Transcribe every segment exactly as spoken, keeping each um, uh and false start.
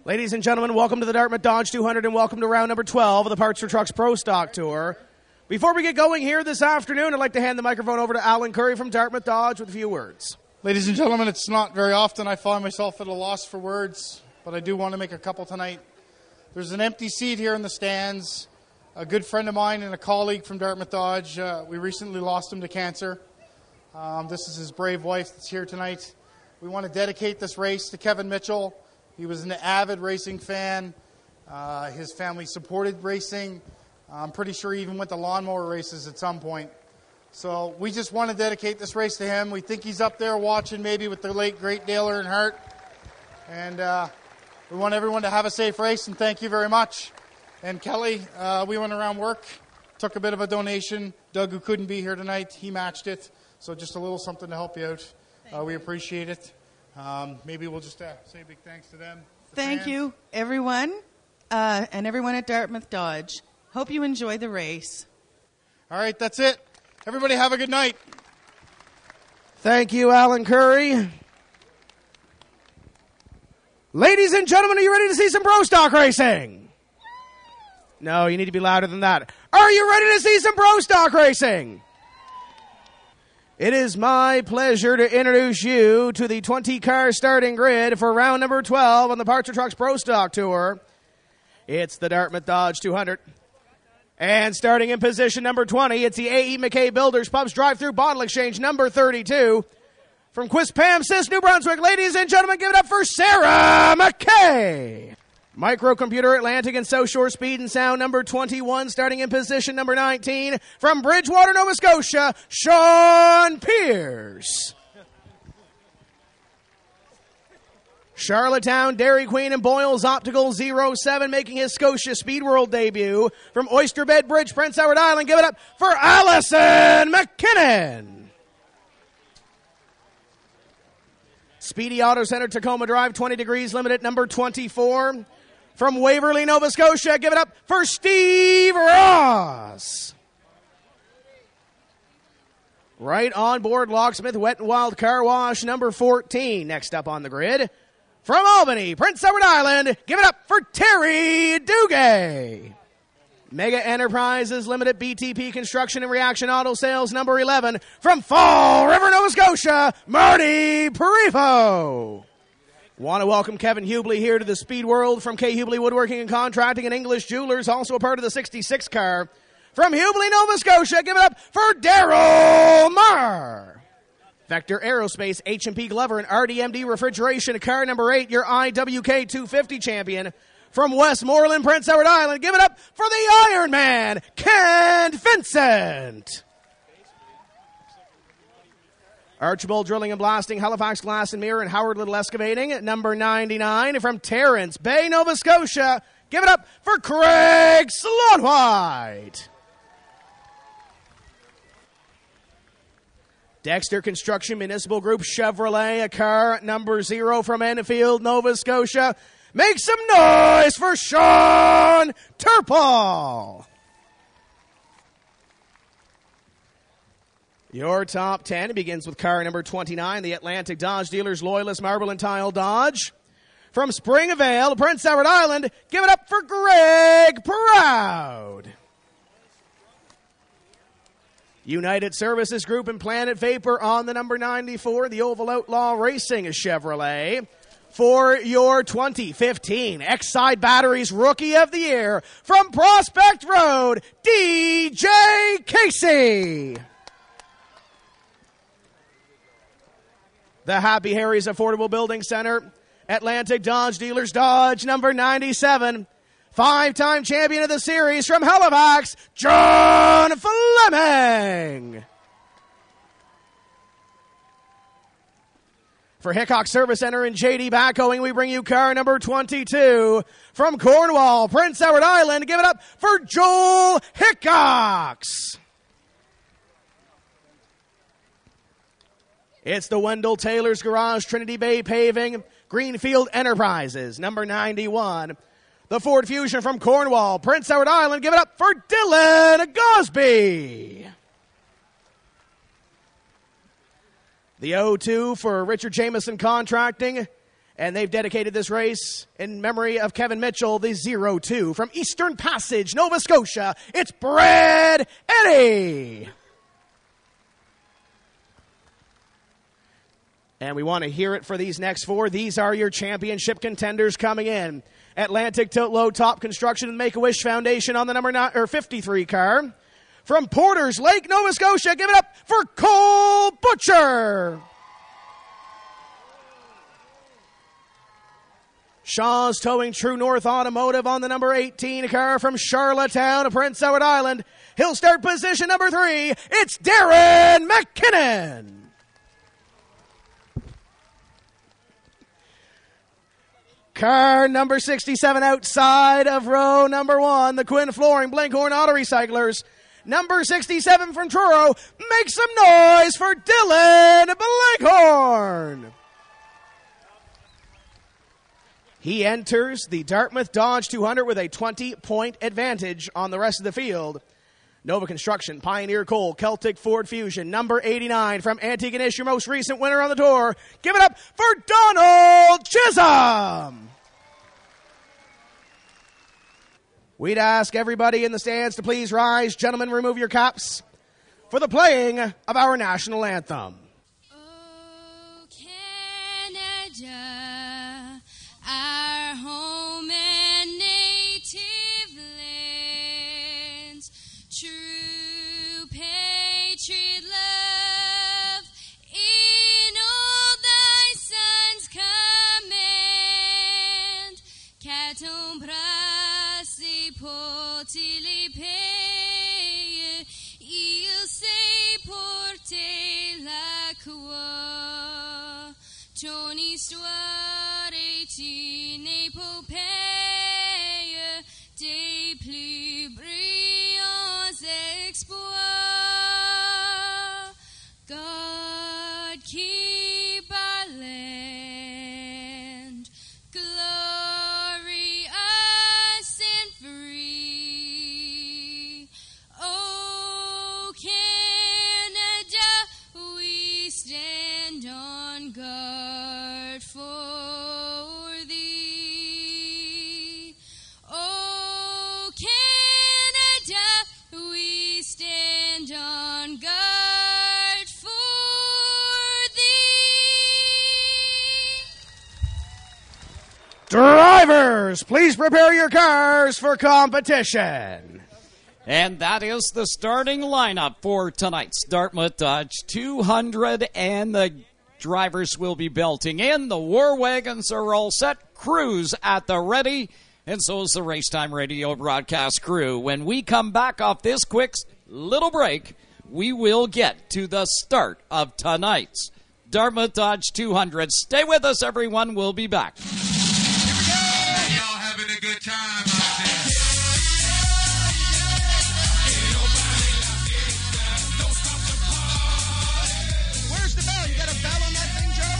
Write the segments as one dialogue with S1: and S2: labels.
S1: Ladies and gentlemen, welcome to the Dartmouth Dodge two hundred and welcome to round number twelve of the Parts for Trucks Pro Stock Tour. Before we get going here this afternoon, I'd like to hand the microphone over to Alan Curry from Dartmouth Dodge with a few words.
S2: Ladies and gentlemen, it's not very often I find myself at a loss for words, but I do want to make a couple tonight. There's an empty seat here in the stands. A good friend of mine and a colleague from Dartmouth Dodge, uh, we recently lost him to cancer. Um, this is his brave wife that's here tonight. We want to dedicate this race to Kevin Mitchell. He was an avid racing fan. Uh, his family supported racing. I'm pretty sure he even went to lawnmower races at some point. So we just want to dedicate this race to him. We think he's up there watching maybe with the late, great Dale Earnhardt. And uh, we want everyone to have a safe race, and thank you very much. And Kelly, uh, we went around work, took a bit of a donation. Doug, who couldn't be here tonight, he matched it. So just a little something to help you out. Uh, we appreciate it. Um, maybe we'll just uh, say a big thanks to them.
S3: Thank
S2: fans.
S3: you, everyone, uh, and everyone at Dartmouth Dodge. Hope you enjoy the race.
S2: All right, that's it. Everybody have a good night.
S1: Thank you, Alan Curry. Ladies and gentlemen, are you ready to see some Pro Stock racing? No, you need to be louder than that. Are you ready to see some Pro Stock racing? It is my pleasure to introduce you to the twenty-car starting grid for round number twelve on the Parts for Trucks Pro Stock Tour. It's the Dartmouth Dodge two hundred. And starting in position number twenty, it's the A E. McKay Builders Pubs Drive-Thru Bottle Exchange number thirty-two. From Quispamsis, New Brunswick, ladies and gentlemen, give it up for Sarah McKay. Microcomputer Atlantic and South Shore Speed and Sound number twenty-one, starting in position number nineteen. From Bridgewater, Nova Scotia, Sean Pierce. Charlottetown, Dairy Queen, and Boyles Optical oh seven making his Scotia Speed World debut. From Oyster Bed Bridge, Prince Edward Island, give it up for Allison McKinnon. Speedy Auto Center, Tacoma Drive, twenty degrees limited, number twenty-four. From Waverly, Nova Scotia, give it up for Steve Ross. Right on board, Locksmith Wet and Wild Car Wash, number fourteen. Next up on the grid. From Albany, Prince Edward Island, give it up for Terry Duguay. Mega Enterprises Limited B T P Construction and Reaction Auto Sales, number eleven. From Fall River, Nova Scotia, Marty Perifo. Want to welcome Kevin Hubley here to the Speed World from K. Hubley Woodworking and Contracting and English Jewelers, also a part of the sixty-six car. From Hubley, Nova Scotia, give it up for Daryl Marr. Vector Aerospace, H and P Glover, and R D M D Refrigeration, car number eight, your I W K two fifty champion. From Westmoreland, Prince Edward Island, give it up for the Iron Man, Kent Vincent. Archibald Drilling and Blasting, Halifax Glass and Mirror, and Howard Little Excavating at number ninety-nine. From Terrence Bay, Nova Scotia, give it up for Craig Sloan-White. Dexter Construction Municipal Group Chevrolet, a car at number zero from Enfield, Nova Scotia. Make some noise for Sean Turpal. Your top ten begins with car number twenty-nine, the Atlantic Dodge Dealers Loyalist Marble and Tile Dodge. From Springvale, Prince Edward Island, give it up for Greg Proud. United Services Group and Planet Vapor on the number ninety-four, the Oval Outlaw Racing Chevrolet. For your twenty fifteen Exide Batteries Rookie of the Year, from Prospect Road, D J Casey. The Happy Harry's Affordable Building Center, Atlantic Dodge Dealers Dodge, number ninety-seven. Five-time champion of the series from Halifax, John Fleming. For Hickok Service Center and J D Backhoeing, we bring you car number twenty-two. From Cornwall, Prince Edward Island, give it up for Joel Hickox. It's the Wendell Taylor's Garage, Trinity Bay Paving, Greenfield Enterprises, number ninety-one. The Ford Fusion from Cornwall, Prince Edward Island, give it up for Dylan Gosby. The oh two for Richard Jameson Contracting And they've dedicated this race in memory of Kevin Mitchell, the zero two. From Eastern Passage, Nova Scotia, it's Brad Eddy. And we want to hear it for these next four. These are your championship contenders coming in. Atlantic Tilt Low Top Construction and Make-A-Wish Foundation on the number nine, or fifty-three car. From Porters Lake, Nova Scotia, give it up for Cole Butcher. Shaw's Towing True North Automotive on the number eighteen car from Charlottetown, Prince Edward Island. He'll start position number three. It's Darren McKinnon. Car number sixty-seven outside of row number one, the Quinn Flooring Blinkhorn Auto Recyclers. Number sixty-seven from Truro, make some noise for Dylan Blinkhorn. He enters the Dartmouth Dodge two hundred with a twenty-point advantage on the rest of the field. Nova Construction, Pioneer Coal, Celtic Ford Fusion, number eighty-nine from Antigonish, your most recent winner on the tour. Give it up for Donald Chisholm. We'd ask everybody in the stands to please rise. Gentlemen, remove your caps for the playing of our national anthem.
S4: Oh, Canada, our home and native lands, true patriot love in all thy sons' command. Caton prasi potili paye, il se porte la quoi. Ton histoire est une épopée des plus brillants exploits. God keep our land glorious and free. Oh, Canada, we stand on guard for thee. Oh, Canada, we stand on guard for thee.
S1: Drivers, please prepare your cars for competition.
S5: And that is the starting lineup for tonight's Dartmouth Dodge two hundred, and the drivers will be belting in. The war wagons are all set, crews at the ready, and so is the Racetime Radio broadcast crew. When we come back off this quick little break, we will get to the start of tonight's Dartmouth Dodge two hundred. Stay with us, everyone. We'll be back.
S6: Y'all having a good time out there.
S7: Where's the bell? You got a bell on that thing, Joe?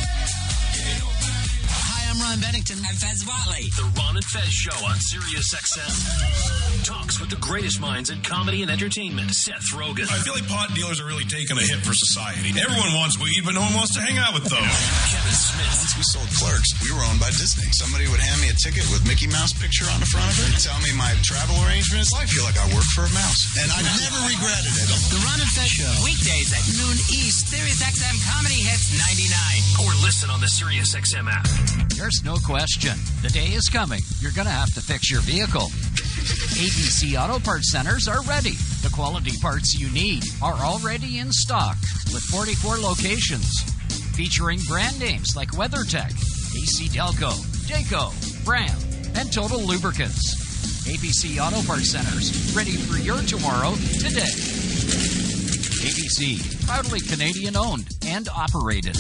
S8: Hi, I'm Ron Bennington. I'm Fez Watley.
S9: The Ron and Fez Show on Sirius X M. Talks with the greatest minds in comedy and entertainment. Seth Rogen.
S10: I feel like pot dealers are really taking a hit for society. Everyone wants weed, but no one wants to hang out with those.
S9: Kevin Smith.
S11: Once we sold Clerks, we were owned by Disney. Somebody would hand me a ticket with Mickey Mouse picture on the front of it, tell me my travel arrangements. I feel like I work for a mouse. And I never regretted it.
S8: The Ron and Fez Show. Weekdays at noon East. Sirius X M Comedy Hits ninety-nine.
S9: Or listen on the Sirius X M app.
S12: There's no question. The day is coming. You're going to have to fix your vehicle. A B C Auto Parts Centers are ready. The quality parts you need are already in stock with forty-four locations, featuring brand names like WeatherTech, A C Delco, Jayco, Bram, and Total Lubricants. A B C Auto Parts Centers, ready for your tomorrow today. A B C, proudly Canadian-owned and operated.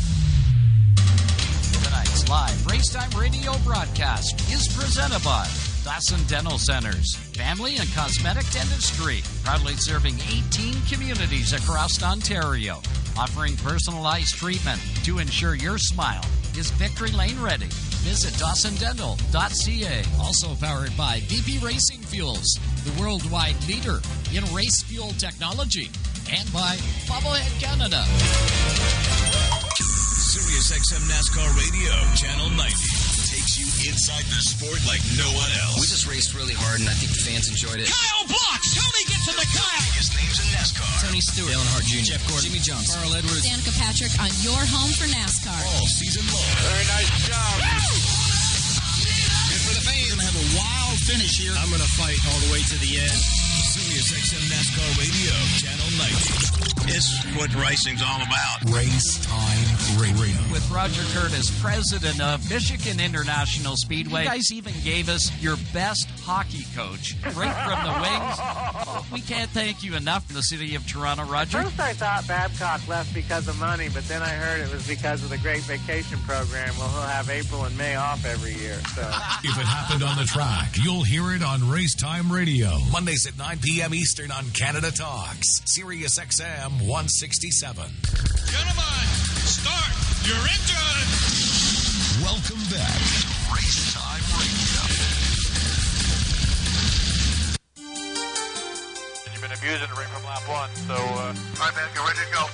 S12: Tonight's live Racetime Radio broadcast is presented by Dawson Dental Centers, family and cosmetic dentistry, proudly serving eighteen communities across Ontario, offering personalized treatment to ensure your smile is Victory Lane ready. Visit dawson dental dot c a. Also powered by V P Racing Fuels, the worldwide leader in race fuel technology, and by Bobblehead Canada.
S10: Sirius Sirius X M NASCAR Radio, Channel ninety. Takes you inside the sport like no one else.
S13: We just raced really hard, and I think the fans enjoyed it.
S7: Kyle Blocks! Tony gets in the Kyle!
S10: Biggest names in NASCAR.
S13: Tony Stewart, Dale Earnhardt Junior, Jeff Gordon, Jimmy Johnson, Carl Edwards,
S4: Danica Patrick on your home for NASCAR.
S10: All season long.
S6: Very nice job.
S10: And for the fans,
S7: Gonna have a wild finish here.
S10: I'm going to fight all the way to the end. Sirius X M NASCAR Radio, Channel ninety.
S11: It's what racing's all about.
S9: Race Time Radio.
S12: With Roger Curtis, president of Michigan International Speedway. You guys even gave us your best hockey coach right from the wings. We can't thank you enough in the city of Toronto, Roger.
S14: First I thought Babcock left because of money, but then I heard it was because of the Great Vacation Program. Well, he'll have April and May off every year. So
S9: If it happened on the track, you'll hear it on Race Time Radio. Mondays at nine p.m. Eastern on Canada Talks. Sirius X M one sixty-seven.
S7: Gentlemen, start your engine!
S9: Welcome back to Race Time Radio.
S6: You've been abusing it right from lap one, so, uh... All right, man, get ready to go.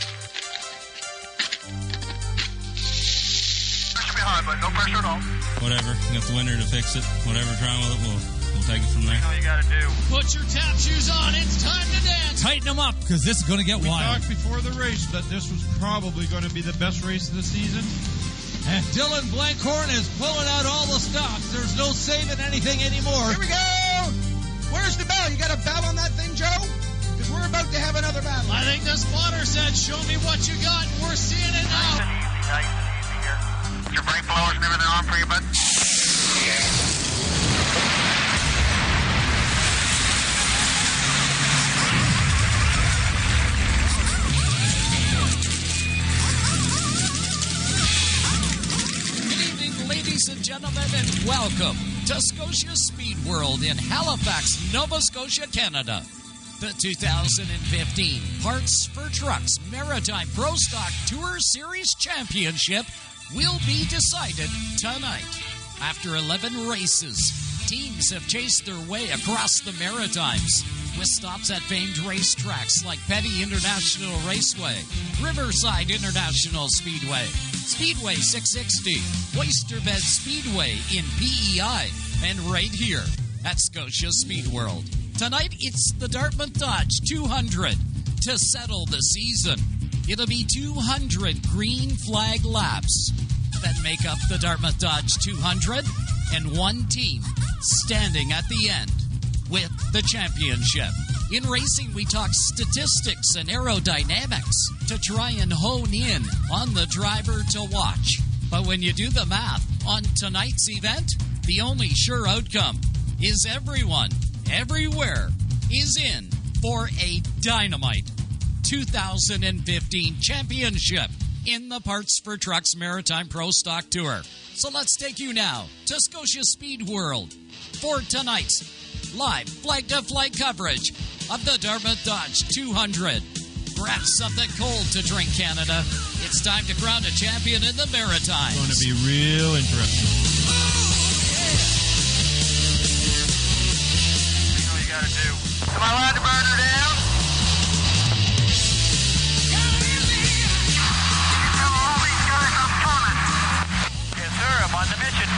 S6: Pressure behind, but no pressure at all.
S15: Whatever. You got the winner to fix it. Whatever's wrong with it, we'll, we'll take it from there.
S6: You know you gotta do.
S7: Put your tap shoes on. It's time to dance.
S16: Tighten them up, because this is going to get
S17: we
S16: wild.
S17: We talked before the race that this was probably going to be the best race of the season.
S16: And Dylan Blankhorn is pulling out all the stops. There's no saving anything anymore.
S7: Here we go. Where's the bell? You got a bell on that thing, Joe? Because we're about to have another battle.
S16: I think the spotter said, show me what you got, and we're seeing it now.
S6: Nice and easy, nice and easy here. Your brake blowers and everything on for you, bud? Yeah.
S12: Ladies and gentlemen, and welcome to Scotia Speed World in Halifax, Nova Scotia, Canada. The two thousand fifteen Parts for Trucks Maritime Pro Stock Tour Series Championship will be decided tonight. After eleven races, teams have chased their way across the Maritimes with stops at famed racetracks like Petty International Raceway, Riverside International Speedway, Speedway six sixty, Oysterbed Speedway in P E I, and right here at Scotia Speed World. Tonight, it's the Dartmouth Dodge two hundred to settle the season. It'll be two hundred green flag laps that make up the Dartmouth Dodge two hundred, and one team standing at the end with the championship. In racing, we talk statistics and aerodynamics to try and hone in on the driver to watch. But when you do the math on tonight's event, the only sure outcome is everyone, everywhere, is in for a dynamite two thousand fifteen championship in the Parts for Trucks Maritime Pro Stock Tour. So let's take you now to Scotia Speed World for tonight's live flag-to-flag coverage of the Dartmouth Dodge two hundred. Grab something cold to drink, Canada. It's time to crown a champion in the Maritimes.
S17: It's going to be real interesting.
S6: You know what you gotta do. Am I allowed to burn her down? Yes, sir. I'm on the mission.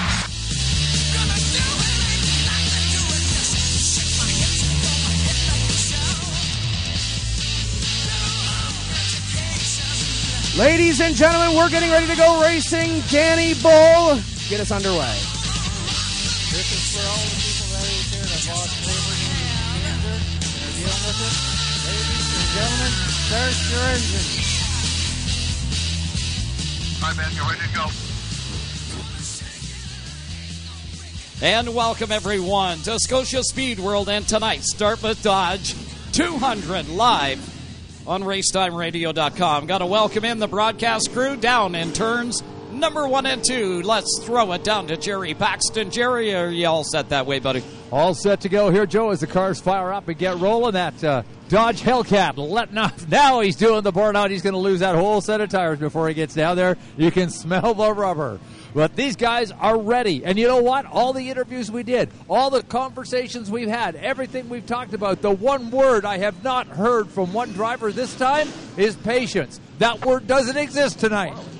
S1: Ladies and gentlemen, we're getting ready to go racing. Danny Bull, get us underway.
S14: this is for all the people that out there that lost labor and injured and are dealing with it. Ladies and gentlemen, start your engine.
S6: All right, man, you're ready to go.
S5: And welcome, everyone, to Scotia Speed World and tonight's Dartmouth Dodge two hundred live on racetime radio dot com. Got to welcome in the broadcast crew down in turns number one and two. Let's throw it down to Jerry Paxton. Jerry, are you all set that way, buddy?
S18: All set to go here, Joe, as the cars fire up and get rolling. That uh, Dodge Hellcat letting off. Now he's doing the burnout. He's going to lose that whole set of tires before he gets down there. You can smell the rubber. But these guys are ready. And you know what? All the interviews we did, all the conversations we've had, everything we've talked about, the one word I have not heard from one driver this time is patience. That word doesn't exist tonight.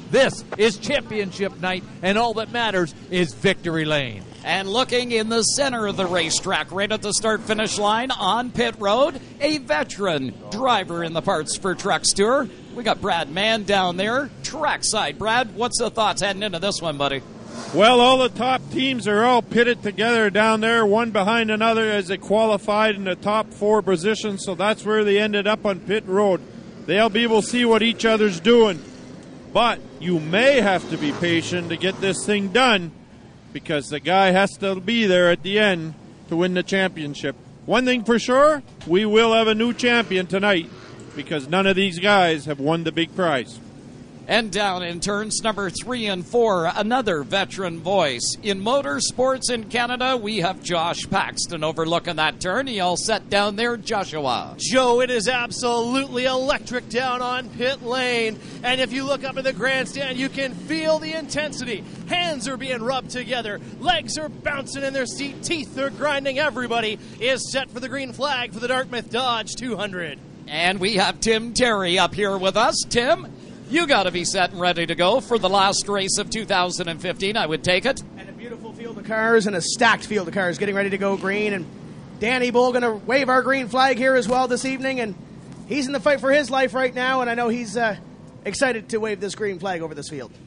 S18: This is championship night, and all that matters is victory lane.
S5: And looking in the center of the racetrack, right at the start-finish line on pit road, a veteran driver in the Parts for Trucks Tour. We got Brad Mann down there, trackside. Brad, what's the thoughts heading into this one, buddy?
S19: Well, all the top teams are all pitted together down there, one behind another as they qualified in the top four positions, so that's where they ended up on pit road. They'll be able to see what each other's doing. But you may have to be patient to get this thing done because the guy has to be there at the end to win the championship. One thing for sure, we will have a new champion tonight because none of these guys have won the big prize.
S5: And down in turns number three and four, another veteran voice. In motorsports in Canada, we have Josh Paxton overlooking that turn. He all set down there, Joshua.
S20: Joe, it is absolutely electric down on pit lane. And if you look up in the grandstand, you can feel the intensity. Hands are being rubbed together. Legs are bouncing in their seat. Teeth are grinding. Everybody is set for the green flag for the Dartmouth Dodge two hundred.
S5: And we have Tim Terry up here with us. Tim, you got to be set and ready to go for the last race of two thousand fifteen, I would take it.
S1: And a beautiful field of cars and a stacked field of cars getting ready to go green. And Danny Bull going to wave our green flag here as well this evening. And he's in the fight for his life right now, and I know he's uh, excited to wave this green flag over this field.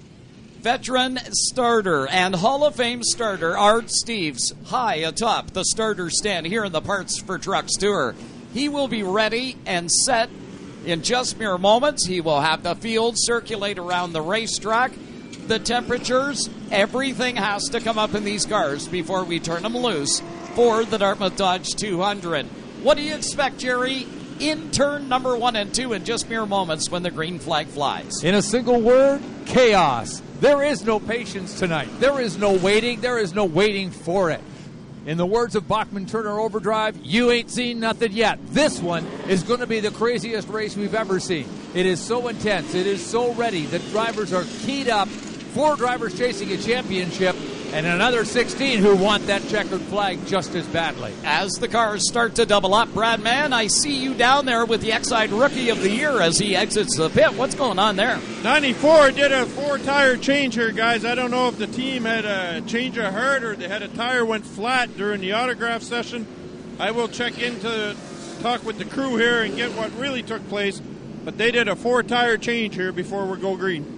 S5: Veteran starter and Hall of Fame starter Art Steves high atop the starter stand here in the Parts for Trucks Tour. He will be ready and set in just mere moments. He will have the field circulate around the racetrack. The temperatures, everything has to come up in these cars before we turn them loose for the Dartmouth Dodge two hundred. What do you expect, Jerry, in turn number one and two in just mere moments when the green flag flies?
S18: In a single word, chaos. There is no patience tonight. There is no waiting. There is no waiting for it. In the words of Bachman Turner Overdrive, you ain't seen nothing yet. This one is going to be the craziest race we've ever seen. It is so intense. It is so ready. The drivers are keyed up. Four drivers chasing a championship, and another sixteen who want that checkered flag just as badly.
S5: As the cars start to double up, Brad Mann, I see you down there with the Exide Rookie of the Year as he exits the pit. What's going on there?
S19: ninety-four did a four-tire change here, guys. I don't know if the team had a change of heart or they had a tire went flat during the autograph session. I will check in to talk with the crew here and get what really took place, but they did a four-tire change here before we go green.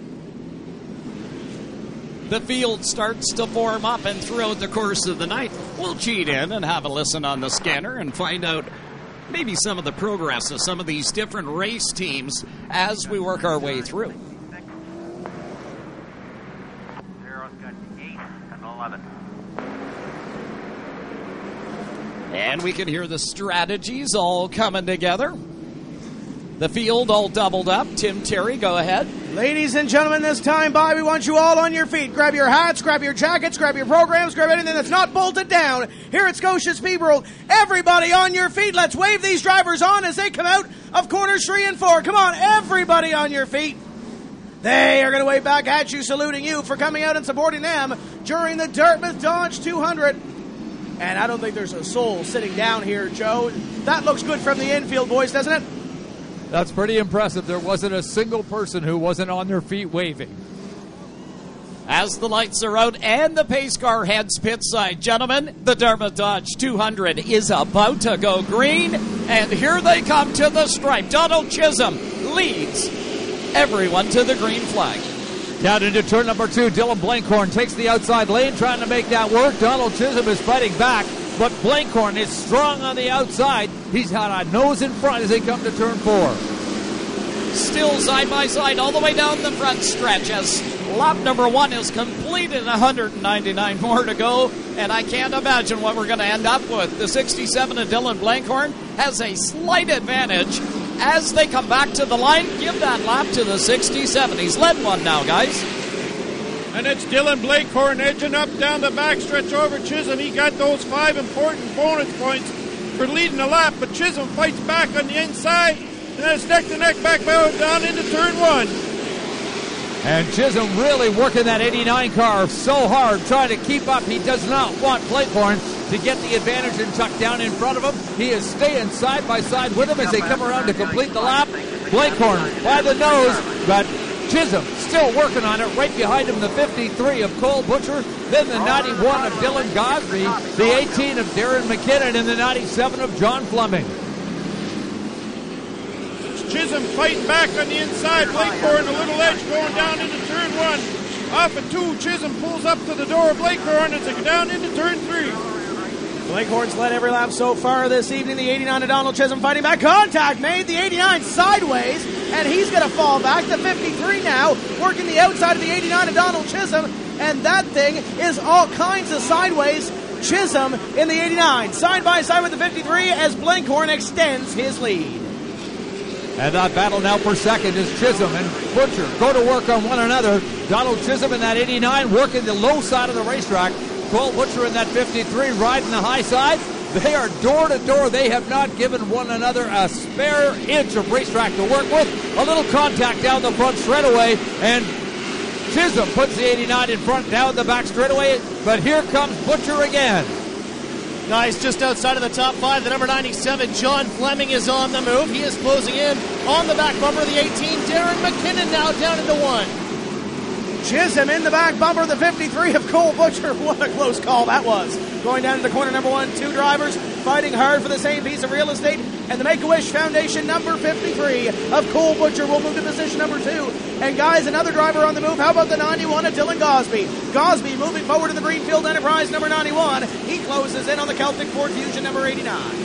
S5: The field starts to form up, and throughout the course of the night, we'll cheat in and have a listen on the scanner and find out maybe some of the progress of some of these different race teams as we work our way through.
S6: Zero's got eight and eleven.
S5: And we can hear the strategies all coming together. The field all doubled up. Tim Terry, go ahead.
S1: Ladies and gentlemen, this time by, we want you all on your feet. Grab your hats, grab your jackets, grab your programs, grab anything that's not bolted down. Here at Scotia Speed World, everybody on your feet. Let's wave these drivers on as they come out of corners three and four. Come on, everybody on your feet. They are going to wave back at you, saluting you for coming out and supporting them during the Dartmouth Dodge two hundred. And I don't think there's a soul sitting down here, Joe. That looks good from the infield, boys, doesn't it?
S18: That's pretty impressive. There wasn't a single person who wasn't on their feet waving.
S5: As the lights are out and the pace car heads pit side, gentlemen, the Dartmouth Dodge two hundred is about to go green, and here they come to the stripe. Donald Chisholm leads everyone to the green flag.
S18: Down into turn number two, Dylan Blankhorn takes the outside lane, trying to make that work. Donald Chisholm is fighting back, but Blankhorn is strong on the outside. He's got a nose in front as they come to turn four.
S5: Still side by side all the way down the front stretch as lap number one is completed, one hundred ninety-nine more to go, and I can't imagine what we're going to end up with. The sixty-seven of Dylan Blankhorn has a slight advantage as they come back to the line. Give that lap to the sixty-seven. He's led one now, guys.
S19: And it's Dylan Blankhorn edging up down the backstretch over Chisholm. He got those five important bonus points for leading the lap, but Chisholm fights back on the inside, and then it's neck-to-neck back down into turn one.
S18: And Chisholm really working that eighty-nine car so hard, trying to keep up. He does not want Blankhorn to get the advantage and tuck down in front of him. He is staying side by side with him as they come around to complete the lap. Blankhorn by the nose, but Chisholm still working on it. Right behind him, the fifty-three of Cole Butcher. Then the ninety-one of Dylan Gosby. The eighteen of Darren McKinnon. And the ninety-seven of John Fleming.
S19: Chisholm fighting back on the inside. Blakehorn a little edge going down into turn one. Off at two, Chisholm pulls up to the door of Blakehorn as they go down into turn three.
S1: Blakehorn's led every lap so far this evening. The eighty-nine of Donald Chisholm fighting back. Contact made. The eighty-nine sideways, and he's going to fall back. The fifty-three now working the outside of the eighty-nine of Donald Chisholm, and that thing is all kinds of sideways. Chisholm in the eighty-nine, side by side with the fifty-three as Blankhorn extends his lead.
S18: And that battle now for second is Chisholm and Butcher go to work on one another. Donald Chisholm in that eighty-nine working the low side of the racetrack. Cole Butcher in that fifty-three riding the high side. They are door to door. They have not given one another a spare inch of racetrack to work with. A little contact down the front straightaway, and Chisholm puts the eighty-nine in front down the back straightaway. But here comes Butcher again.
S20: Guys, just outside of the top five, the number ninety-seven, John Fleming, is on the move. He is closing in on the back bumper of the eighteen. Darren McKinnon now down into one.
S1: Chisholm in the back bumper of the fifty-three of Cole Butcher. What a close call that was. Going down into corner number one, two drivers fighting hard for the same piece of real estate. And the Make-A-Wish Foundation number fifty-three of Cole Butcher will move to position number two. And guys, another driver on the move. How about the ninety-one of Dylan Gosby? Gosby moving forward to the Greenfield Enterprise number ninety-one. He closes in on the Celtic Ford Fusion number eighty-nine.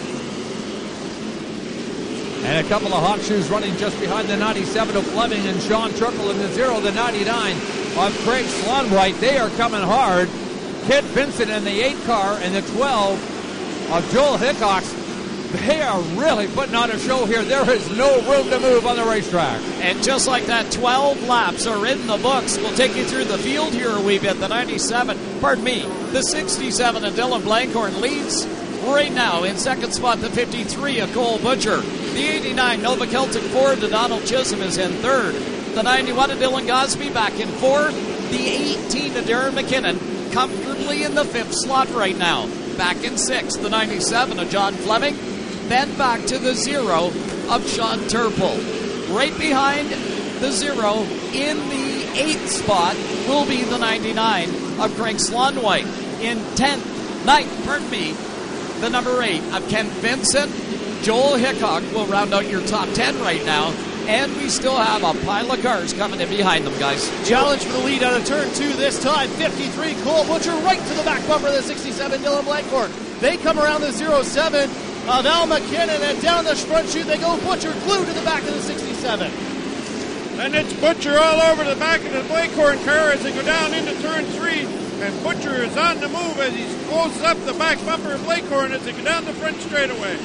S18: And a couple of hot shoes running just behind the ninety-seven of Fleming and Sean Truckle in the zero, the ninety-nine of Craig Slonwright. They are coming hard. Kent Vincent in the eight car and the twelve of Joel Hickox. They are really putting on a show here. There is no room to move on the racetrack.
S5: And just like that, twelve laps are in the books. We'll take you through the field here a wee bit. The ninety-seven, pardon me, the sixty-seven of Dylan Blankhorn leads right now. In second spot, the fifty-three of Cole Butcher. The eighty-nine Nova Celtic Ford to Donald Chisholm is in third. The ninety-one of Dylan Gosby back in fourth. The eighteen of Darren McKinnon comfortably in the fifth slot right now. Back in sixth, the ninety-seven of John Fleming. Then back to the zero of Sean Turple. Right behind the zero in the eighth spot will be the ninety-nine of Craig Slonwhite. In tenth, ninth, pardon me, the number eight of Ken Vincent. Joel Hickok will round out your top ten right now. And we still have a pile of cars coming in behind them, guys.
S20: Challenge for the lead out of turn two this time. fifty-three, Cole Butcher right to the back bumper of the sixty-seven, Dylan Blankhorn. They come around the zero seven of Al McKinnon, and down the front chute they go. Butcher glued to the back of the sixty-seven.
S19: And it's Butcher all over the back of the Blakehorn car as they go down into turn three. And Butcher is on the move as he closes up the back bumper of Blakehorn as they go down the front straightaway.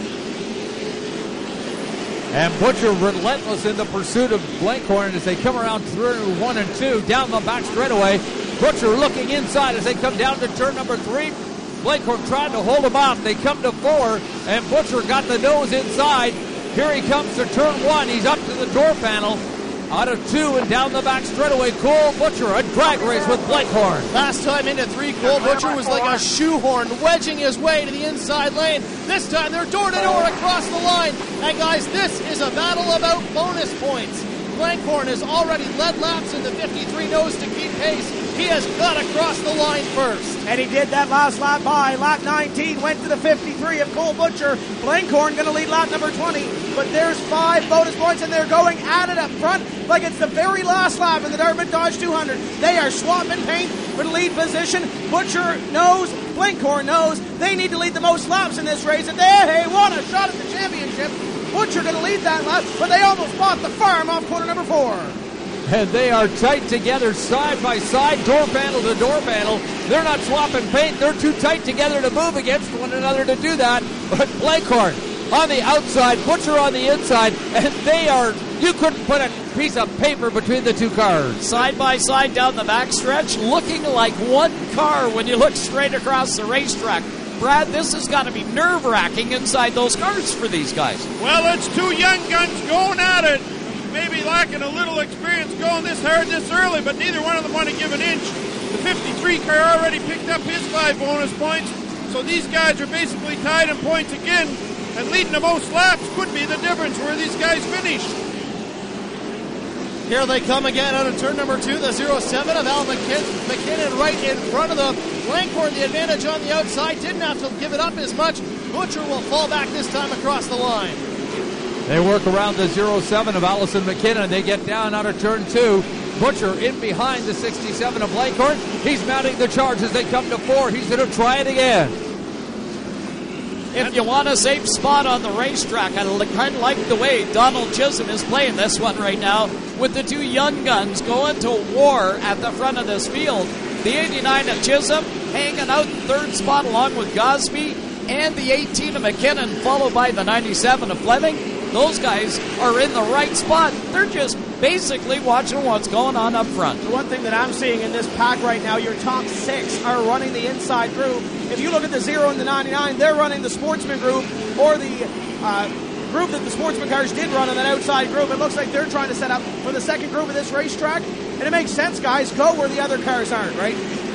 S18: And Butcher relentless in the pursuit of Blankhorn as they come around through one and two down the back straightaway. Butcher looking inside as they come down to turn number three. Blankhorn trying to hold him off. They come to four, and Butcher got the nose inside. Here he comes to turn one. He's up to the door panel. Out of two and down the back straightaway, Cole Butcher, a drag race with Blankhorn.
S20: Last time into three, Cole Butcher was like a shoehorn, wedging his way to the inside lane. This time they're door to door across the line. And guys, this is a battle about bonus points. Blankhorn has already led laps in the fifty-three nose to keep pace. He has got across the line first.
S1: And he did that last lap by. Lap nineteen went to the fifty-three of Cole Butcher. Blankhorn going to lead lap number twenty. But there's five bonus points, and they're going at it up front like it's the very last lap in the Dartmouth Dodge two hundred. They are swapping paint for the lead position. Butcher knows, Blankhorn knows, they need to lead the most laps in this race. And they want a shot at the championship. Butcher going to lead that lap, but they almost bought the farm off corner number four.
S18: And they are tight together, side by side, door panel to door panel. They're not swapping paint. They're too tight together to move against one another to do that. But Blankhorn on the outside, Butcher on the inside, and they are, you couldn't put a piece of paper between the two cars.
S5: Side by side down the backstretch, looking like one car when you look straight across the racetrack. Brad, this has got to be nerve-wracking inside those cars for these guys.
S19: Well, it's two young guns going at it. Maybe lacking a little experience going this hard this early, but neither one of them want to give an inch. The fifty-three car already picked up his five bonus points, so these guys are basically tied in points again, and leading the most laps could be the difference where these guys finish.
S20: Here they come again out of turn number two, the zero seven of Al McKin- McKinnon right in front of them. Blankhorn the advantage on the outside, didn't have to give it up as much. Butcher will fall back this time across the line.
S18: They work around the zero seven of Allison McKinnon. They get down out of turn two. Butcher in behind the sixty-seven of Blankhorn. He's mounting the charge as they come to four. He's going to try it again.
S5: If you want a safe spot on the racetrack, I kind of like the way Donald Chisholm is playing this one right now with the two young guns going to war at the front of this field. The eighty-nine of Chisholm hanging out third spot along with Gosby, and the eighteen of McKinnon followed by the ninety-seven of Fleming. Those guys are in the right spot. They're just basically watching what's going on up front.
S1: The one thing that I'm seeing in this pack right now, your top six are running the inside group. If you look at the zero and the ninety-nine, they're running the Sportsman group or the uh, group that the Sportsman cars did run in that outside group. It looks like they're trying to set up for the second group of this racetrack. And it makes sense, guys. Go where the other cars aren't, right?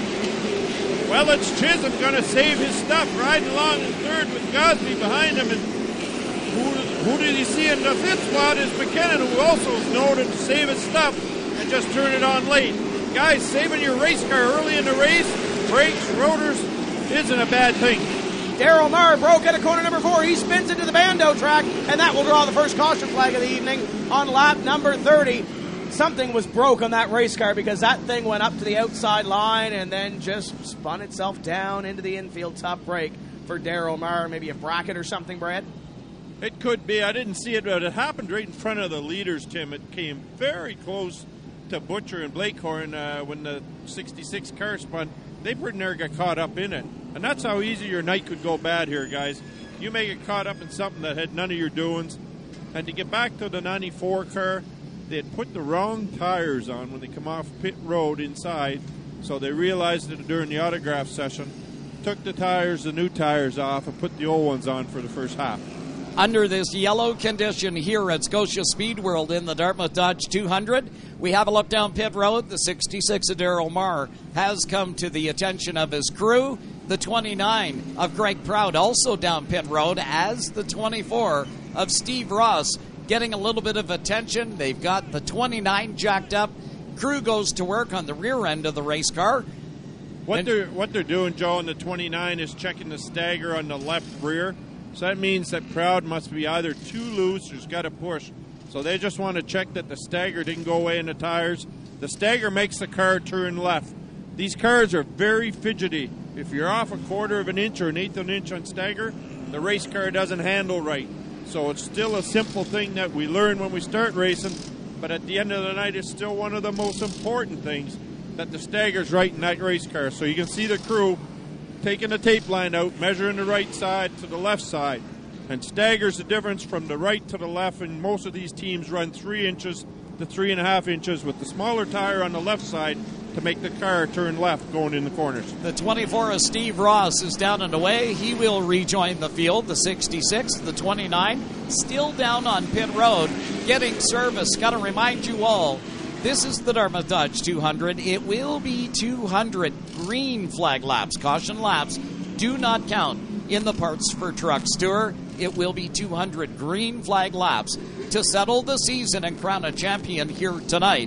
S19: Well, it's Chisholm going to save his stuff, riding along in third with Gosby behind him. And who, who did he see in the fifth spot is McKinnon, who also is noted to save his stuff and just turn it on late. Guys, saving your race car early in the race, brakes, rotors, isn't a bad thing.
S1: Daryl Marr broke at a corner number four. He spins into the Bando track, and that will draw the first caution flag of the evening on lap number thirty. Something was broke on that race car because that thing went up to the outside line and then just spun itself down into the infield top brake for Daryl Marr. Maybe a bracket or something, Brad?
S19: It could be. I didn't see it, but it happened right in front of the leaders, Tim. It came very close to Butcher and Blankhorn uh, when the sixty-six car spun. They pretty near got caught up in it. And that's how easy your night could go bad here, guys. You may get caught up in something that had none of your doings. And to get back to the ninety-four car, they had put the wrong tires on when they come off pit road inside. So they realized it during the autograph session, took the tires, the new tires off, and put the old ones on for the first half.
S5: Under this yellow condition here at Scotia Speed World in the Dartmouth Dodge two hundred, we have a look down pit road. The sixty-six of Daryl Marr has come to the attention of his crew. The twenty-nine of Greg Proud also down pit road, as the twenty-four of Steve Ross getting a little bit of attention. They've got the twenty-nine jacked up. Crew goes to work on the rear end of the race car.
S19: What
S5: and
S19: they're what they're doing, Joe, on the twenty-nine is checking the stagger on the left rear. So that means that Proud must be either too loose or has got to push. So they just want to check that the stagger didn't go away in the tires. The stagger makes the car turn left. These cars are very fidgety. If you're off a quarter of an inch or an eighth of an inch on stagger, the race car doesn't handle right. So it's still a simple thing that we learn when we start racing, but at the end of the night, it's still one of the most important things, that the stagger's right in that race car. So you can see the crew taking the tape line out, measuring the right side to the left side. And stagger's the difference from the right to the left, and most of these teams run three inches to three and a half inches with the smaller tire on the left side to make the car turn left going in the corners.
S5: The twenty-four of Steve Ross is down and away. He will rejoin the field. The sixty-six, the twenty-nine, still down on pit road, getting service. Got to remind you all, this is the Dartmouth Dodge two hundred. It will be two hundred green flag laps. Caution laps do not count in the Parts for Trucks Tour. It will be two hundred green flag laps to settle the season and crown a champion here tonight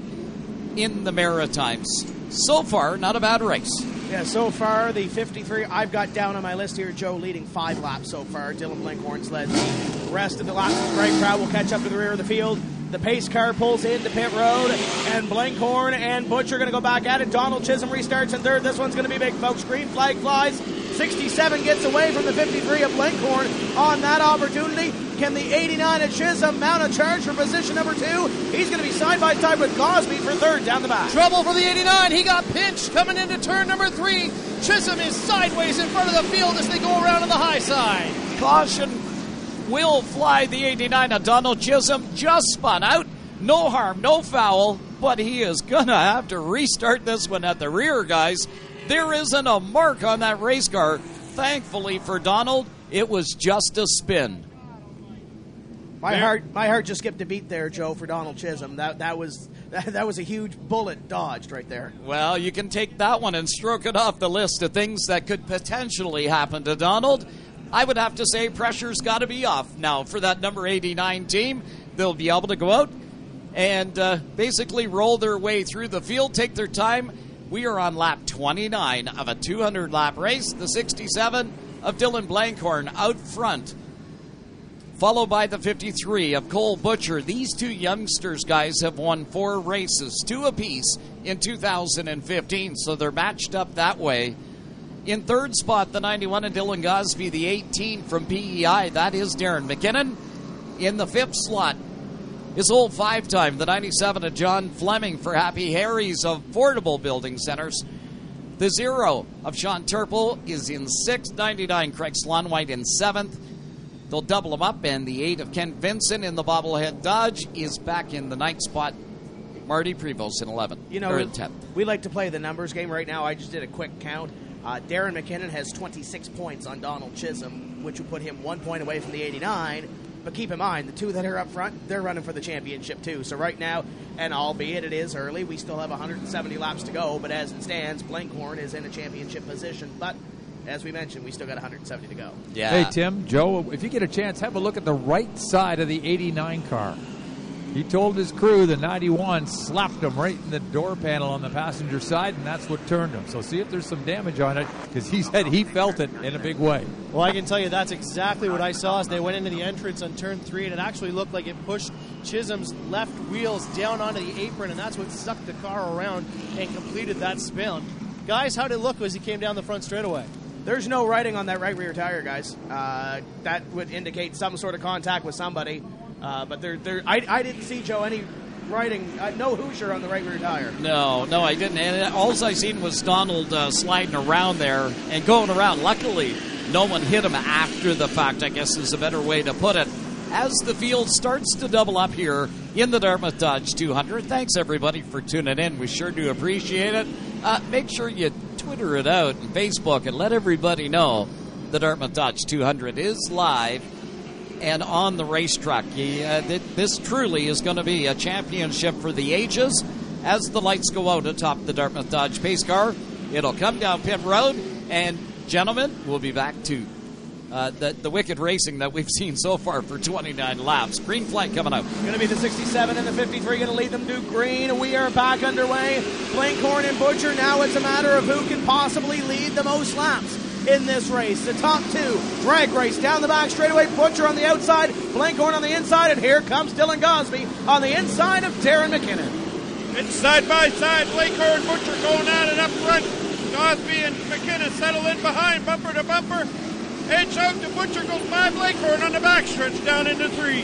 S5: in the Maritimes. So far, not a bad race.
S1: Yeah, so far, the fifty-three, I've got down on my list here, Joe, leading five laps so far. Dylan Blankhorn's led the rest of the laps. Greg Proud will catch up to the rear of the field. The pace car pulls into pit road, and Blankhorn and Butcher are going to go back at it. Donald Chisholm restarts in third. This one's going to be big, folks. Green flag flies. sixty-seven gets away from the fifty-three of Blankhorn on that opportunity. Can the eighty-nine of Chisholm mount a charge for position number two? He's going to be side by side with Gosby for third down the back.
S20: Trouble for the eighty-nine. He got pinched coming into turn number three. Chisholm is sideways in front of the field as they go around on the high side.
S5: Caution will fly. The eighty-nine of Donald Chisholm just spun out. No harm, no foul, but he is going to have to restart this one at the rear, guys. There isn't a mark on that race car. Thankfully for Donald, it was just a spin.
S1: My heart, my heart just skipped a beat there, Joe, for Donald Chisholm. That that was that, that was a huge bullet dodged right there.
S5: Well, you can take that one and stroke it off the list of things that could potentially happen to Donald. I would have to say pressure's got to be off now for that number eighty-nine team. They'll be able to go out and uh, basically roll their way through the field, take their time. We are on lap twenty-nine of a two hundred lap race. The sixty-seven of Dylan Blankhorn out front, followed by the fifty-three of Cole Butcher. These two youngsters, guys, have won four races, two apiece in two thousand fifteen, so they're matched up that way. In third spot, the ninety-one of Dylan Gosby, the eighteen from P E I. That is Darren McKinnon. In the fifth slot, his old five-time, the ninety-seven of John Fleming for Happy Harry's Affordable Building Centers. The zero of Sean Turple is in sixth. ninety-nine, Craig Slonwhite in seventh. They'll double them up, and the eight of Ken Vincent in the bobblehead Dodge is back in the ninth spot. Marty Prevost in eleventh.
S1: You know,
S5: or
S1: we,
S5: in tenth.
S1: we like to play the numbers game right now. I just did a quick count. Uh, Darren McKinnon has twenty-six points on Donald Chisholm, which would put him one point away from the eighty-nine. But keep in mind, the two that are up front, they're running for the championship too. So right now, and albeit it is early, we still have one hundred seventy laps to go. But as it stands, Blankhorn is in a championship position. But as we mentioned, we still got one hundred seventy to go.
S5: Yeah.
S18: Hey, Tim, Joe, if you get a chance, have a look at the right side of the eighty-nine car. He told his crew the ninety-one slapped him right in the door panel on the passenger side, and that's what turned him. So see if there's some damage on it, because he said he felt it in a big way.
S20: Well, I can tell you that's exactly what I saw as they went into the entrance on turn three, and it actually looked like it pushed Chisholm's left wheels down onto the apron, and that's what sucked the car around and completed that spin. Guys, how did it look as he came down the front straightaway?
S1: There's no writing on that right rear tire, guys. Uh, that would indicate some sort of contact with somebody. Uh, but there, there, I, I didn't see, Joe, any writing, uh, no Hoosier on the right rear tire.
S5: No, no, I didn't. And all I seen was Donald uh, sliding around there and going around. Luckily, no one hit him after the fact, I guess is a better way to put it. As the field starts to double up here in the Dartmouth Dodge two hundred, thanks everybody for tuning in. We sure do appreciate it. Uh, make sure you Twitter it out and Facebook and let everybody know the Dartmouth Dodge two hundred is live and on the racetrack. Uh, this truly is going to be a championship for the ages. As the lights go out atop the Dartmouth Dodge pace car, it'll come down pit road, and gentlemen, we'll be back to uh, the, the wicked racing that we've seen so far for twenty-nine laps. Green flag coming out.
S1: Going to be the sixty-seven and the fifty-three going to lead them to green. We are back underway. Blankhorn and Butcher. Now it's a matter of who can possibly lead the most laps in this race. The top two, drag race down the back straightaway. Butcher on the outside, Blankhorn on the inside, and here comes Dylan Gosby on the inside of Darren McKinnon.
S19: It's side by side, Blankhorn and Butcher going at it up front. Gosby and McKinnon settle in behind, bumper to bumper. Edge out to Butcher, goes by Blankhorn on the backstretch down into three.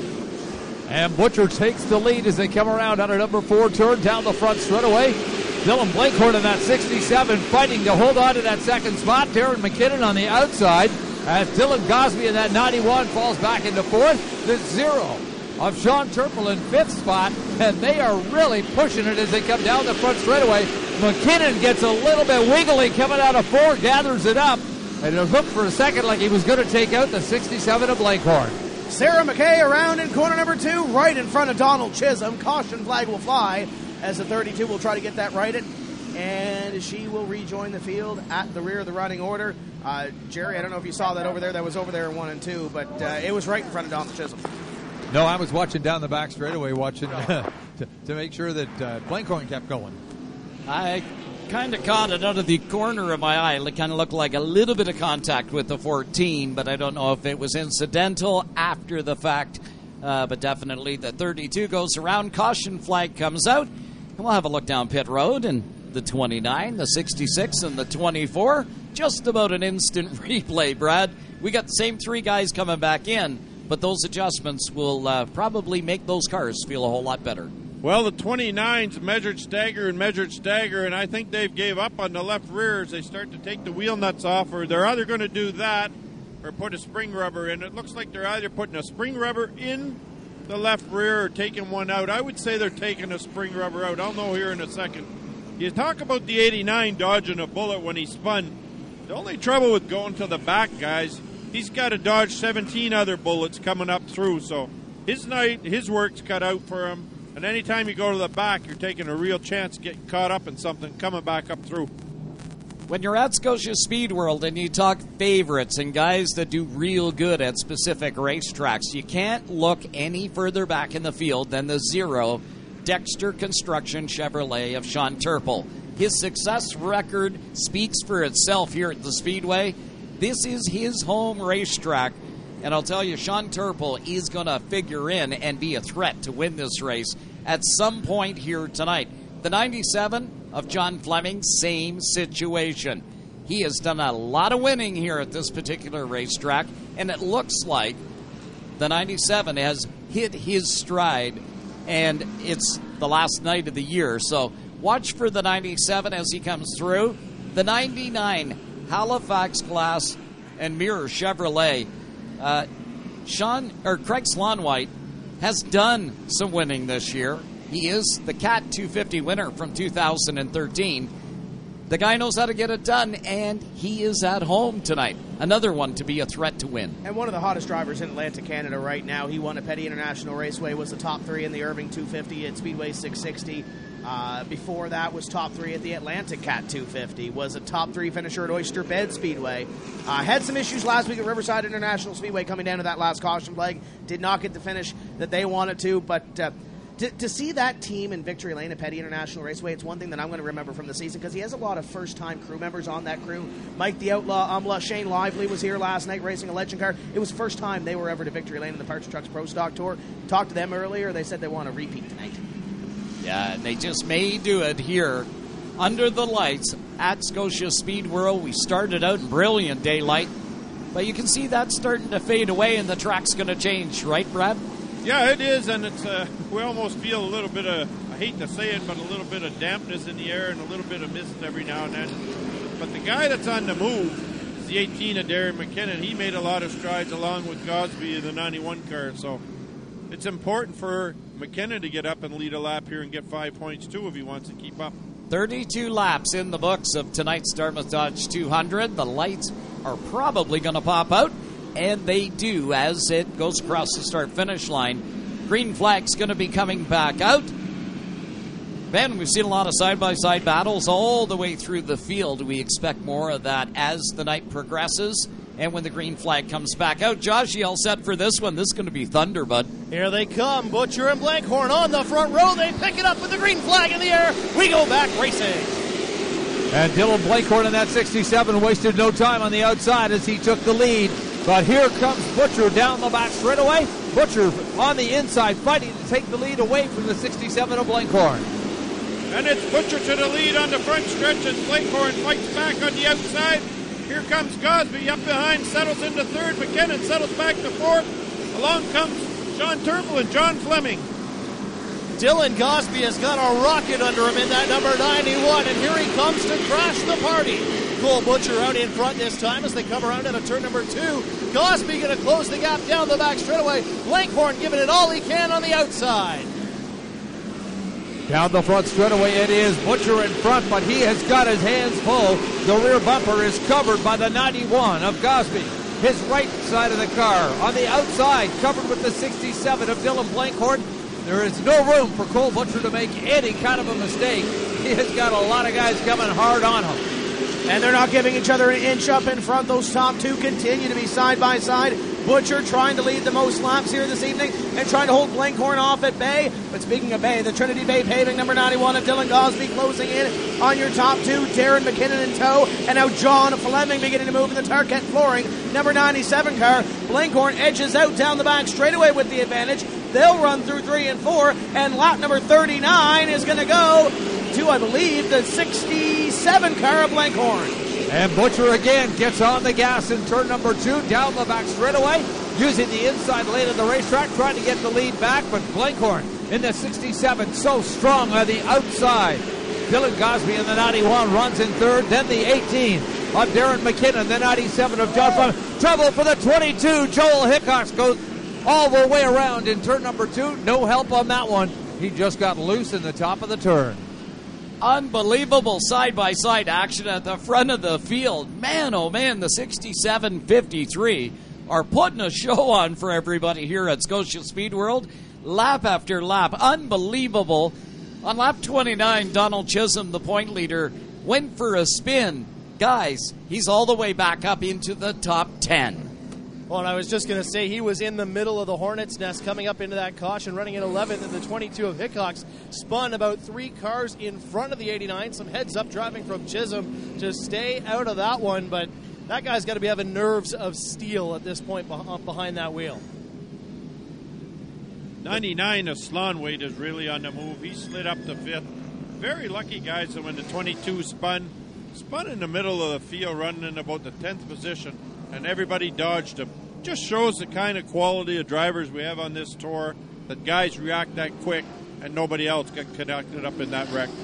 S18: And Butcher takes the lead as they come around on a number four turn down the front straightaway. Dylan Blankhorn in that sixty-seven fighting to hold on to that second spot. Darren McKinnon on the outside as Dylan Gosby in that ninety-one falls back into fourth. The zero of Sean Turple in fifth spot, and they are really pushing it as they come down the front straightaway. McKinnon gets a little bit wiggly coming out of four, gathers it up, and it looked for a second like he was going to take out the sixty-seven of Blankhorn.
S1: Sarah McKay around in corner number two, right in front of Donald Chisholm. Caution flag will fly as the thirty-two will try to get that righted, and she will rejoin the field at the rear of the running order. Uh, Jerry, I don't know if you saw that over there. That was over there in one and two, but uh, it was right in front of Donald Chisholm.
S18: No, I was watching down the back straightaway, watching uh, to, to make sure that uh, Blankhorn kept going.
S5: I kind of caught it out of the corner of my eye. It kind of looked like a little bit of contact with the fourteen, but I don't know if it was incidental after the fact. Uh, but definitely the thirty-two goes around. Caution flag comes out. And we'll have a look down pit road, and the twenty-nine, the sixty-six, and the twenty-four. Just about an instant replay, Brad. We got the same three guys coming back in, but those adjustments will uh, probably make those cars feel a whole lot better.
S19: Well, the twenty-nines measured stagger and measured stagger, and I think they've gave up on the left rear as they start to take the wheel nuts off, or they're either going to do that or put a spring rubber in. It looks like they're either putting a spring rubber in the left rear or taking one out. I would say they're taking a spring rubber out. I'll know here in a second. You talk about the eighty-nine dodging a bullet when he spun. The only trouble with going to the back, guys, he's got to dodge seventeen other bullets coming up through. So his night, his work's cut out for him. And anytime you go to the back, you're taking a real chance getting caught up in something coming back up through.
S5: When you're at Scotia Speed World and you talk favorites and guys that do real good at specific racetracks, you can't look any further back in the field than the zero Dexter Construction Chevrolet of Sean Turple. His success record speaks for itself here at the Speedway. This is his home racetrack, and I'll tell you, Sean Turple is going to figure in and be a threat to win this race at some point here tonight. The ninety-seven of John Fleming, same situation. He has done a lot of winning here at this particular racetrack, and it looks like the ninety-seven has hit his stride, and it's the last night of the year. So watch for the ninety-seven as he comes through. The ninety-nine Halifax Glass and Mirror Chevrolet. Uh, Sean or Craig Slonwhite has done some winning this year. He is the Cat two fifty winner from two thousand thirteen. The guy knows how to get it done, and he is at home tonight. Another one to be a threat to win.
S1: And one of the hottest drivers in Atlantic Canada right now. He won at Petty International Raceway, was the top three in the Irving two fifty at Speedway six sixty. Uh, before that was top three at the Atlantic Cat two fifty. Was a top three finisher at Oyster Bed Speedway. Uh, had some issues last week at Riverside International Speedway coming down to that last caution flag. Did not get the finish that they wanted to, but... Uh, To, to see that team in Victory Lane at Petty International Raceway, it's one thing that I'm going to remember from the season because he has a lot of first-time crew members on that crew. Mike the Outlaw Umla, Shane Lively was here last night racing a legend car. It was the first time they were ever to Victory Lane in the Parts Trucks Pro Stock Tour. Talked to them earlier. They said they want to repeat tonight.
S5: Yeah, and they just may do it here under the lights at Scotia Speed World. We started out in brilliant daylight, but you can see that starting to fade away and the track's going to change, right, Brad?
S19: Yeah, it is, and it's uh, we almost feel a little bit of, I hate to say it, but a little bit of dampness in the air and a little bit of mist every now and then. But the guy that's on the move is the eighteen of Darren McKinnon. He made a lot of strides along with Gosby in the ninety-one car, so it's important for McKinnon to get up and lead a lap here and get five points too if he wants to keep up.
S5: thirty-two laps in the books of tonight's Dartmouth Dodge two hundred. The lights are probably going to pop out. And they do as it goes across the start-finish line. Green flag's going to be coming back out. Ben, we've seen a lot of side-by-side battles all the way through the field. We expect more of that as the night progresses. And when the green flag comes back out, Josh, you all set for this one? This is going to be thunder, bud.
S20: Here they come. Butcher and Blankhorn on the front row. They pick it up with the green flag in the air. We go back racing.
S18: And Dylan Blankhorn in that sixty-seven wasted no time on the outside as he took the lead. But here comes Butcher down the back straightaway. Butcher on the inside fighting to take the lead away from the sixty-seven of Blankhorn.
S19: And it's Butcher to the lead on the front stretch as Blankhorn fights back on the outside. Here comes Gosby up behind, settles into third. McKinnon settles back to fourth. Along comes Sean Turple and John Fleming.
S20: Dylan Gosby has got a rocket under him in that number ninety-one, and here he comes to crash the party. Cole Butcher out in front this time as they come around into turn number two. Gosby going to close the gap down the back straightaway. Blankhorn giving it all he can on the outside.
S18: Down the front straightaway it is Butcher in front, but he has got his hands full. The rear bumper is covered by the ninety-one of Gosby. His right side of the car on the outside covered with the sixty-seven of Dylan Blankhorn. There is no room for Cole Butcher to make any kind of a mistake. He has got a lot of guys coming hard on him.
S1: And they're not giving each other an inch up in front. Those top two continue to be side by side. Butcher trying to lead the most laps here this evening and trying to hold Blankhorn off at bay. But speaking of bay, the Trinity Bay Paving number ninety-one of Dylan Gosby closing in on your top two. Darren McKinnon in tow. And now John Fleming beginning to move in the Target Flooring number ninety-seven car. Blankhorn edges out down the back straightaway with the advantage. They'll run through three and four. And lap number thirty-nine is going to go to, I believe, the sixty-seven car of Blankhorn.
S18: And Butcher again gets on the gas in turn number two, down the back straightaway, using the inside lane of the racetrack, trying to get the lead back, but Blankhorn in the sixty-seven, so strong on the outside. Dylan Gosby in the ninety-one runs in third, then the eighteen of Darren McKinnon, the ninety-seven of John Fleming. Trouble for the twenty-two, Joel Hickox goes all the way around in turn number two. No help on that one. He just got loose in the top of the turn.
S5: Unbelievable side-by-side action at the front of the field. Man, oh man, the sixty-seven fifty-three are putting a show on for everybody here at Scotia Speed World. Lap after lap. Unbelievable. On lap twenty-nine, Donald Chisholm, the point leader, went for a spin guys, he's all the way back up into the top ten.
S20: Well, and I was just going to say he was in the middle of the Hornets' nest coming up into that caution, running in eleventh, and the twenty-two of Hickox spun about three cars in front of the eighty-nine. Some heads-up driving from Chisholm to stay out of that one, but that guy's got to be having nerves of steel at this point behind that wheel.
S19: ninety-nine of Slonwade is really on the move. He slid up to fifth. Very lucky, guys, that when the twenty-two spun, spun in the middle of the field, running in about the tenth position, and everybody dodged him. Just shows the kind of quality of drivers we have on this tour, that guys react that quick and nobody else got connected up in that wreck.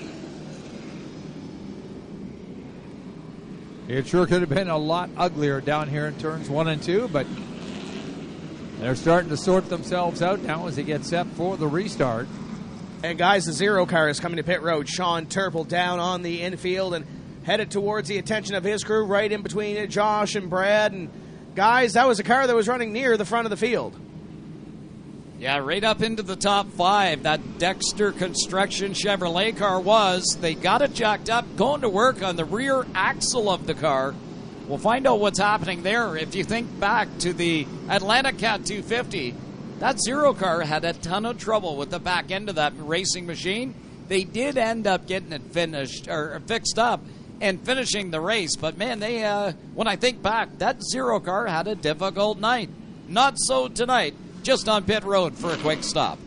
S18: It sure could have been a lot uglier down here in turns one and two, but they're starting to sort themselves out now as they get set for the restart.
S1: And guys, the zero car is coming to pit road. Sean Turple down on the infield and headed towards the attention of his crew, right in between Josh and Brad. And guys, that was a car that was running near the front of the field.
S5: Yeah, right up into the top five. That Dexter Construction Chevrolet car was. They got it jacked up, going to work on the rear axle of the car. We'll find out what's happening there. If you think back to the Atlanta Cat two fifty, that Zero car had a ton of trouble with the back end of that racing machine. They did end up getting it finished or fixed up and finishing the race. But, man, they uh, when I think back, that Zero car had a difficult night. Not so tonight, just on pit road for a quick stop.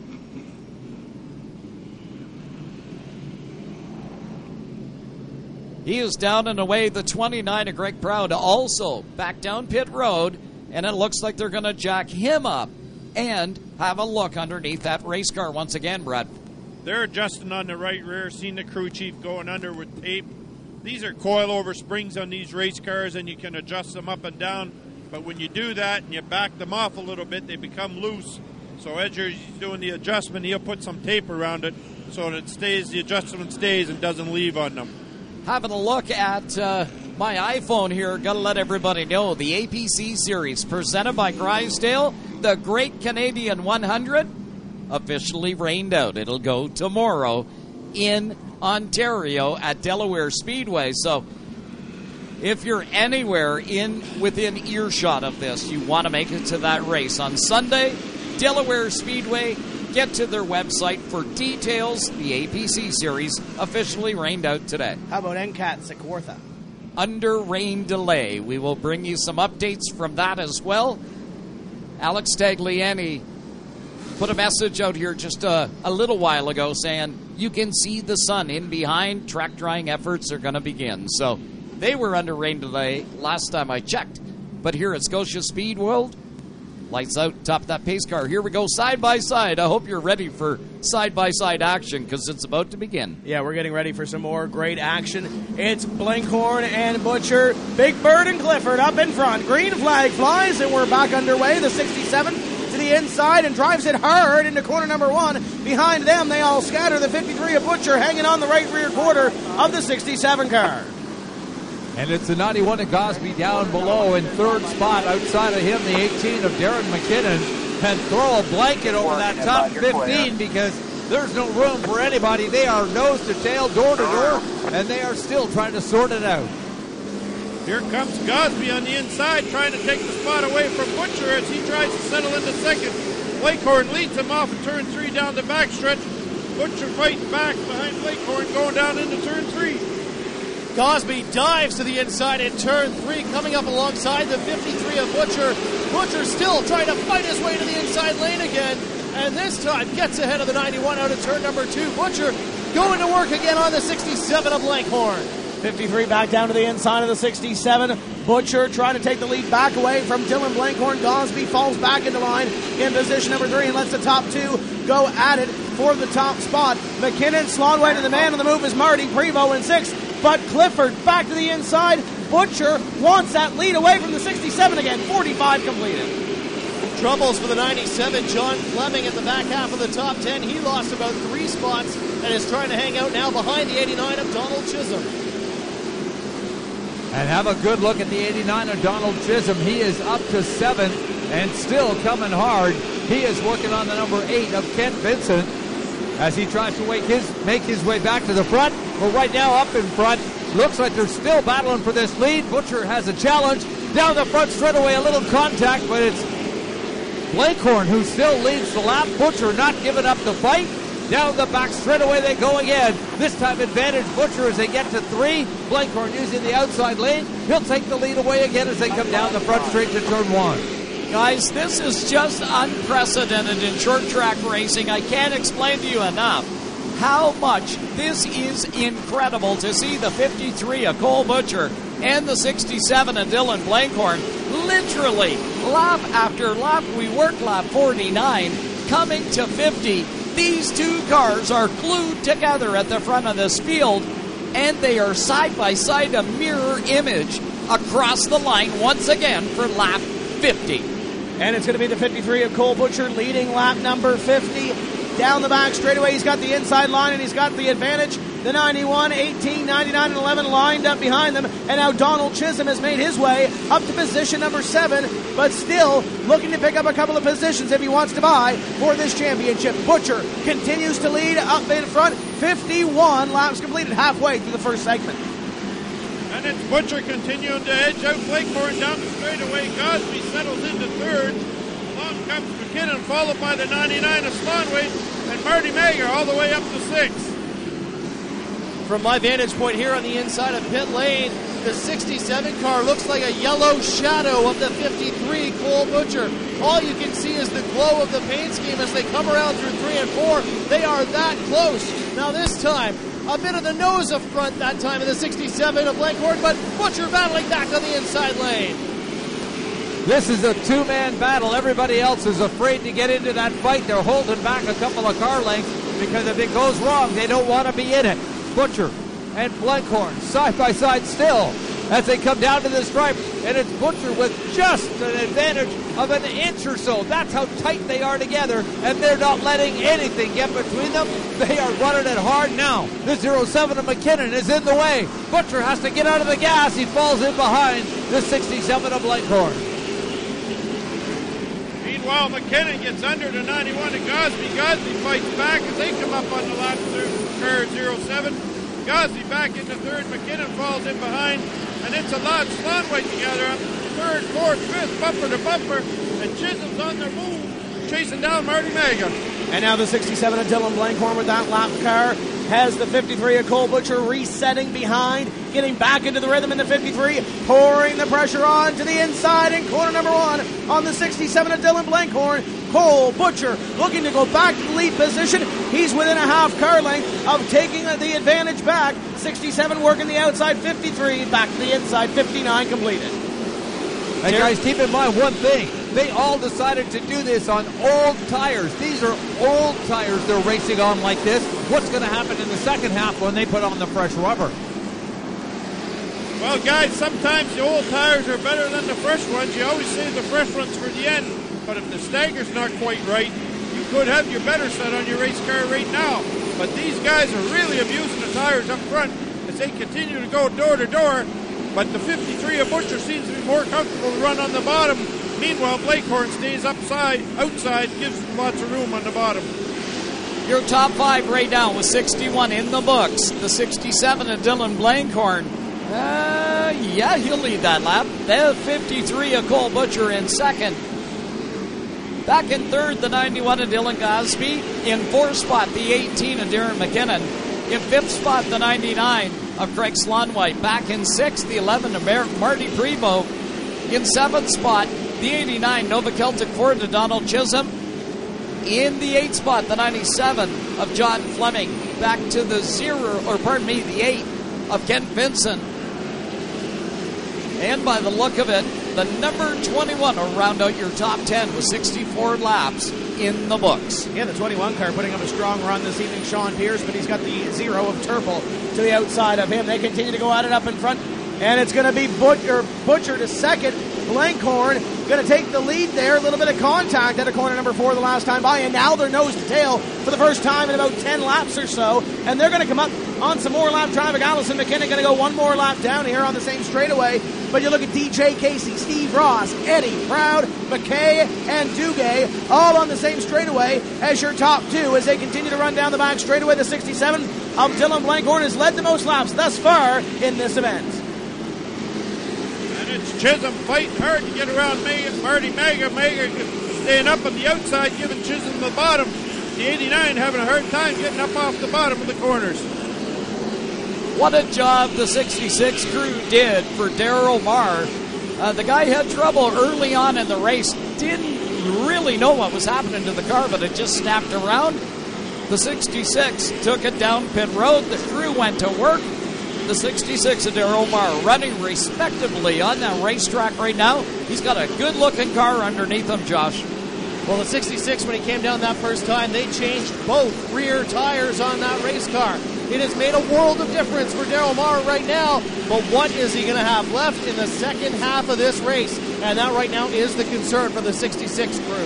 S5: He is down and away. The twenty-nine of Greg Proud also back down pit road, and it looks like they're going to jack him up and have a look underneath that race car once again, Brad.
S19: They're adjusting on the right rear, seeing the crew chief going under with tape. These are coil-over springs on these race cars, and you can adjust them up and down. But when you do that and you back them off a little bit, they become loose. So as you're doing the adjustment, he'll put some tape around it so that it stays, the adjustment stays and doesn't leave on them.
S5: Having a look at uh, my iPhone here, got to let everybody know the A P C Series presented by Grisdale, the Great Canadian one hundred, officially rained out. It'll go tomorrow in Ontario at Delaware Speedway. So if you're anywhere in within earshot of this, you want to make it to that race on Sunday, Delaware Speedway. Get to their website for details. The A P C Series officially rained out today.
S1: How about N C A T Sequartha?
S5: Under rain delay. We will bring you some updates from that as well. Alex Tagliani put a message out here just a, a little while ago saying you can see the sun in behind. Track drying efforts are going to begin. So they were under rain delay last time I checked. But here at Scotia Speed World, lights out, top of that pace car. Here we go, side by side. I hope you're ready for side-by-side action because it's about to begin.
S1: Yeah, we're getting ready for some more great action. It's Blinkhorn and Butcher. Big Bird and Clifford up in front. Green flag flies, and we're back underway. The sixty-seven to the inside and drives it hard into corner number one. Behind them, they all scatter. The fifty-three of Butcher hanging on the right rear quarter of the sixty-seven car.
S18: And it's the ninety-one of Gosby down below in third spot. Outside of him, the eighteen of Darren McKinnon. And throw a blanket over that top fifteen because there's no room for anybody. They are nose to tail, door to door, and they are still trying to sort it out.
S19: Here comes Gosby on the inside, trying to take the spot away from Butcher as he tries to settle into second. Blakehorn leads him off in turn three down the backstretch. Butcher fighting back behind Blakehorn going down into turn three.
S20: Gosby dives to the inside in turn three, coming up alongside the fifty-three of Butcher. Butcher still trying to fight his way to the inside lane again, and this time gets ahead of the ninety-one out of turn number two. Butcher going to work again on the sixty-seven of Blankhorn.
S1: fifty-three back down to the inside of the sixty-seven. Butcher trying to take the lead back away from Dylan Blankhorn. Gosby falls back into line in position number three and lets the top two go at it for the top spot. McKinnon, Slonway to the man on the move is Marty Prevost in sixth. But Clifford back to the inside. Butcher wants that lead away from the sixty-seven again. forty-five completed.
S20: Troubles for the ninety-seven. John Fleming at the back half of the top ten. He lost about three spots and is trying to hang out now behind the eighty-nine of Donald Chisholm.
S18: And have a good look at the eighty-nine of Donald Chisholm. He is up to seventh and still coming hard. He is working on the number eight of Kent Vincent as he tries to make his, make his way back to the front. Well, right now up in front Looks like they're still battling for this lead. Butcher has a challenge. Down the front straightaway, a little contact, but it's Blankhorn who still leads the lap. Butcher not giving up the fight. Down the back straightaway they go again. This time advantage Butcher as they get to three. Blankhorn using the outside lane. He'll take the lead away again as they come down the front straight to turn one.
S5: Guys, this is just unprecedented in short track racing. I can't explain to you enough how much this is incredible to see the fifty-three of Cole Butcher and the sixty-seven of Dylan Blankhorn literally lap after lap. We work lap forty-nine coming to fifty. These two cars are glued together at the front of this field, and they are side by side, a mirror image across the line once again for lap fifty.
S1: And it's going to be the fifty-three of Cole Butcher leading lap number fifty. Down the back straightaway, he's got the inside line and he's got the advantage. The ninety-one, eighteen, ninety-nine, and eleven lined up behind them. And now Donald Chisholm has made his way up to position number seven, but still looking to pick up a couple of positions if he wants to vie for this championship. Butcher continues to lead up in front. fifty-one laps completed halfway through the first segment.
S19: And it's Butcher continuing to edge out Blankhorn down the straightaway. Gosby settles into third. Along comes McKinnon, followed by the ninety-nine of Slonway, and Marty Mager all the way up to sixth.
S20: From my vantage point here on the inside of pit lane, the sixty-seven car looks like a yellow shadow of the fifty-three Cole Butcher. All you can see is the glow of the paint scheme as they come around through three and four. They are that close. Now this time, a bit of the nose up front that time of the sixty-seven of Blankhorn, but Butcher battling back on the inside lane.
S18: This is a two-man battle. Everybody else is afraid to get into that fight. They're holding back a couple of car lengths because if it goes wrong, they don't want to be in it. Butcher and Blankhorn side by side still as they come down to the stripe, and it's Butcher with just an advantage of an inch or so. That's how tight they are together, and they're not letting anything get between them. They are running it hard now. The oh seven of McKinnon is in the way. Butcher has to get out of the gas. He falls in behind the sixty-seven of Blankhorn.
S19: Meanwhile, McKinnon gets under the ninety-one of Gosby. Gosby fights back as they come up on the lap car oh seven. Gosby back into third. McKinnon falls in behind. And it's a lot Slonway together up third, fourth, fifth, bumper to bumper. And Chisholm's on their move, chasing down Marty Mager.
S1: And now the sixty-seven of Dylan Blankhorn with that lap car has the fifty-three of Cole Butcher resetting behind, getting back into the rhythm in the fifty-three, pouring the pressure on to the inside in corner number one on the sixty-seven of Dylan Blankhorn. Cole Butcher looking to go back to the lead position. He's within a half car length of taking the advantage back. sixty-seven working the outside, fifty-three back to the inside, fifty-nine completed.
S18: And guys, keep in mind one thing. They all decided to do this on old tires. These are old tires they're racing on like this. What's going to happen in the second half when they put on the fresh rubber?
S19: Well, guys, sometimes the old tires are better than the fresh ones. You always save the fresh ones for the end. But if the stagger's not quite right, you could have your better set on your race car right now. But these guys are really abusing the tires up front as they continue to go door to door. But the fifty-three of Butcher seems to be more comfortable to run on the bottom. Meanwhile, Blankhorn stays upside, outside, gives them lots of room on the bottom.
S5: Your top five right now with sixty-one in the books. The sixty-seven of Dylan Blankhorn. Uh, yeah, he'll lead that lap. The fifty-three of Cole Butcher in second. Back in third, the ninety-one of Dylan Gosby. In fourth spot, the eighteen of Darren McKinnon. In fifth spot, the ninety-nine of Craig Slonwhite. Back in sixth, the eleven of Marty Primo. In seventh spot, the eighty-nine Nova Celtic Ford of Donald Chisholm. In the eighth spot, the ninety-seven of John Fleming. Back to the zero, or pardon me, the eight of Kent Vinson. And by the look of it, the number twenty-one will round out your top ten with sixty-four laps in the books.
S1: Yeah, the twenty-one car putting up a strong run this evening, Sean Pierce, but he's got the zero of Turple to the outside of him. They continue to go at it up in front, and it's going to be Butcher, Butcher to second. Blankhorn going to take the lead there. A little bit of contact at a corner number four the last time by, and now they're nose to tail for the first time in about ten laps or so, and they're going to come up on some more lap traffic. Allison McKinnon going to go one more lap down here on the same straightaway, but you look at D J Casey, Steve Ross, Eddie Proud, McKay, and Duguay all on the same straightaway as your top two as they continue to run down the back straightaway. The sixty-seven of Dylan Blankhorn has led the most laps thus far in this event.
S19: And it's Chisholm fighting hard to get around Mega, Marty Mega. Mega staying up on the outside, giving Chisholm the bottom. The eighty-nine having a hard time getting up off the bottom of the corners.
S5: What a job the sixty-six crew did for Daryl Marr. Uh, the guy had trouble early on in the race. Didn't really know what was happening to the car, but it just snapped around. The sixty-six took it down pit road. The crew went to work. The sixty-six of Daryl Marr running respectably on that racetrack right now. He's got a good-looking car underneath him, Josh.
S20: Well, the sixty-six, when he came down that first time, they changed both rear tires on that race car. It has made a world of difference for Daryl Marr right now, but what is he going to have left in the second half of this race? And that right now is the concern for the sixty-six crew.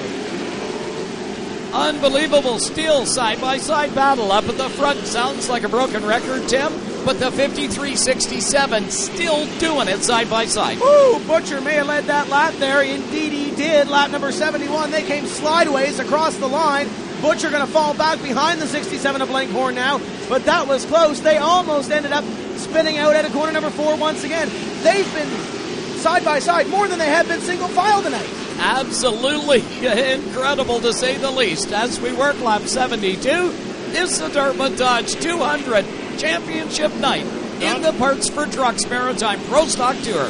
S5: Unbelievable steel side-by-side battle up at the front. Sounds like a broken record, Tim, but the fifty-three sixty-seven still doing it side-by-side.
S1: Ooh, Butcher may have led that lap there. Indeed he did. Lap number seventy-one, they came slideways across the line. Butcher going to fall back behind the sixty-seven of Blankhorn now, but that was close. They almost ended up spinning out at a corner number four once again. They've been side-by-side more than they have been single file tonight.
S5: Absolutely incredible, to say the least. As we work lap seventy-two, this is the Dartmouth Dodge two hundred Championship night in the Parts for Trucks Maritime Pro Stock Tour.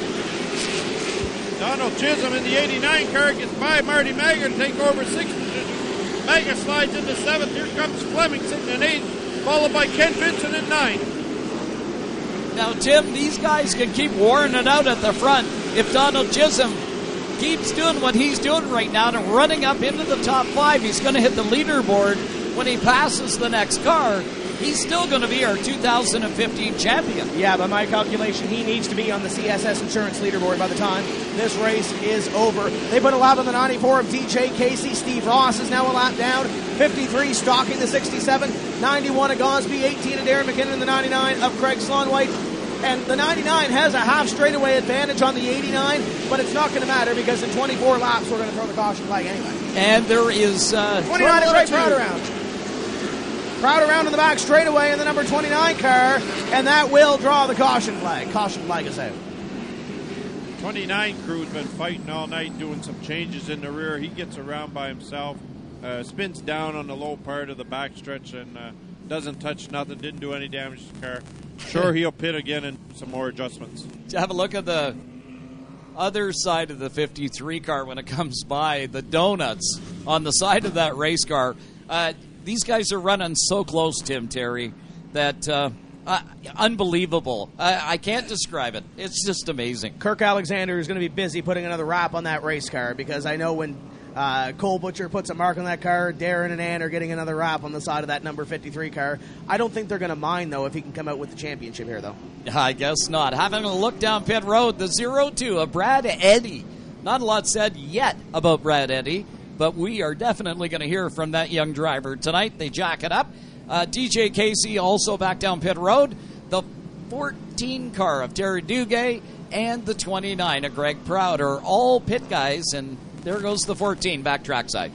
S19: Donald Chisholm in the eighty-nine car gets by Marty Mager to take over sixth. Mager slides into seventh. Here comes Fleming sitting in eighth, followed by Ken Vincent in ninth.
S5: Now, Tim, these guys can keep warring it out at the front. If Donald Chisholm keeps doing what he's doing right now and running up into the top five, he's going to hit the leaderboard when he passes the next car. He's still going to be our two thousand fifteen champion.
S1: Yeah, by my calculation, he needs to be on the C S S Insurance leaderboard by the time this race is over. They put a lap on the ninety-four of D J Casey. Steve Ross is now a lap down. fifty-three stalking the sixty-seven. ninety-one of Gosby. eighteen of Darren McKinnon. The ninety-nine of Craig Slonwhite. And the ninety-nine has a half straightaway advantage on the eighty-nine, but it's not going to matter because in twenty-four laps we're going to throw the caution flag anyway.
S5: And there is uh,
S1: twenty-nine is right Proud around. Proud around in the back straightaway in the number twenty-nine car, and that will draw the caution flag. Caution flag is out.
S19: twenty-nine crew's been fighting all night, doing some changes in the rear. He gets around by himself, uh, spins down on the low part of the backstretch, and uh, doesn't touch nothing, didn't do any damage to the car. Sure, he'll pit again and some more adjustments.
S5: Have a look at the other side of the fifty-three car when it comes by, the donuts on the side of that race car. Uh, these guys are running so close, Tim Terry, that uh, uh, unbelievable. I, I can't describe it. It's just amazing.
S1: Kirk Alexander is going to be busy putting another wrap on that race car because I know when Uh, Cole Butcher puts a mark on that car, Darren and Ann are getting another wrap on the side of that number fifty-three car. I don't think they're going to mind, though, if he can come out with the championship here, though.
S5: I guess not. Having a look down pit road, the zero two of Brad Eddy. Not a lot said yet about Brad Eddy, but we are definitely going to hear from that young driver tonight. They jack it up. Uh, D J Casey also back down pit road. The fourteen car of Terry Duguay and the twenty-nine of Greg Proud are all pit guys, and there goes the fourteen back trackside.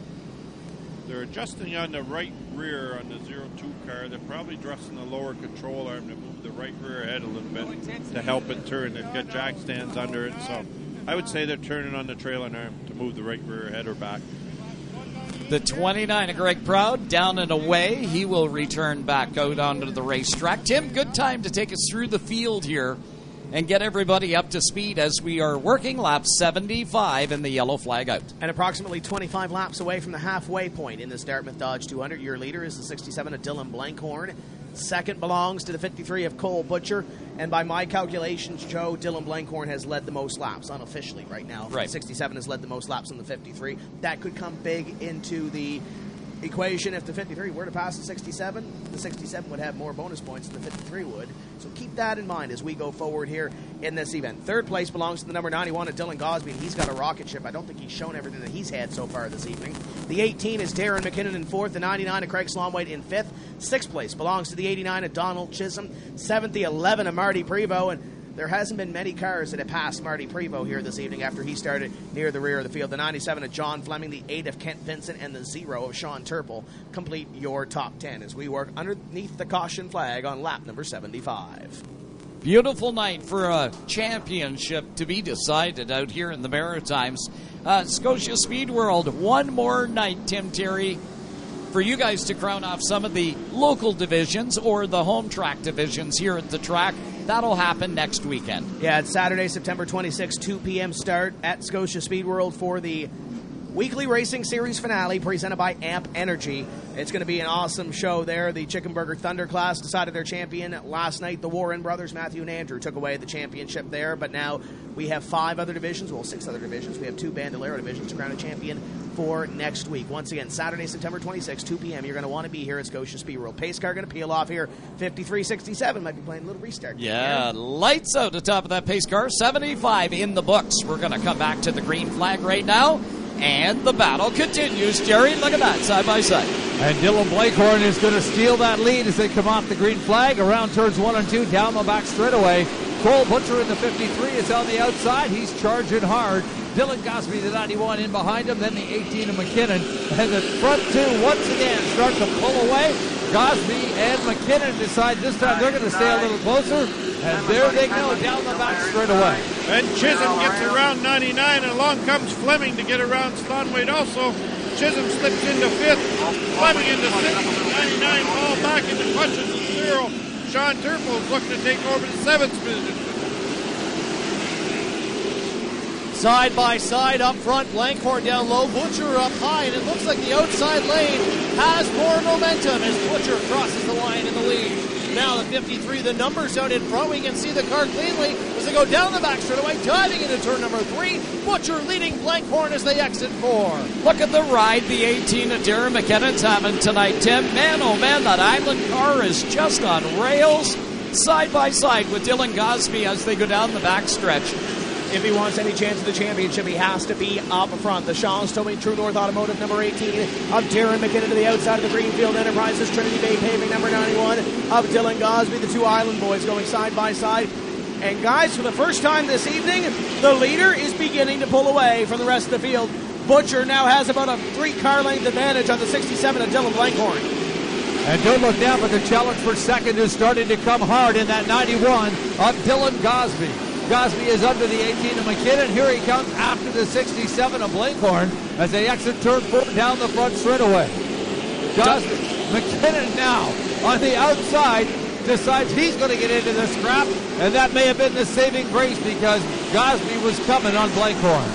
S19: They're adjusting on the right rear on the zero two car. They're probably adjusting the lower control arm to move the right rear ahead a little bit to help it turn. They've got jack stands under it, so I would say they're turning on the trailing arm to move the right rear ahead or back.
S5: The twenty-nine of Greg Proud down and away. He will return back out onto the racetrack. Tim, good time to take us through the field here and get everybody up to speed as we are working lap seventy-five in the yellow flag out.
S1: And approximately twenty-five laps away from the halfway point in this Dartmouth Dodge two hundred. Your leader is the sixty-seven of Dylan Blankhorn. Second belongs to the fifty-three of Cole Butcher. And by my calculations, Joe, Dylan Blankhorn has led the most laps unofficially right now.
S5: Right.
S1: The sixty-seven has led the most laps on the fifty-three. That could come big into the equation. If the fifty-three were to pass the sixty-seven, the sixty-seven would have more bonus points than the fifty-three would. So keep that in mind as we go forward here in this event. Third place belongs to the number ninety-one of Dylan Gosby, and he's got a rocket ship. I don't think he's shown everything that he's had so far this evening. The eighteen is Darren McKinnon in fourth. The ninety-nine of Craig Slonwhite in fifth. Sixth place belongs to the eighty-nine of Donald Chisholm. Seventh, the eleven of Marty Prevost. And there hasn't been many cars that have passed Marty Prevost here this evening after he started near the rear of the field. The ninety-seven of John Fleming, the eight of Kent Vincent, and the zero of Sean Turple complete your top ten as we work underneath the caution flag on lap number seventy-five.
S5: Beautiful night for a championship to be decided out here in the Maritimes. Uh, Scotia Speed World, one more night, Tim Terry, for you guys to crown off some of the local divisions or the home track divisions here at the track. That'll happen next weekend.
S1: Yeah, it's Saturday, September twenty-sixth, two p.m. start at Scotia Speed World for the Weekly Racing Series finale presented by Amp Energy. It's going to be an awesome show there. The Chicken Burger Thunder class decided their champion last night. The Warren brothers, Matthew and Andrew, took away the championship there. But now we have five other divisions, well, six other divisions. We have two Bandolero divisions to crown a champion for next week. Once again, Saturday, September twenty-sixth, two p.m. You're going to want to be here at Scotia Speed World. Pace car going to peel off here. fifty-three sixty-seven might be playing a little restart.
S5: Yeah, lights out the top of that pace car. seventy-five in the books. We're going to come back to the green flag right now. And the battle continues. Jerry, look at that, side by side.
S18: And Dylan Blakehorn is going to steal that lead as they come off the green flag. Around turns one and two, down the back straightaway. Cole Butcher in the fifty-three is on the outside. He's charging hard. Dylan Gosby, the ninety-one, in behind him. Then the eighteen of McKinnon. And the front two, once again, start to pull away. Gosby and McKinnon decide this time they're going to stay a little closer. And there they go, down the back straightaway.
S19: And Chisholm gets around ninety-nine, and along comes Fleming to get around Stanway also. Chisholm slips into fifth, Fleming into sixth, ninety-nine fall back into punches to zero. Sean Turple is looking to take over the seventh position.
S20: Side by side up front, Blankhorn down low, Butcher up high, and it looks like the outside lane has more momentum as Butcher crosses the line in the lead. Now the fifty-three, the numbers out in front. We can see the car cleanly as they go down the back straightaway, diving into turn number three. Butcher leading Blankhorn as they exit four.
S5: Look at the ride the eighteen of Darren McKinnon's having tonight, Tim. Man, oh man, that Island car is just on rails. Side by side with Dylan Gosby as they go down the back stretch.
S1: If he wants any chance of the championship, he has to be up front. The Shaw's Towing True North Automotive number eighteen of Darren McKinnon to the outside of the Greenfield Enterprises. Trinity Bay Paving number ninety-one of Dylan Gosby. The two Island boys going side by side. And guys, for the first time this evening, the leader is beginning to pull away from the rest of the field. Butcher now has about a three-car length advantage on the sixty-seven of Dylan Blankhorn.
S18: And don't look down, but the challenge for second is starting to come hard in that ninety-one of Dylan Gosby. Gosby is under the eighteen of McKinnon. Here he comes after the sixty-seven of Blankhorn as they exit turn four down the front straightaway. Gosby, McKinnon now on the outside decides he's going to get into the scrap, and that may have been the saving grace because Gosby was coming on Blankhorn.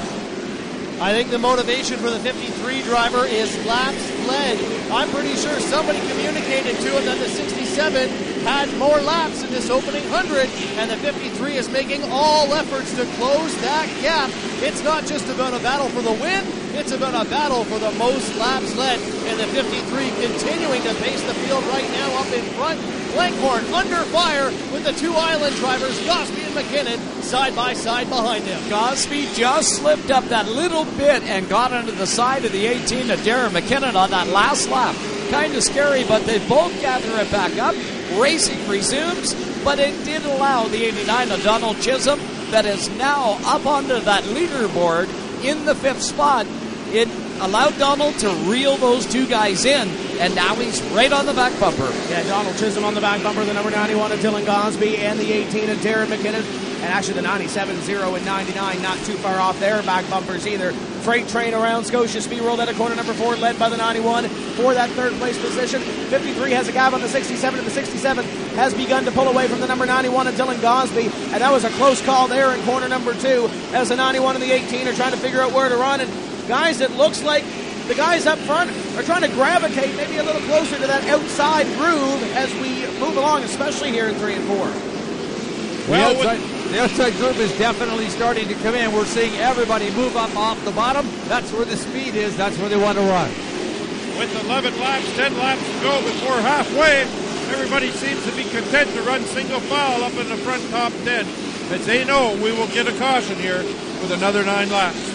S20: I think the motivation for the fifty-three driver is laps led. I'm pretty sure somebody communicated to him that the sixty-seven had more laps in this opening one hundred, and the fifty-three is making all efforts to close that gap. It's not just about a battle for the win, it's about a battle for the most laps led, and the fifty-three continuing to pace the field right now up in front. Blankhorn under fire with the two Island drivers, Gosby and McKinnon, side by side behind him.
S5: Gosby just slipped up that little bit and got onto the side of the eighteen of Darren McKinnon on that last lap. Kind of scary, but they both gather it back up. Racing resumes, but it did allow the eighty-nine of Donald Chisholm that is now up onto that leaderboard in the fifth spot. It allowed Donald to reel those two guys in, and now he's right on the back bumper.
S1: Yeah, Donald Chisholm on the back bumper, the number ninety-one of Dylan Gosby, and the eighteen of Darren McKinnon. And actually the ninety-seven, zero, and ninety-nine not too far off their back bumpers either. Freight train around Scotia Speed World at a corner number four, led by the ninety-one for that third place position. fifty-three has a gap on the sixty-seven, and the sixty-seven has begun to pull away from the number ninety-one of Dylan Gosby. And that was a close call there in corner number two as the ninety-one and the eighteen are trying to figure out where to run. And guys, it looks like the guys up front are trying to gravitate maybe a little closer to that outside groove as we move along, especially here in three and four.
S18: Well, the outside, the outside group is definitely starting to come in. We're seeing everybody move up off the bottom. That's where the speed is. That's where they want to run.
S19: With eleven laps, ten laps to go before halfway, everybody seems to be content to run single file up in the front top ten. As they know, we will get a caution here with another nine laps.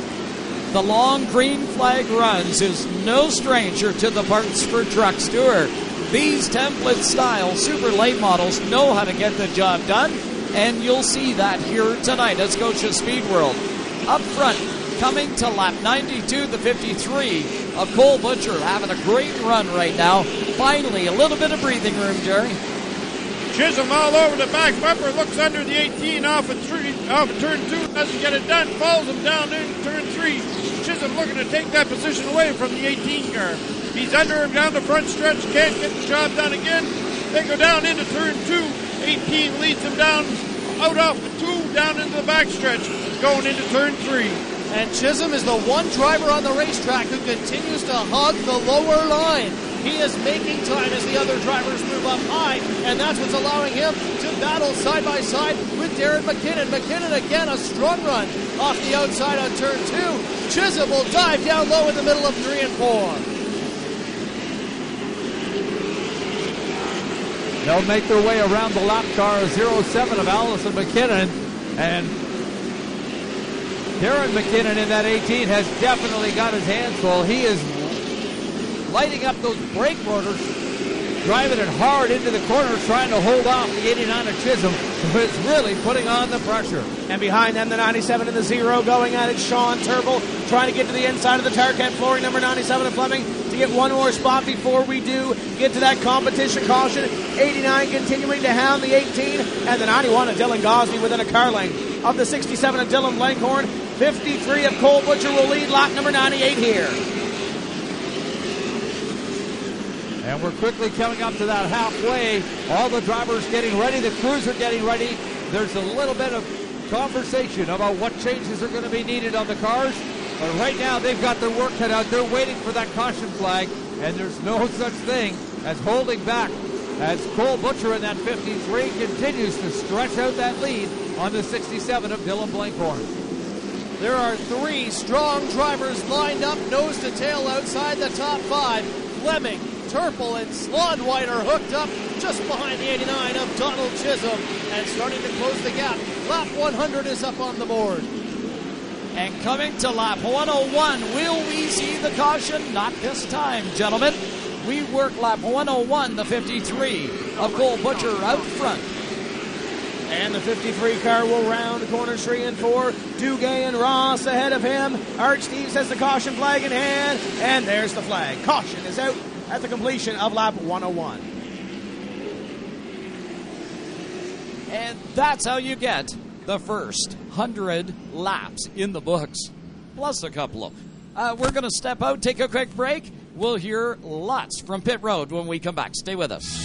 S5: The long green flag runs is no stranger to the Parts for Trucks Tour. These template-style super late models know how to get the job done. And you'll see that here tonight at Scotia Speed World. Up front, coming to lap ninety-two, the fifty-three of Cole Butcher, having a great run right now. Finally, a little bit of breathing room, Jerry.
S19: Chisholm all over the back bumper, looks under the eighteen off of, three, off of turn two, doesn't get it done, follows him down into turn three. Chisholm looking to take that position away from the eighteen car. He's under him down the front stretch, can't get the job done again. They go down into turn two. eighteen leads him down, out off the two, down into the back stretch, going into turn three.
S20: And Chisholm is the one driver on the racetrack who continues to hug the lower line. He is making time as the other drivers move up high, and that's what's allowing him to battle side by side with Darren McKinnon. McKinnon again, a strong run off the outside on turn two. Chisholm will dive down low in the middle of three and four.
S18: They'll make their way around the lap car oh seven of Allison McKinnon, and Darren McKinnon in that eighteen has definitely got his hands full. He is lighting up those brake motors, driving it hard into the corners, trying to hold off the eighty-nine of Chisholm, but it's really putting on the pressure.
S1: And behind them, the ninety-seven and the zero going at it. Sean Turble trying to get to the inside of the Tarkett flooring, number ninety-seven of Fleming, to get one more spot before we do get to that competition caution. eighty-nine continuing to hound the eighteen, and the ninety-one of Dylan Gosney within a car length of the sixty-seven of Dylan Blankhorn. fifty-three of Cole Butcher will lead lap number ninety-eight here.
S18: And we're quickly coming up to that halfway. All the drivers getting ready. The crews are getting ready. There's a little bit of conversation about what changes are going to be needed on the cars. But right now, they've got their work cut out. They're waiting for that caution flag. And there's no such thing as holding back as Cole Butcher in that fifty-three continues to stretch out that lead on the sixty-seven of Dylan Blankhorn.
S20: There are three strong drivers lined up, nose to tail outside the top five. Fleming, Turple, and Slodwhite are hooked up just behind the eighty-nine of Donald Chisholm and starting to close the gap. Lap one hundred is up on the board.
S5: And coming to lap one oh one, will we see the caution? Not this time, gentlemen. We work lap one oh one, the fifty-three of Cole Butcher out front.
S1: And the fifty-three car will round corners three and four. Duguay and Ross ahead of him. Art Steves has the caution flag in hand. And there's the flag. Caution is out at the completion of lap one oh one.
S5: And that's how you get the first one hundred laps in the books. Plus a couple of. Uh, we're going to step out, take a quick break. We'll hear lots from Pit Road when we come back. Stay with us.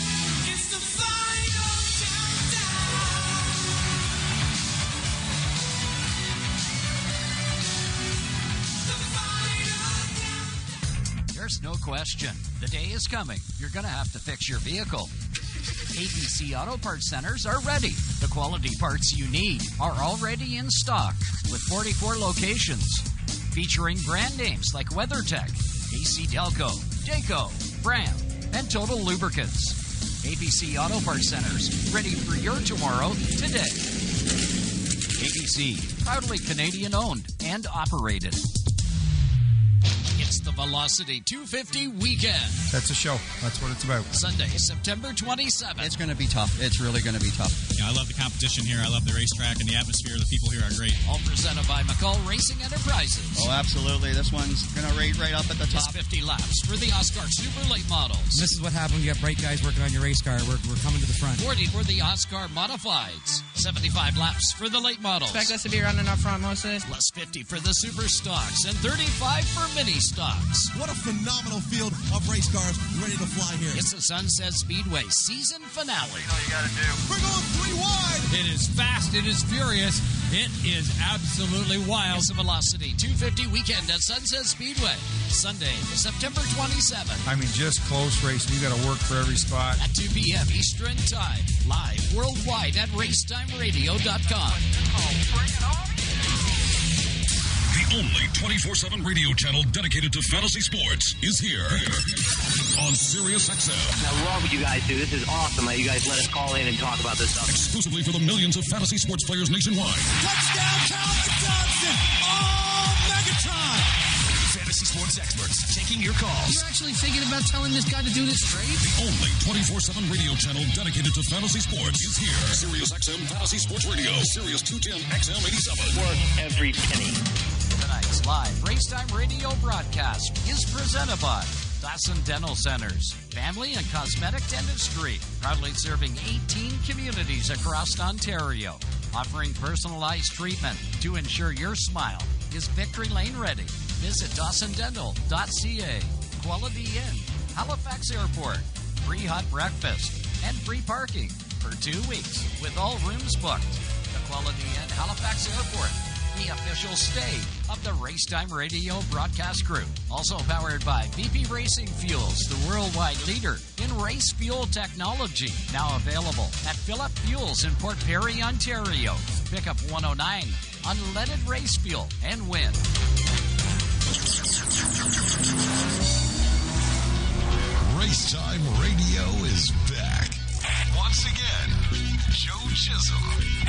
S12: There's no question. The day is coming. You're going to have to fix your vehicle. A B C Auto Parts Centers are ready. The quality parts you need are already in stock with forty-four locations, featuring brand names like WeatherTech, A C Delco, Dayco, Bram, and Total Lubricants. A B C Auto Parts Centers, ready for your tomorrow today. A B C, proudly Canadian owned and operated.
S4: It's the Velocity two fifty weekend.
S21: That's a show. That's what it's about.
S4: Sunday, September twenty-seventh.
S22: It's going to be tough. It's really going to be tough.
S23: Yeah, I love the competition here. I love the racetrack and the atmosphere. The people here are great.
S4: All presented by McCall Racing Enterprises.
S22: Oh, absolutely. This one's going to rate right up at the top.
S4: It's fifty laps for the Oscar Super Late Models.
S24: This is what happens when you got bright guys working on your race car. We're, we're coming to the front.
S4: forty for the Oscar Modifieds. seventy-five laps for the Late Models.
S25: Expect us to be running up front most of this.
S4: Plus fifty for the Super Stocks and thirty-five for Mini Stocks.
S26: What a phenomenal field of race cars ready to fly here.
S4: It's the Sunset Speedway season finale.
S26: You know what you gotta do. We're going three wide.
S16: It is fast. It is furious. It is absolutely wild.
S4: It's the Velocity two fifty weekend at Sunset Speedway. Sunday, September twenty-seventh.
S21: I mean, just close racing. You got to work for every spot.
S4: At two p.m. Eastern Time. Live worldwide at racetime radio dot com.
S9: The only twenty-four seven radio channel dedicated to fantasy sports is here, here on Sirius X M.
S27: I love what you guys do. This is awesome that you guys let us call in and talk about this stuff.
S9: Exclusively for the millions of fantasy sports players nationwide.
S26: Touchdown, Calvin Johnson! Oh, Megatron!
S9: Fantasy Sports sports experts taking your calls.
S2: You're actually thinking about telling this guy to do this trade?
S9: The only twenty-four seven radio channel dedicated to fantasy sports is here. Sirius X M Fantasy Sports Radio. Sirius two ten X M eighty-seven.
S27: Worth every penny.
S12: Tonight's live Racetime Radio broadcast is presented by Dawson Dental Centers, family and cosmetic dentistry, proudly serving eighteen communities across Ontario. Offering personalized treatment to ensure your smile is Victory Lane ready. Visit dawson dental dot c a. Quality Inn, Halifax Airport, free hot breakfast, and free parking for two weeks with all rooms booked. The Quality Inn, Halifax Airport, the official stay of the Racetime Radio broadcast crew. Also powered by V P Racing Fuels, the worldwide leader in race fuel technology. Now available at Phillip Fuels in Port Perry, Ontario. Pick up one oh nine unleaded race fuel and win.
S9: Racetime Radio is back. And once again, Joe Chisholm.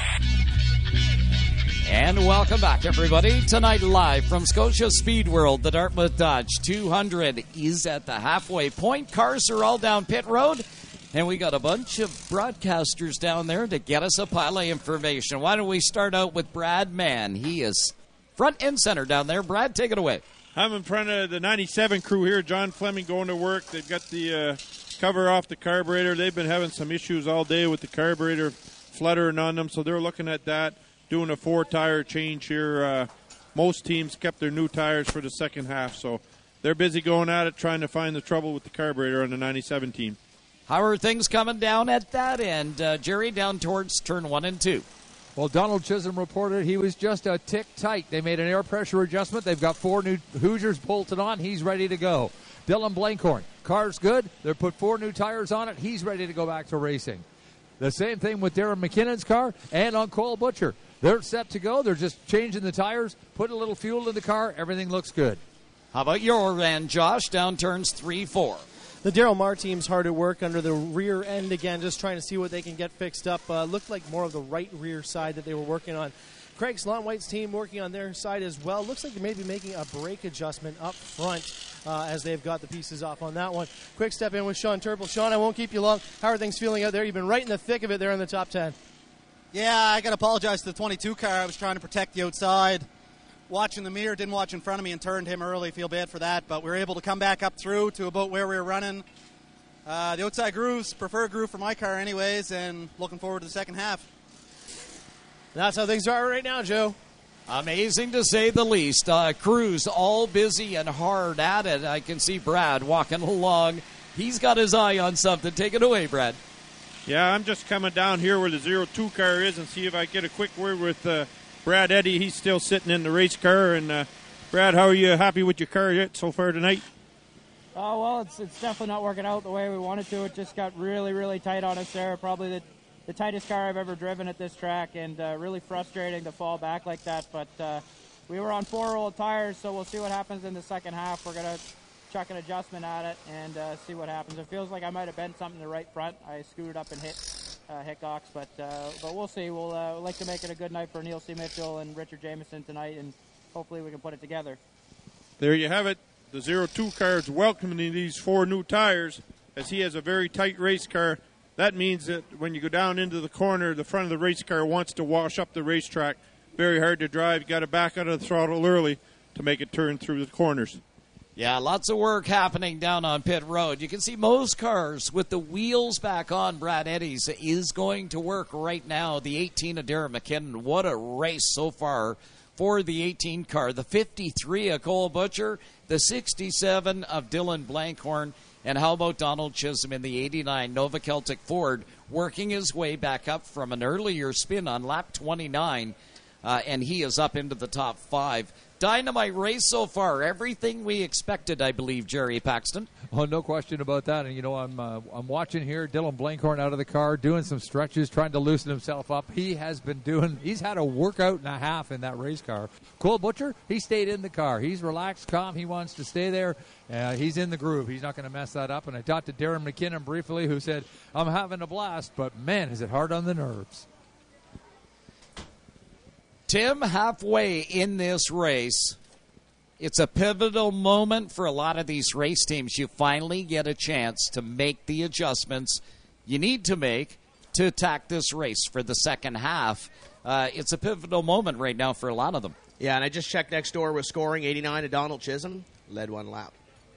S5: And welcome back, everybody. Tonight, live from Scotia Speed World, the Dartmouth Dodge two hundred is at the halfway point. Cars are all down pit road, and we got a bunch of broadcasters down there to get us a pile of information. Why don't we start out with Brad Mann? He is front and center down there. Brad, take it away.
S19: I'm in front of the ninety-seven crew here. John Fleming going to work. They've got the uh, cover off the carburetor. They've been having some issues all day with the carburetor fluttering on them, so they're looking at that. Doing a four-tire change here. Uh, most teams kept their new tires for the second half, so they're busy going at it, trying to find the trouble with the carburetor on the ninety-seven team.
S5: How are things coming down at that end, uh, Jerry, down towards turn one and two?
S18: Well, Donald Chisholm reported he was just a tick tight. They made an air pressure adjustment. They've got four new Hoosiers bolted on. He's ready to go. Dylan Blankhorn, car's good. They've put four new tires on it. He's ready to go back to racing. The same thing with Darren McKinnon's car and on Cole Butcher. They're set to go. They're just changing the tires, putting a little fuel in the car. Everything looks good.
S5: How about your end, Josh? Down turns three, four.
S20: The Darryl Marr team's hard at work under the rear end again, just trying to see what they can get fixed up. Uh, looked like more of the right rear side that they were working on. Craig Slotwhite's team working on their side as well. Looks like they may be making a brake adjustment up front uh, as they've got the pieces off on that one. Quick step in with Sean Turple. Sean, I won't keep you long. How are things feeling out there? You've been right in the thick of it there in the top ten.
S3: Yeah, I got to apologize to the twenty-two car. I was trying to protect the outside. Watching the mirror, didn't watch in front of me and turned him early. Feel bad for that, but we were able to come back up through to about where we were running. Uh, the outside grooves, preferred groove for my car anyways, and looking forward to the second half.
S20: That's how things are right now, Joe.
S5: Amazing to say the least. Uh, crews all busy and hard at it. I can see Brad walking along. He's got his eye on something. Take it away, Brad.
S19: Yeah, I'm just coming down here where the zero two car is and see if I get a quick word with uh, Brad Eddy. He's still sitting in the race car. And uh, Brad, how are you happy with your car yet so far tonight?
S8: Oh, well, it's it's definitely not working out the way we wanted to. It just got really, really tight on us there. Probably the, the tightest car I've ever driven at this track, and uh, really frustrating to fall back like that. But uh, we were on four-roll tires, so we'll see what happens in the second half. We're going to chuck an adjustment at it and uh, see what happens. It feels like I might have bent something in the right front. I scooted up and hit uh, Hickox, but uh, but we'll see. We'll uh, like to make it a good night for Neil C. Mitchell and Richard Jameson tonight, and hopefully we can put it together.
S19: There you have it. The zero two car is welcoming these four new tires as he has a very tight race car. That means that when you go down into the corner, the front of the race car wants to wash up the racetrack. Very hard to drive. You got to back out of the throttle early to make it turn through the corners.
S5: Yeah, lots of work happening down on pit road. You can see most cars with the wheels back on. Brad Eddy's is going to work right now. The eighteen of Darren McKinnon. What a race so far for the eighteen car. The fifty-three of Cole Butcher, the sixty-seven of Dylan Blankhorn, and how about Donald Chisholm in the eighty-nine Nova Celtic Ford, working his way back up from an earlier spin on lap twenty-nine, uh, and he is up into the top five. Dynamite race so far. Everything we expected, I believe, Jerry Paxton.
S18: Oh, no question about that. And, you know, I'm uh, I'm watching here Dylan Blankhorn out of the car doing some stretches, trying to loosen himself up. He has been doing – he's had a workout and a half in that race car. Cole Butcher, he stayed in the car. He's relaxed, calm. He wants to stay there. Uh, he's in the groove. He's not going to mess that up. And I talked to Darren McKinnon briefly, who said, I'm having a blast, but, man, is it hard on the nerves.
S5: Tim, halfway in this race, It's a pivotal moment for a lot of these race teams. You finally get a chance to make the adjustments you need to make to attack this race for the second half. Uh, it's a pivotal moment right now for a lot of them.
S1: Yeah, and I just checked next door with scoring. eighty-nine to Donald Chisholm. Led one lap.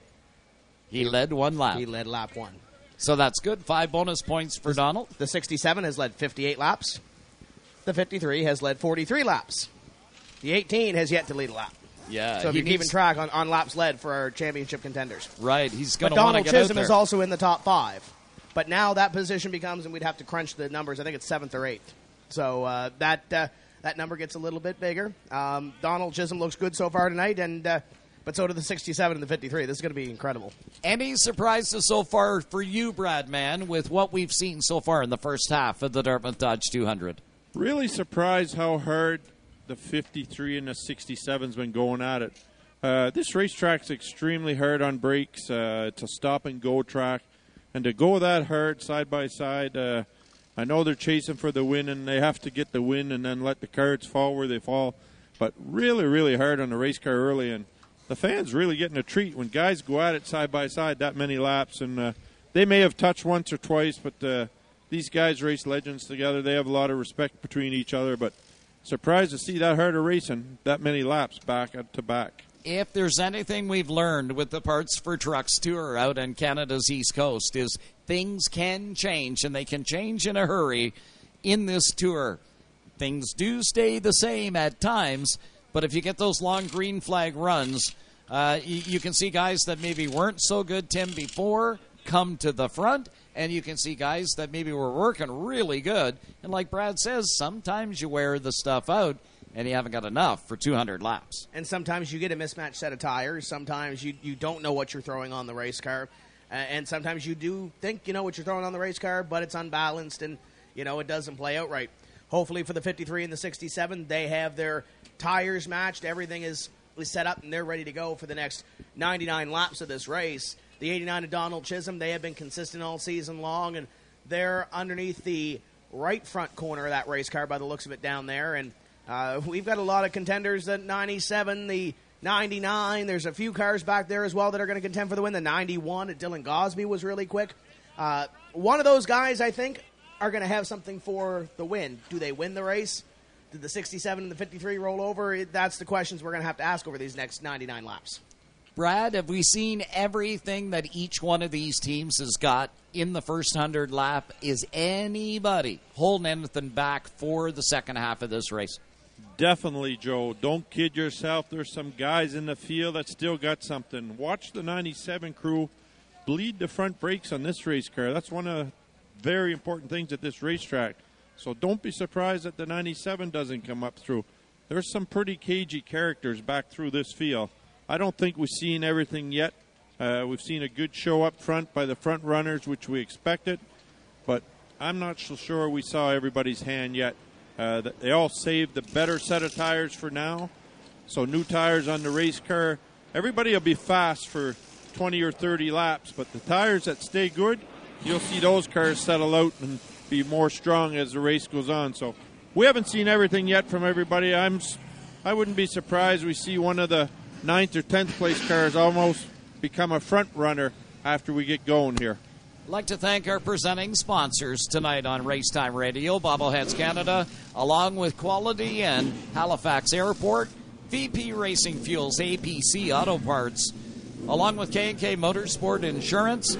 S5: He led one lap.
S1: He led lap one.
S5: So that's good. Five bonus points for Donald.
S1: The sixty-seven has led fifty-eight laps. The fifty-three has led forty-three laps. The eighteen has yet to lead a lap.
S5: Yeah.
S1: So if you're keeping track on, on laps led for our championship contenders.
S5: Right. He's going
S1: to
S5: want to
S1: get
S5: out
S1: Chisholm
S5: there.
S1: is also in the top five. But now that position becomes, and we'd have to crunch the numbers, I think it's seventh or eighth. So uh, that uh, that number gets a little bit bigger. Um, Donald Chisholm looks good so far tonight, and uh, but so do the sixty-seven and the fifty-three. This is going to be incredible.
S5: Any surprises so far for you, Brad, man, with what we've seen so far in the first half of the Dartmouth Dodge two hundred?
S19: Really surprised how hard the fifty-three and the sixty-seven's been going at it. Uh, this racetrack's extremely hard on brakes. Uh, it's a stop-and-go track. And to go that hard side by side, uh, I know they're chasing for the win, and they have to get the win and then let the cards fall where they fall. But really, really hard on the race car early, and the fans really getting a treat when guys go at it side by side that many laps. And uh, they may have touched once or twice, but uh, these guys race legends together. They have a lot of respect between each other, but surprised to see that hard of racing that many laps back to back.
S5: If there's anything we've learned with the Parts for Trucks Tour out on Canada's East Coast is things can change, and they can change in a hurry in this tour. Things do stay the same at times, but if you get those long green flag runs, uh, you, you can see guys that maybe weren't so good, Tim, before come to the front, and you can see guys that maybe were working really good. And like Brad says, sometimes you wear the stuff out, and you haven't got enough for two hundred laps.
S1: And sometimes you get a mismatched set of tires. Sometimes you, you don't know what you're throwing on the race car. Uh, and sometimes you do think you know what you're throwing on the race car, but it's unbalanced and, you know, it doesn't play out right. Hopefully for the fifty-three and the sixty-seven, they have their tires matched. Everything is, is set up, and they're ready to go for the next ninety-nine laps of this race. The eighty-nine of Donald Chisholm, they have been consistent all season long, and they're underneath the right front corner of that race car by the looks of it down there. And Uh, we've got a lot of contenders, the ninety-seven, the ninety-nine. There's a few cars back there as well that are going to contend for the win. The ninety-one at Dylan Gosby was really quick. Uh, one of those guys, I think, are going to have something for the win. Do they win the race? Did the sixty-seven and the fifty-three roll over? That's the questions we're going to have to ask over these next ninety-nine laps.
S5: Brad, have we seen everything that each one of these teams has got in the first hundred lap? Is anybody holding anything back for the second half of this race?
S19: Definitely, Joe. Don't kid yourself. There's some guys in the field that still got something. Watch the ninety-seven crew bleed the front brakes on this race car. That's one of the very important things at this racetrack. So don't be surprised that the ninety-seven doesn't come up through. There's some pretty cagey characters back through this field. I don't think we've seen everything yet. Uh, we've seen a good show up front by the front runners, which we expected. But I'm not so sure we saw everybody's hand yet. Uh, they all saved the better set of tires for now. So new tires on the race car. Everybody will be fast for twenty or thirty laps, but the tires that stay good, you'll see those cars settle out and be more strong as the race goes on. So we haven't seen everything yet from everybody. I'm, I wouldn't be surprised we see one of the ninth or tenth place cars almost become a front runner after we get going here.
S5: I'd like to thank our presenting sponsors tonight on Racetime Radio, Bobbleheads Canada, along with Quality and Halifax Airport, V P Racing Fuels, A P C Auto Parts, along with K and K Motorsport Insurance.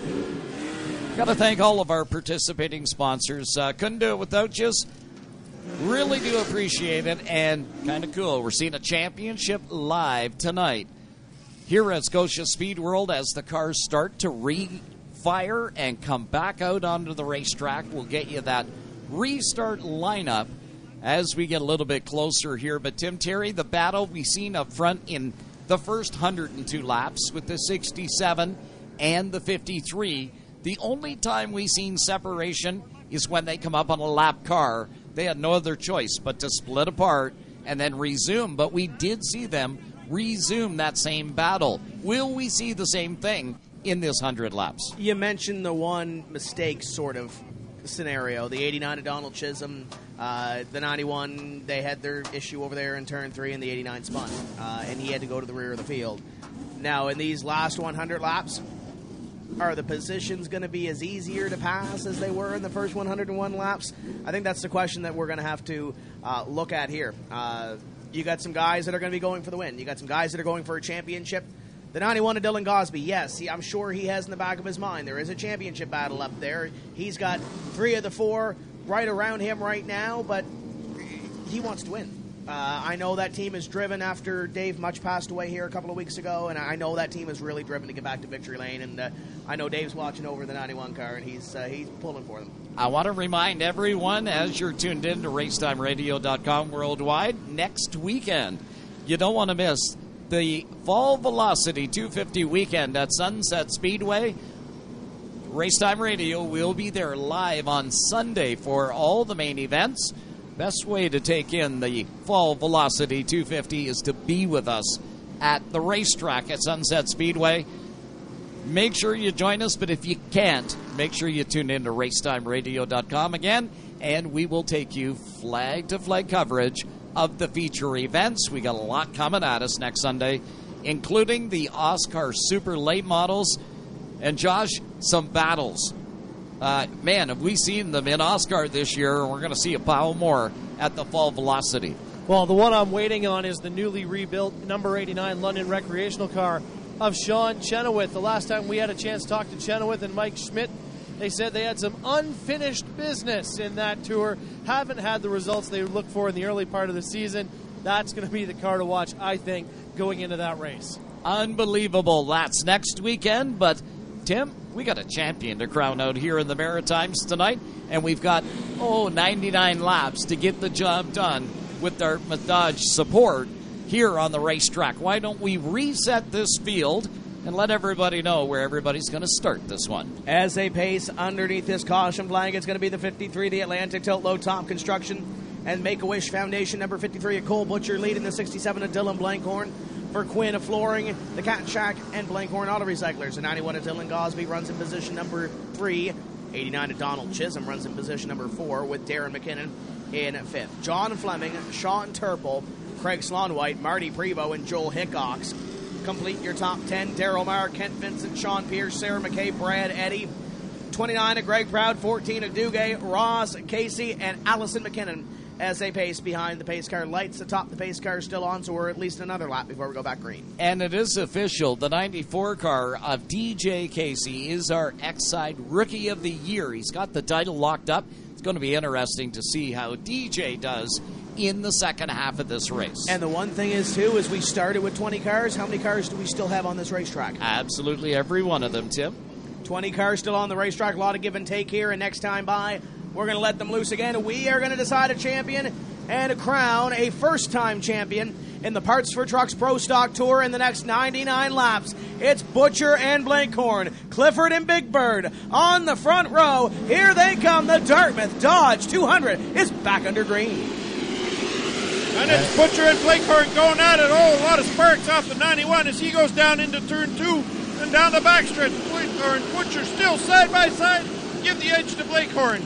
S5: Got to thank all of our participating sponsors. Uh, couldn't do it without you. Really do appreciate it, and kind of cool. We're seeing a championship live tonight here at Scotia Speed World as the cars start to re-fire and come back out onto the racetrack. We'll get you that restart lineup as we get a little bit closer here. But Tim Terry, the battle we've seen up front in the first one hundred two laps with the sixty-seven and the fifty-three. The only time we've seen separation is when they come up on a lap car. They had no other choice but to split apart and then resume. But we did see them resume that same battle. Will we see the same thing in this one hundred laps?
S1: You mentioned the one mistake sort of scenario. The eighty-nine of Donald Chisholm, uh, the ninety-one, they had their issue over there in turn three, and the eighty-nine spun, uh, and he had to go to the rear of the field. Now, in these last one hundred laps, are the positions going to be as easier to pass as they were in the first one hundred one laps? I think that's the question that we're going to have to uh, look at here. Uh, you got some guys that are going to be going for the win. You got some guys that are going for a championship. The ninety-one of Dylan Gosby, yes, he, I'm sure he has in the back of his mind, there is a championship battle up there. He's got three of the four right around him right now, but he wants to win. Uh, I know that team is driven after Dave Much passed away here a couple of weeks ago, and I know that team is really driven to get back to victory lane, and uh, I know Dave's watching over the ninety-one car, and he's uh, he's pulling for them.
S5: I want to remind everyone, as you're tuned in to racetime radio dot com worldwide, next weekend, you don't want to miss the Fall Velocity two fifty weekend at Sunset Speedway. Racetime Radio will be there live on Sunday for all the main events. Best way to take in the Fall Velocity two fifty is to be with us at the racetrack at Sunset Speedway. Make sure you join us, but if you can't, make sure you tune in to racetime radio dot com again, and we will take you flag-to-flag coverage of the feature events. We got a lot coming at us next Sunday, including the Oscar Super Late Models. And, Josh, some battles. Uh, man, have we seen them in Oscar this year, and we're going to see a pile more at the Fall Velocity.
S20: Well, the one I'm waiting on is the newly rebuilt number eighty-nine London recreational car of Sean Chenoweth. The last time we had a chance to talk to Chenoweth and Mike Schmidt, they said they had some unfinished business in that tour, haven't had the results they would look for in the early part of the season. That's going to be the car to watch, I think, going into that race.
S5: Unbelievable. That's next weekend, but Tim, we got a champion to crown out here in the Maritimes tonight, and we've got, oh, ninety-nine laps to get the job done with Dartmouth Dodge support here on the racetrack. Why don't we reset this field and let everybody know where everybody's going to start this one?
S1: As they pace underneath this caution flag, it's going to be the fifty-three, the Atlantic Tilt Low Top Construction and Make-A-Wish Foundation, number fifty-three, a Cole Butcher leading the sixty-seven of Dylan Blankhorn. For Quinn of Flooring, the Cat Shack, and Blankhorn Auto Recyclers. The ninety-one of Dylan Gosby runs in position number three. eighty-nine of Donald Chisholm runs in position number four, with Darren McKinnon in fifth. John Fleming, Sean Turple, Craig Slonwhite, Marty Prevost, and Joel Hickox complete your top ten. Darryl Maher, Kent Vincent, Sean Pierce, Sarah McKay, Brad Eddy. twenty-nine of Greg Proud, fourteen of Duguay, Ross, Casey, and Allison McKinnon as they pace behind the pace car. Lights atop the pace car still on, so we're at least another lap before we go back green.
S5: And it is official. The ninety-four car of D J Casey is our Exide Rookie of the Year. He's got the title locked up. It's going to be interesting to see how D J does in the second half of this race.
S1: And the one thing is, too, is we started with twenty cars. How many cars do we still have on this racetrack?
S5: Absolutely every one of them, Tim.
S1: twenty cars still on the racetrack. A lot of give and take here, and next time by, we're going to let them loose again. We are going to decide a champion and crown a first-time champion in the Parts for Trucks Pro Stock Tour in the next ninety-nine laps. It's Butcher and Blankhorn, Clifford and Big Bird on the front row. Here they come. The Dartmouth Dodge two hundred is back under green.
S19: And it's Butcher and Blankhorn going at it. Oh, a lot of sparks off the ninety-one as he goes down into turn two and down the backstretch. Blankhorn and Butcher still side by side. Give the edge to Blankhorn.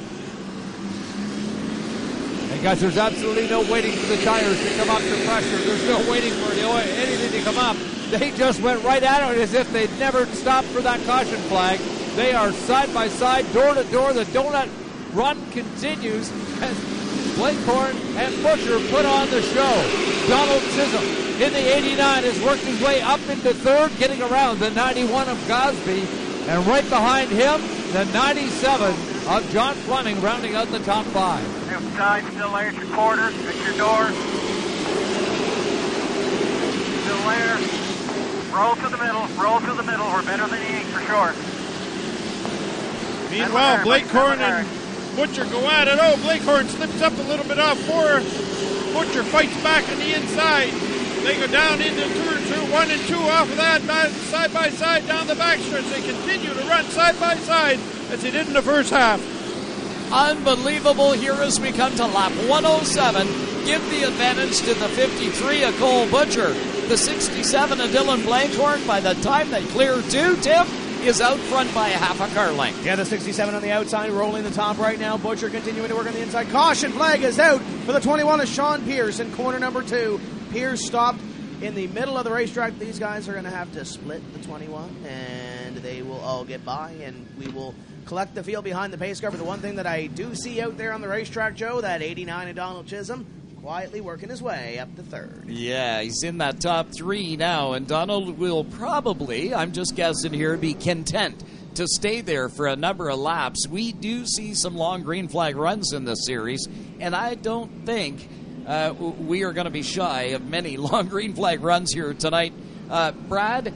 S18: And guys, there's absolutely no waiting for the tires to come up to pressure. There's no waiting for anything to come up. They just went right at it as if they'd never stopped for that caution flag. They are side by side, door to door. The donut run continues as Blankhorn and Butcher put on the show. Donald Chisholm in the eighty-nine has worked his way up into third, getting around the ninety-one of Gosby. And right behind him, the ninety-seven of John Fleming rounding out the top five.
S6: Inside, still there at your quarter, at your door. Still there. Roll to the middle, roll to the middle. We're better than the eight for sure.
S19: Meanwhile, Blankhorn and Butcher go at it. Oh, Blankhorn slips up a little bit off four. Butcher fights back on the inside. They go down into turn two, one and two off of that, side by side down the backstretch. They continue to run side by side as they did in the first half.
S5: Unbelievable here as we come to lap one oh seven. Give the advantage to the fifty-three of Cole Butcher. The sixty-seven of Dylan Blankhorn, by the time they clear two, Tim, is out front by a half a car length.
S1: Yeah, the sixty-seven on the outside, rolling the top right now. Butcher continuing to work on the inside. Caution flag is out for the twenty-one of Sean Pierce in corner number two. Pierce stopped in the middle of the racetrack. These guys are going to have to split the twenty-one, and they will all get by, and we will collect the field behind the pace car. But the one thing that I do see out there on the racetrack, Joe, that eighty-nine of Donald Chisholm quietly working his way up the third.
S5: Yeah, he's in that top three now, and Donald will probably, I'm just guessing here, be content to stay there for a number of laps. We do see some long green flag runs in this series, and I don't think uh, we are going to be shy of many long green flag runs here tonight. Uh, Brad,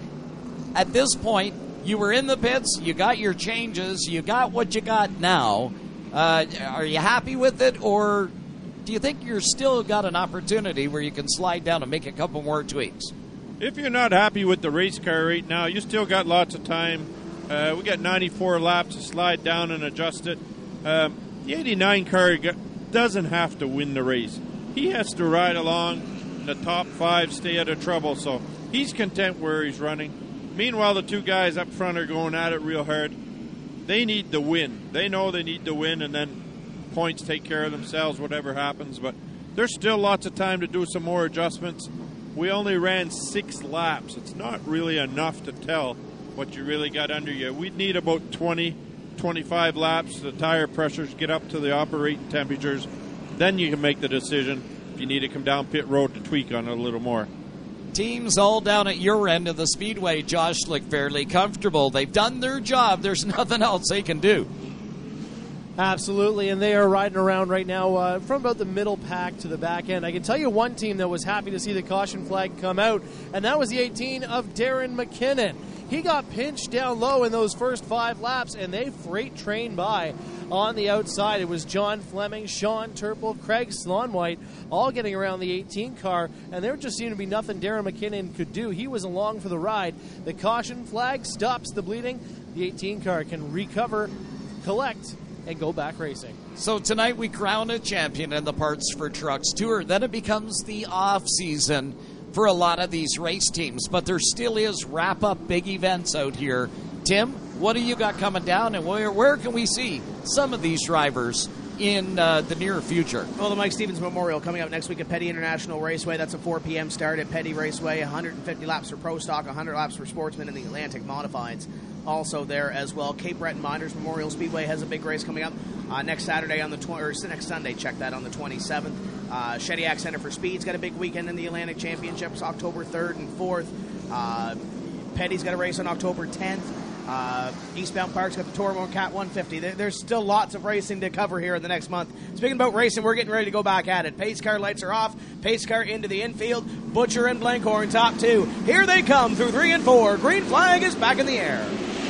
S5: at this point, you were in the pits, you got your changes, you got what you got now. Uh, are you happy with it, or do you think you're still got an opportunity where you can slide down and make a couple more tweaks?
S19: If you're not happy with the race car right now, you still got lots of time. Uh, we got ninety-four laps to slide down and adjust it. Um, the eighty-nine car doesn't have to win the race. He has to ride along in the top five, stay out of trouble, so he's content where he's running. Meanwhile, the two guys up front are going at it real hard. They need the win. They know they need to win, and then points take care of themselves, whatever happens. But there's still lots of time to do some more adjustments. We only ran six laps. It's not really enough to tell what you really got under you. We'd need about twenty, twenty-five laps. The tire pressures get up to the operating temperatures. Then you can make the decision if you need to come down pit road to tweak on it a little more.
S5: Teams all down at your end of the speedway, Josh, look fairly comfortable. They've done their job. There's nothing else they can do.
S20: Absolutely, and they are riding around right now uh, from about the middle pack to the back end. I can tell you one team that was happy to see the caution flag come out, and that was the eighteen of Darren McKinnon. He got pinched down low in those first five laps, and they freight trained by on the outside. It was John Fleming, Sean Turple, Craig Slonwhite, all getting around the eighteen car, and there just seemed to be nothing Darren McKinnon could do. He was along for the ride. The caution flag stops the bleeding. The eighteen car can recover, collect, and go back racing.
S5: So tonight we crown a champion in the Parts for Trucks Tour. Then it becomes the off season for a lot of these race teams, but there still is wrap up big events out here. Tim, what do you got coming down, and where where can we see some of these drivers in uh, the near future?
S1: Well, the Mike Stevens Memorial coming up next week at Petty International Raceway. That's a four p.m. start at Petty Raceway. one hundred fifty laps for Pro Stock, one hundred laps for Sportsman in the Atlantic Modifieds. Also there as well. Cape Breton Miners Memorial Speedway has a big race coming up uh, next Saturday on the tw- or next Sunday. Check that on the twenty-seventh. Uh, Shediac Center for Speed's got a big weekend in the Atlantic Championships, October third and fourth. Uh, Petty's got a race on October tenth. Uh, Eastbound Park's got the Tormore Cat one fifty. There, there's still lots of racing to cover here in the next month. Speaking about racing, we're getting ready to go back at it. Pace car lights are off. Pace car into the infield. Butcher and Blankhorn top two. Here they come through three and four. Green flag is back in the air.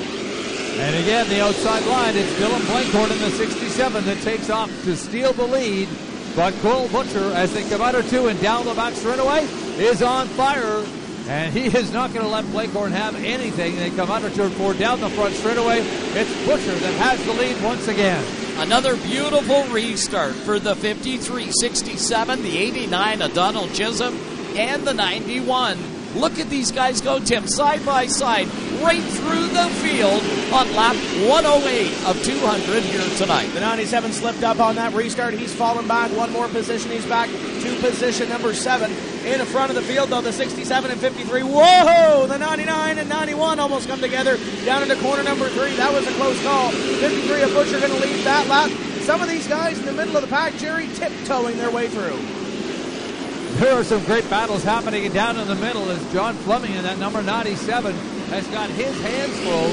S18: And again, the outside line, it's Dylan Blankhorn in the sixty-seven that takes off to steal the lead. But Cole Butcher, as they come out of two and down the back straightaway, is on fire. And he is not going to let Blankhorn have anything. They come out of two and four down the front straightaway. It's Butcher that has the lead once again.
S5: Another beautiful restart for the fifty-three sixty-seven, the eighty-nine of Donald Chisholm, and the ninety-one. Look at these guys go, Tim, side by side, right through the field on lap one oh eight of two hundred here tonight.
S1: The ninety-seven slipped up on that restart. He's fallen back one more position. He's back to position number seven. In the front of the field, though, the sixty-seven and fifty-three. Whoa! The ninety-nine and ninety-one almost come together down into corner number three. That was a close call. fifty-three of Butcher going to lead that lap. Some of these guys in the middle of the pack, Jerry, tiptoeing their way through.
S18: There are some great battles happening down in the middle as John Fleming in that number ninety-seven has got his hands full.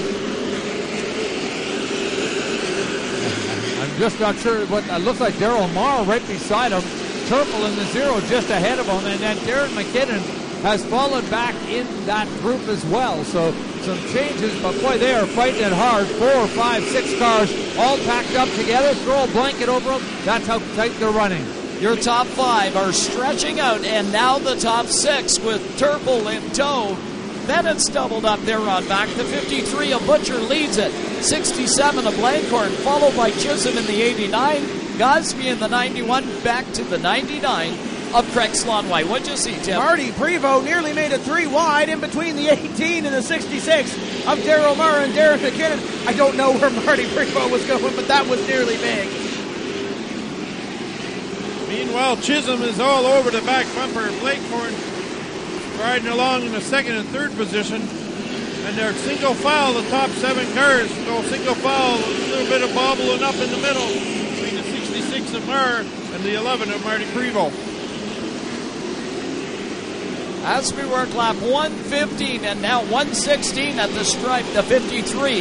S18: I'm just not sure what it looks like. Daryl Marr right beside him. Turple in the zero just ahead of him. And then Darren McKinnon has fallen back in that group as well. So some changes, but boy, they are fighting it hard. Four, five, six cars all packed up together. Throw a blanket over them. That's how tight they're running.
S5: Your top five are stretching out, and now the top six with Turple in tow. Then it's doubled up there on back. The fifty-three of Butcher leads it. sixty-seven of Blankhorn, followed by Chisholm in the eighty-nine. Gosby in the ninety-one, back to the ninety-nine. of Craig Slonwhite. What'd you see, Tim?
S1: Marty Prevost nearly made it three wide in between the eighteen and the sixty-six of Daryl Murr and Darren McKinnon. I don't know where Marty Prevost was going, but that was nearly big.
S19: Meanwhile, Chisholm is all over the back bumper. Blakehorn riding along in the second and third position. And they're single file, the top seven cars. So single file, a little bit of bobbling up in the middle between the sixty-six of Murr and the eleven of Marty Prevost.
S5: As we work lap one fifteen and now one sixteen at the stripe, the fifty-three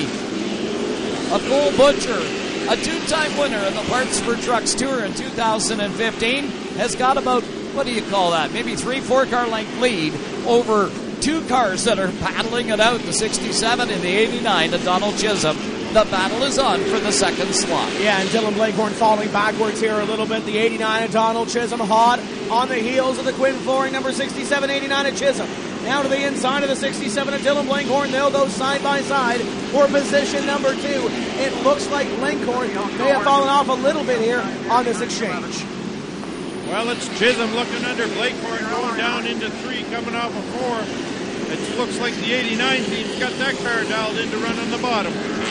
S5: of Cole Butcher, a two-time winner in the Parts for Trucks Tour in two thousand fifteen, has got about, what do you call that, maybe three, four-car length lead over two cars that are battling it out, the sixty-seven and the eighty-nine of Donald Chisholm. The battle is on for the second slot.
S1: Yeah, and Dylan Blakehorn falling backwards here a little bit. The eighty-nine of Donald Chisholm hot on the heels of the Quinn Flooring number sixty-seven eighty-nine of Chisholm. Now to the inside of the sixty-seven of Dylan Blankhorn. They'll go side by side for position number two. It looks like Blankhorn may have fallen off a little bit here on this exchange.
S19: Well, it's Chisholm looking under Blakehorn, going down into three, coming off of four. It looks like the eighty-nine team's got that car dialed in to run on the bottom.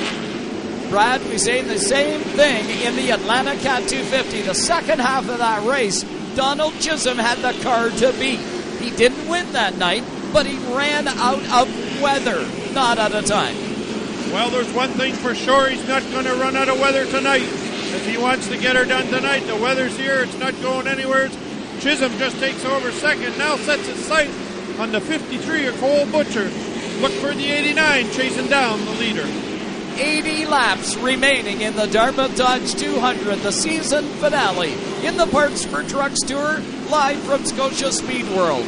S5: Brad, we say the same thing in the Atlanta Cat two fifty. The second half of that race, Donald Chisholm had the car to beat. He didn't win that night, but he ran out of weather, not out of time.
S19: Well, there's one thing for sure. He's not going to run out of weather tonight. If he wants to get her done tonight, the weather's here. It's not going anywhere. Chisholm just takes over second. Now sets his sight on the fifty-three of Cole Butcher. Look for the eighty-nine chasing down the leader.
S5: eighty laps remaining in the Dartmouth Dodge two hundred, the season finale in the Parts for Trucks Tour, live from Scotia Speed World.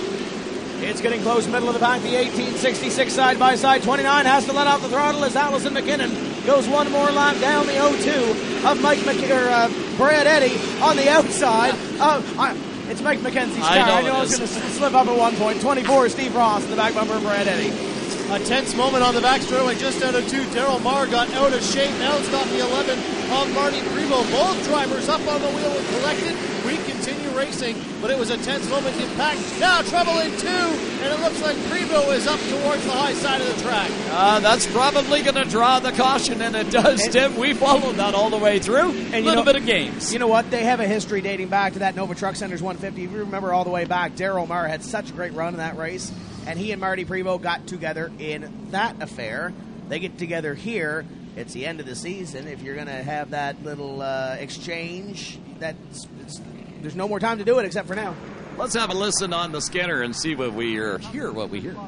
S1: It's getting close, middle of the pack. The eighteen sixty-six side by side. twenty-nine has to let out the throttle as Allison McKinnon goes one more lap down the oh two of Mike Mc- or, uh, Brad Eddy on the outside. Uh, I, it's Mike McKenzie's car.
S5: I know,
S1: I know I was going to slip up at one point. twenty-four, Steve Ross in the back bumper of Brad Eddy.
S20: A tense moment on the back straightaway just out of two. Daryl Marr got out of shape. Now it's got the eleven of Marty Prevost. Both drivers up on the wheel and collected. We continue racing, but it was a tense moment in pack. Now trouble in two, and it looks like Prevost is up towards the high side of the track.
S5: Uh, that's probably going to draw the caution, and it does, and, Tim. We followed that all the way through. A little know, bit of games.
S1: You know what? They have a history dating back to that Nova Truck Centers one fifty. If you remember all the way back, Daryl Marr had such a great run in that race. And he and Marty Prevost got together in that affair. They get together here. It's the end of the season. If you're going to have that little uh, exchange, that's it's, there's no more time to do it except for now.
S5: Let's have a listen on the scanner and see what we hear. Hear what we hear.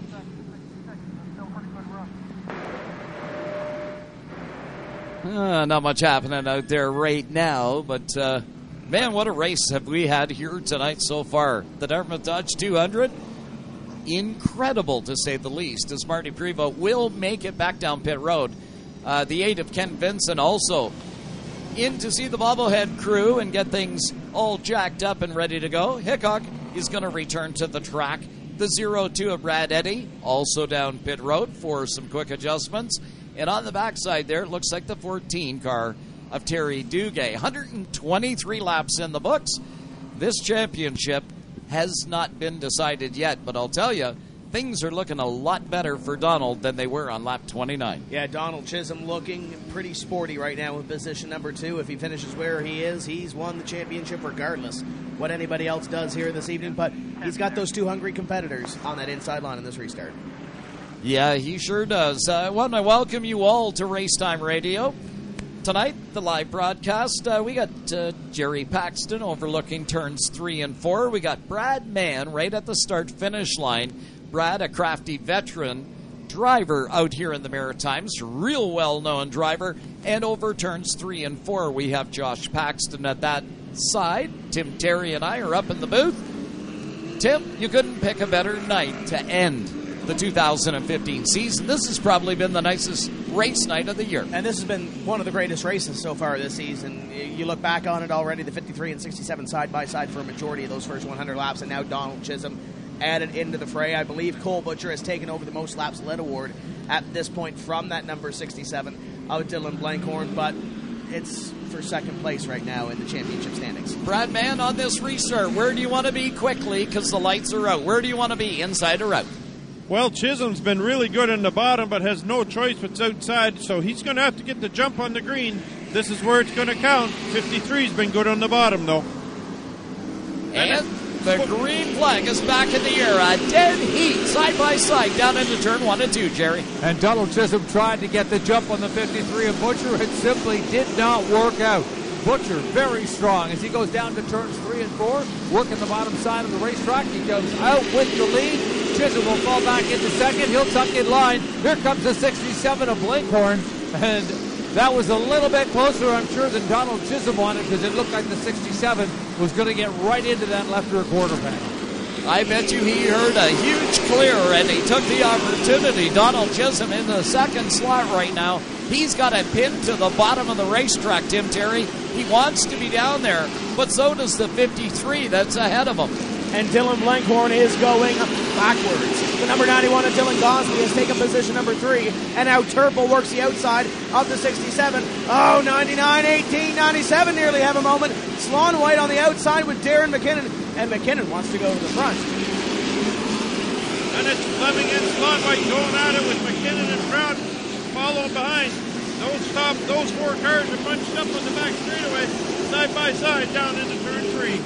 S5: Uh, not much happening out there right now, but uh, man, what a race have we had here tonight so far. The Dartmouth Dodge two hundred. Incredible, to say the least, as Marty Prevost will make it back down pit road. Uh, the eight of Ken Vinson also in to see the bobblehead crew and get things all jacked up and ready to go. Hickok is going to return to the track. The zero two of Brad Eddy also down pit road for some quick adjustments. And on the backside there, it looks like the fourteen car of Terry Duguay. one hundred twenty-three laps in the books. This championship has not been decided yet, but I'll tell you, things are looking a lot better for Donald than they were on lap twenty-nine.
S1: Yeah, Donald Chisholm looking pretty sporty right now with position number two. If he finishes where he is, he's won the championship regardless what anybody else does here this evening, but he's got those two hungry competitors on that inside line in this restart.
S5: Yeah, he sure does. Uh, I want to welcome you all to Racetime Radio. Tonight, the live broadcast, uh, we got uh, Jerry Paxton overlooking turns three and four. We got Brad Mann right at the start-finish line. Brad, a crafty veteran driver out here in the Maritimes, real well-known driver. And over turns three and four, we have Josh Paxton at that side. Tim Terry and I are up in the booth. Tim, you couldn't pick a better night to end the two thousand fifteen season. This has probably been the nicest race night of the year.
S1: And this has been one of the greatest races so far this season. You look back on it already, the fifty-three and sixty-seven side-by-side for a majority of those first one hundred laps, and now Donald Chisholm added into the fray. I believe Cole Butcher has taken over the most laps led award at this point from that number sixty-seven of Dylan Blankhorn, but it's for second place right now in the championship standings.
S5: Brad Mann on this restart. Where do you want to be quickly because the lights are out? Where do you want to be, inside or out?
S19: Well, Chisholm's been really good in the bottom, but has no choice but outside, so he's going to have to get the jump on the green. This is where it's going to count. fifty-three's been good on the bottom, though.
S5: And the green flag is back in the air. A dead heat, side by side, down into turn one and two, Jerry.
S18: And Donald Chisholm tried to get the jump on the fifty-three of Butcher. It simply did not work out. Butcher very strong as he goes down to turns three and four, working the bottom side of the racetrack. He goes out with the lead. Chisholm will fall back into second. He'll tuck in line. Here comes the sixty-seven of Blankhorn, and that was a little bit closer, I'm sure, than Donald Chisholm wanted, because it looked like the sixty-seven was going to get right into that left rear quarter panel.
S5: I bet you he heard a huge clear, and he took the opportunity. Donald Chisholm in the second slot right now. He's got it pinned to the bottom of the racetrack, Tim Terry. He wants to be down there, but so does the fifty-three that's ahead of him.
S1: And Dylan Blankhorn is going backwards. The number ninety-one of Dylan Gosby has taken position number three, and now Turple works the outside of the sixty-seven. Oh, ninety-nine, eighteen, ninety-seven nearly have a moment. Sloan White on the outside with Darren McKinnon, and McKinnon wants to go to the front.
S19: And it's Fleming and Sloan White going at it with McKinnon and Trout following behind. Those top, those four cars are bunched up on the back straightaway, side by side, down into turn three.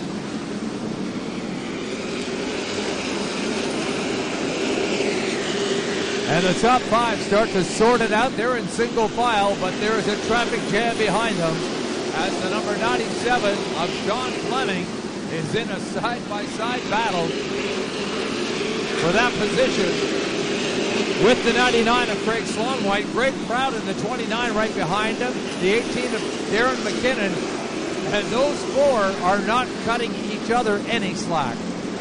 S18: And the top five start to sort it out. They're in single file, but there is a traffic jam behind them as the number ninety-seven of John Fleming is in a side-by-side battle for that position with the ninety-nine of Craig Sloan-White. Greg Proud in the twenty-nine right behind him, the eighteen of Darren McKinnon, and those four are not cutting each other any slack.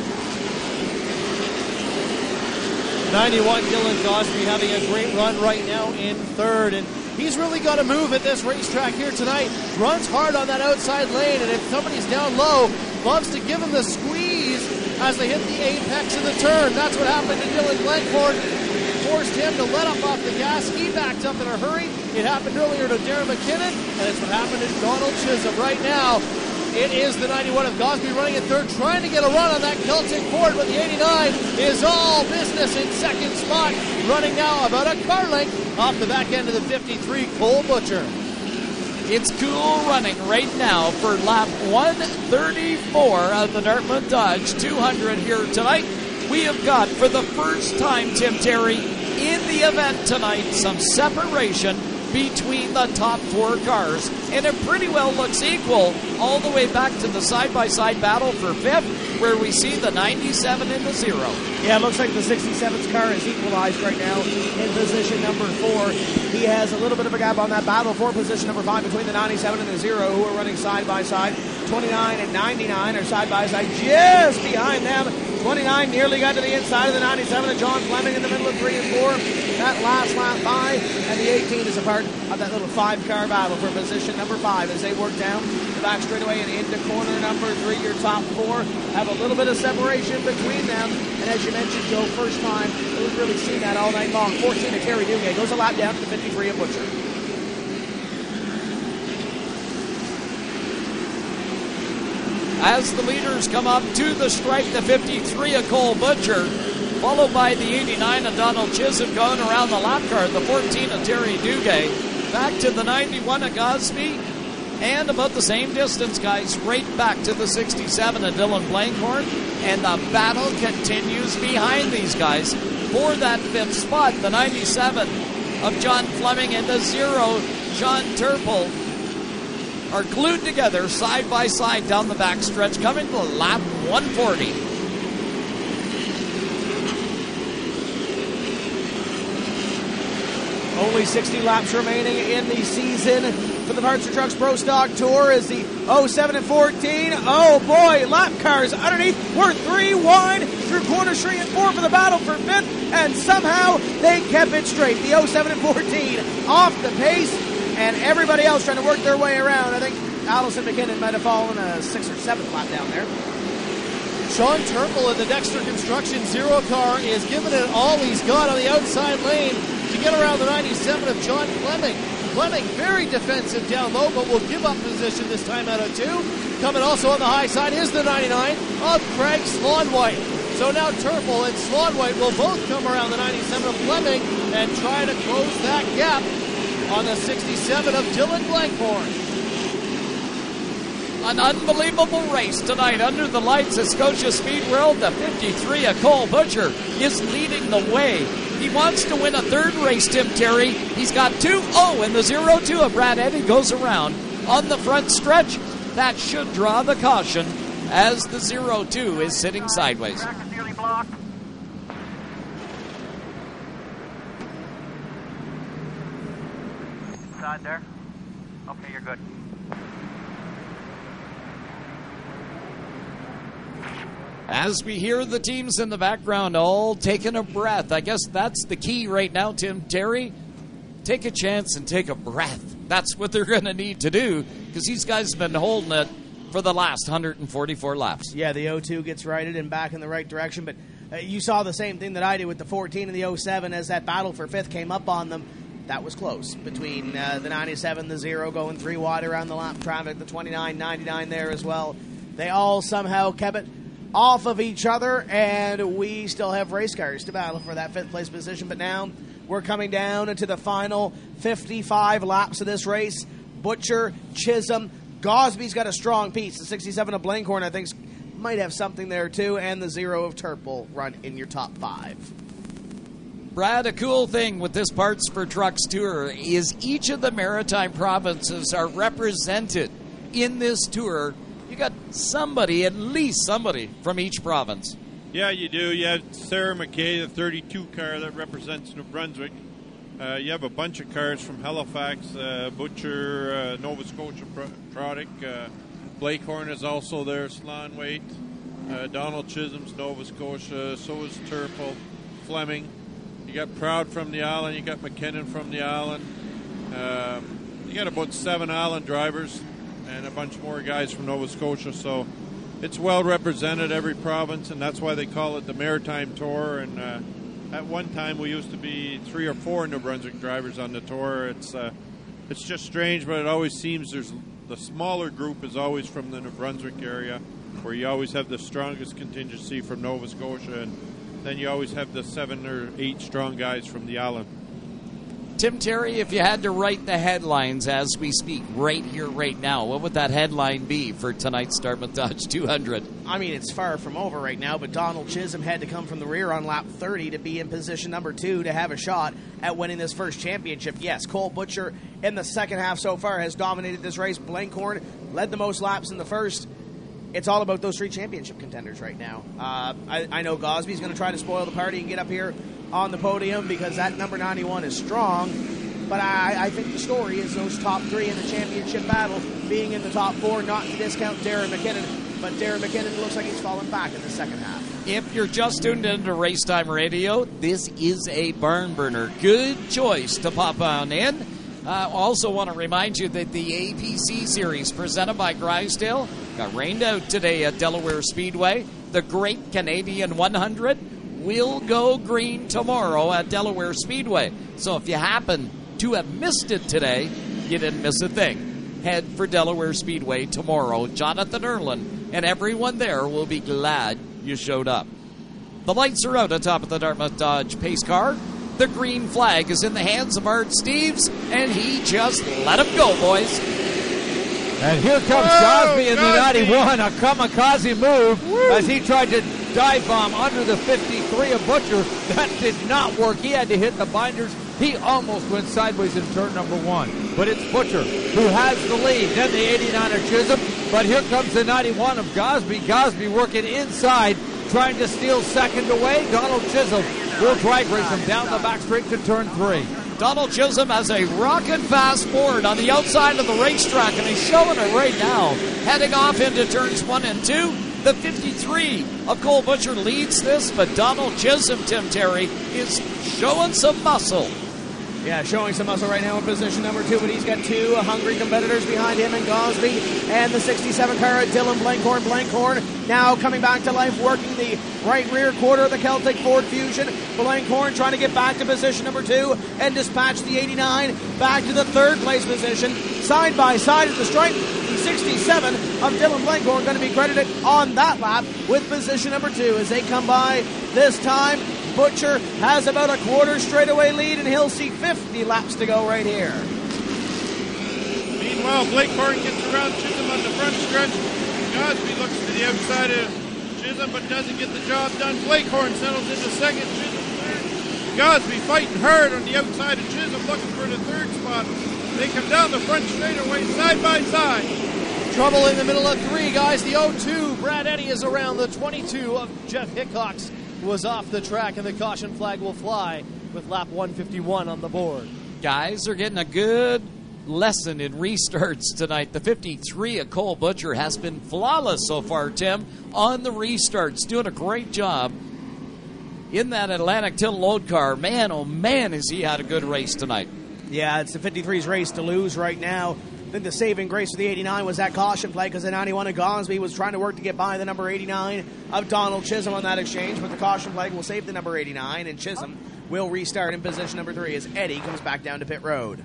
S20: ninety-one, Dylan Gosby having a great run right now in third, and he's really got to move at this racetrack here tonight. Runs hard on that outside lane, and if somebody's down low, loves to give him the squeeze as they hit the apex of the turn. That's what happened to Dylan Blankhorn. Forced him to let up off the gas. He backed up in a hurry. It happened earlier to Darren McKinnon, and it's what happened to Donald Chisholm. Right now, it is the ninety-one of Gosby running at third, trying to get a run on that Celtic Ford, but the eighty-nine is all business in second spot, running now about a car length off the back end of the fifty-three, Cole Butcher.
S5: It's cool running right now for lap one thirty-four of the Dartmouth Dodge two hundred here tonight. We have got, for the first time, Tim Terry, in the event tonight, some separation between the top four cars, and it pretty well looks equal all the way back to the side-by-side battle for fifth, where we see the ninety-seven in the zero.
S1: Yeah, it looks like the sixty-seven's car is equalized right now in position number four. He has a little bit of a gap on that battle for position number five between the ninety-seven and the zero, who are running side-by-side. twenty-nine and ninety-nine are side-by-side just behind them. twenty-nine nearly got to the inside of the ninety-seven, and John Fleming in the middle of three and four. That last lap by, and the eighteen is a part of that little five-car battle for position number five as they work down the back straightaway and into corner number three. Your top four have a little bit of separation between them, and as you mentioned, Joe, first time we've really seen that all night long. fourteen to Terry Duguay goes a lap down to the fifty-three of Butcher.
S5: As the leaders come up to the stripe, the fifty-three of Cole Butcher, followed by the eighty-nine of Donald Chisholm going around the lap car, the fourteen of Terry Duguay, back to the ninety-one of Gosby, and about the same distance, guys, right back to the sixty-seven of Dylan Blankhorn, and the battle continues behind these guys for that fifth spot. The ninety-seven of John Fleming and the zero, Sean Turple, are glued together side by side down the backstretch, coming to lap one forty.
S1: Only sixty laps remaining in the season for the Parts and Trucks Pro Stock Tour as the oh seven and fourteen. Oh boy, lap cars underneath were three wide through corners three and four for the battle for fifth, and somehow they kept it straight. The oh seven and fourteen off the pace, and everybody else trying to work their way around. I think Allison McKinnon might have fallen a sixth or seventh lap down there.
S20: Sean Turple in the Dexter Construction Zero car is giving it all he's got on the outside lane to get get around the ninety-seven of John Fleming. Fleming very defensive down low, but will give up position this time out of two. Coming also on the high side is the ninety-nine of Craig Slonwhite. So now Turple and Slonwhite will both come around the ninety-seven of Fleming and try to close that gap on the sixty-seven of Dylan Blankhorn.
S5: An unbelievable race tonight under the lights of Scotia Speed World. The fifty-three of Cole Butcher is leading the way. He wants to win a third race, Tim Terry. He's got two oh, and the zero two of Brad Eddy goes around on the front stretch. That should draw the caution as the zero two is sitting sideways.
S6: Side there. Okay, you're good.
S5: As we hear the teams in the background all taking a breath, I guess that's the key right now, Tim Terry. Take a chance and take a breath. That's what they're going to need to do because these guys have been holding it for the last one hundred forty-four laps.
S1: Yeah, the oh two gets righted and back in the right direction, but uh, you saw the same thing that I did with the fourteen and the oh seven as that battle for fifth came up on them. That was close between uh, the ninety-seven, the zero going three wide around the lap traffic, the twenty-nine, ninety-nine there as well. They all somehow kept it off of each other, and we still have race cars to battle for that fifth place position. But now we're coming down into the final fifty-five laps of this race. Butcher, Chisholm, Gosby's got a strong piece. The sixty-seven of Blankhorn, I think, might have something there too, and the zero of Turple run in your top five.
S5: Brad, a cool thing with this Parts for Trucks tour is each of the maritime provinces are represented in this tour. You got somebody, at least somebody, from each province.
S19: Yeah, you do. You have Sarah McKay, the thirty-two car that represents New Brunswick. Uh, you have a bunch of cars from Halifax, uh, Butcher, uh, Nova Scotia product. Uh, Blankhorn is also there, Slonwhite. Uh, Donald Chisholm's Nova Scotia, so is Turple, Fleming. You got Proud from the island, you got McKinnon from the island. Um, you got about seven island drivers and a bunch more guys from Nova Scotia, so it's well represented, every province, and that's why they call it the Maritime Tour. And uh, at one time we used to be three or four New Brunswick drivers on the tour. It's uh, it's just strange, but it always seems there's the smaller group is always from the New Brunswick area, where you always have the strongest contingency from Nova Scotia, and then you always have the seven or eight strong guys from the island.
S5: Tim Terry, if you had to write the headlines as we speak right here, right now, what would that headline be for tonight's Dartmouth Dodge two hundred?
S1: I mean, it's far from over right now, but Donald Chisholm had to come from the rear on lap thirty to be in position number two to have a shot at winning this first championship. Yes, Cole Butcher in the second half so far has dominated this race. Blankhorn led the most laps in the first. It's all about those three championship contenders right now. Uh, I, I know Gosby's going to try to spoil the party and get up here on the podium because that number ninety-one is strong. But I, I think the story is those top three in the championship battle being in the top four, not to discount Darren McKinnon. But Darren McKinnon looks like he's fallen back in the second half.
S5: If you're just tuned into Racetime Radio, this is a barn burner. Good choice to pop on in. I uh, also want to remind you that the A P C Series presented by Grisdale got rained out today at Delaware Speedway. The Great Canadian one hundred will go green tomorrow at Delaware Speedway. So if you happen to have missed it today, you didn't miss a thing. Head for Delaware Speedway tomorrow. Jonathan Erlin and everyone there will be glad you showed up. The lights are out atop of the Dartmouth Dodge pace car. The green flag is in the hands of Art Steves, and he just let him go, boys.
S18: And here comes
S19: Whoa,
S18: Gosby in the ninety-one, a kamikaze move Woo. as he tried to dive bomb under the fifty-three of Butcher. That did not work. He had to hit the binders. He almost went sideways in turn number one. But it's Butcher who has the lead. Then the eighty-nine of Chisholm. But here comes the ninety-one of Gosby. Gosby working inside, trying to steal second away. Donald Chisholm will drag race him down the back straight to turn three.
S5: Donald Chisholm has a rockin' fast board on the outside of the racetrack, and he's showing it right now. Heading off into turns one and two. The fifty-three of Cole Butcher leads this, but Donald Chisholm, Tim Terry, is showing some muscle.
S1: Yeah, showing some muscle right now in position number two, but he's got two hungry competitors behind him in Gosby and the sixty-seven car of Dylan Blankhorn. Blankhorn now coming back to life, working the right rear quarter of the Celtic Ford Fusion. Blankhorn trying to get back to position number two and dispatch the eighty-nine back to the third place position. Side by side at the stripe, the sixty-seven of Dylan Blankhorn going to be credited on that lap with position number two as they come by this time. Butcher has about a quarter straightaway lead, and he'll see fifty laps to go right here.
S19: Meanwhile, Blankhorn gets around Chisholm on the front stretch. Gosby looks to the outside of Chisholm, but doesn't get the job done. Blankhorn settles into second, Chisholm third. Gosby fighting hard on the outside of Chisholm, looking for the third spot. They come down the front straightaway side by side.
S20: Trouble in the middle of three, guys. The oh two, Brad Eddy is around. The twenty-two of Jeff Hickox was off the track, and the caution flag will fly with lap one fifty-one on the board.
S5: Guys are getting a good lesson in restarts tonight. The fifty-three of Cole Butcher has been flawless so far, Tim, on the restarts. Doing a great job in that Atlantic Till load car. Man, oh man, has he had a good race tonight.
S1: Yeah, it's the fifty-three's race to lose right now. I think the saving grace of the eighty-nine was that caution flag because the ninety-one of Gosby was trying to work to get by the number eighty-nine of Donald Chisholm on that exchange, but the caution flag will save the number eighty-nine, and Chisholm will restart in position number three as Eddy comes back down to pit road.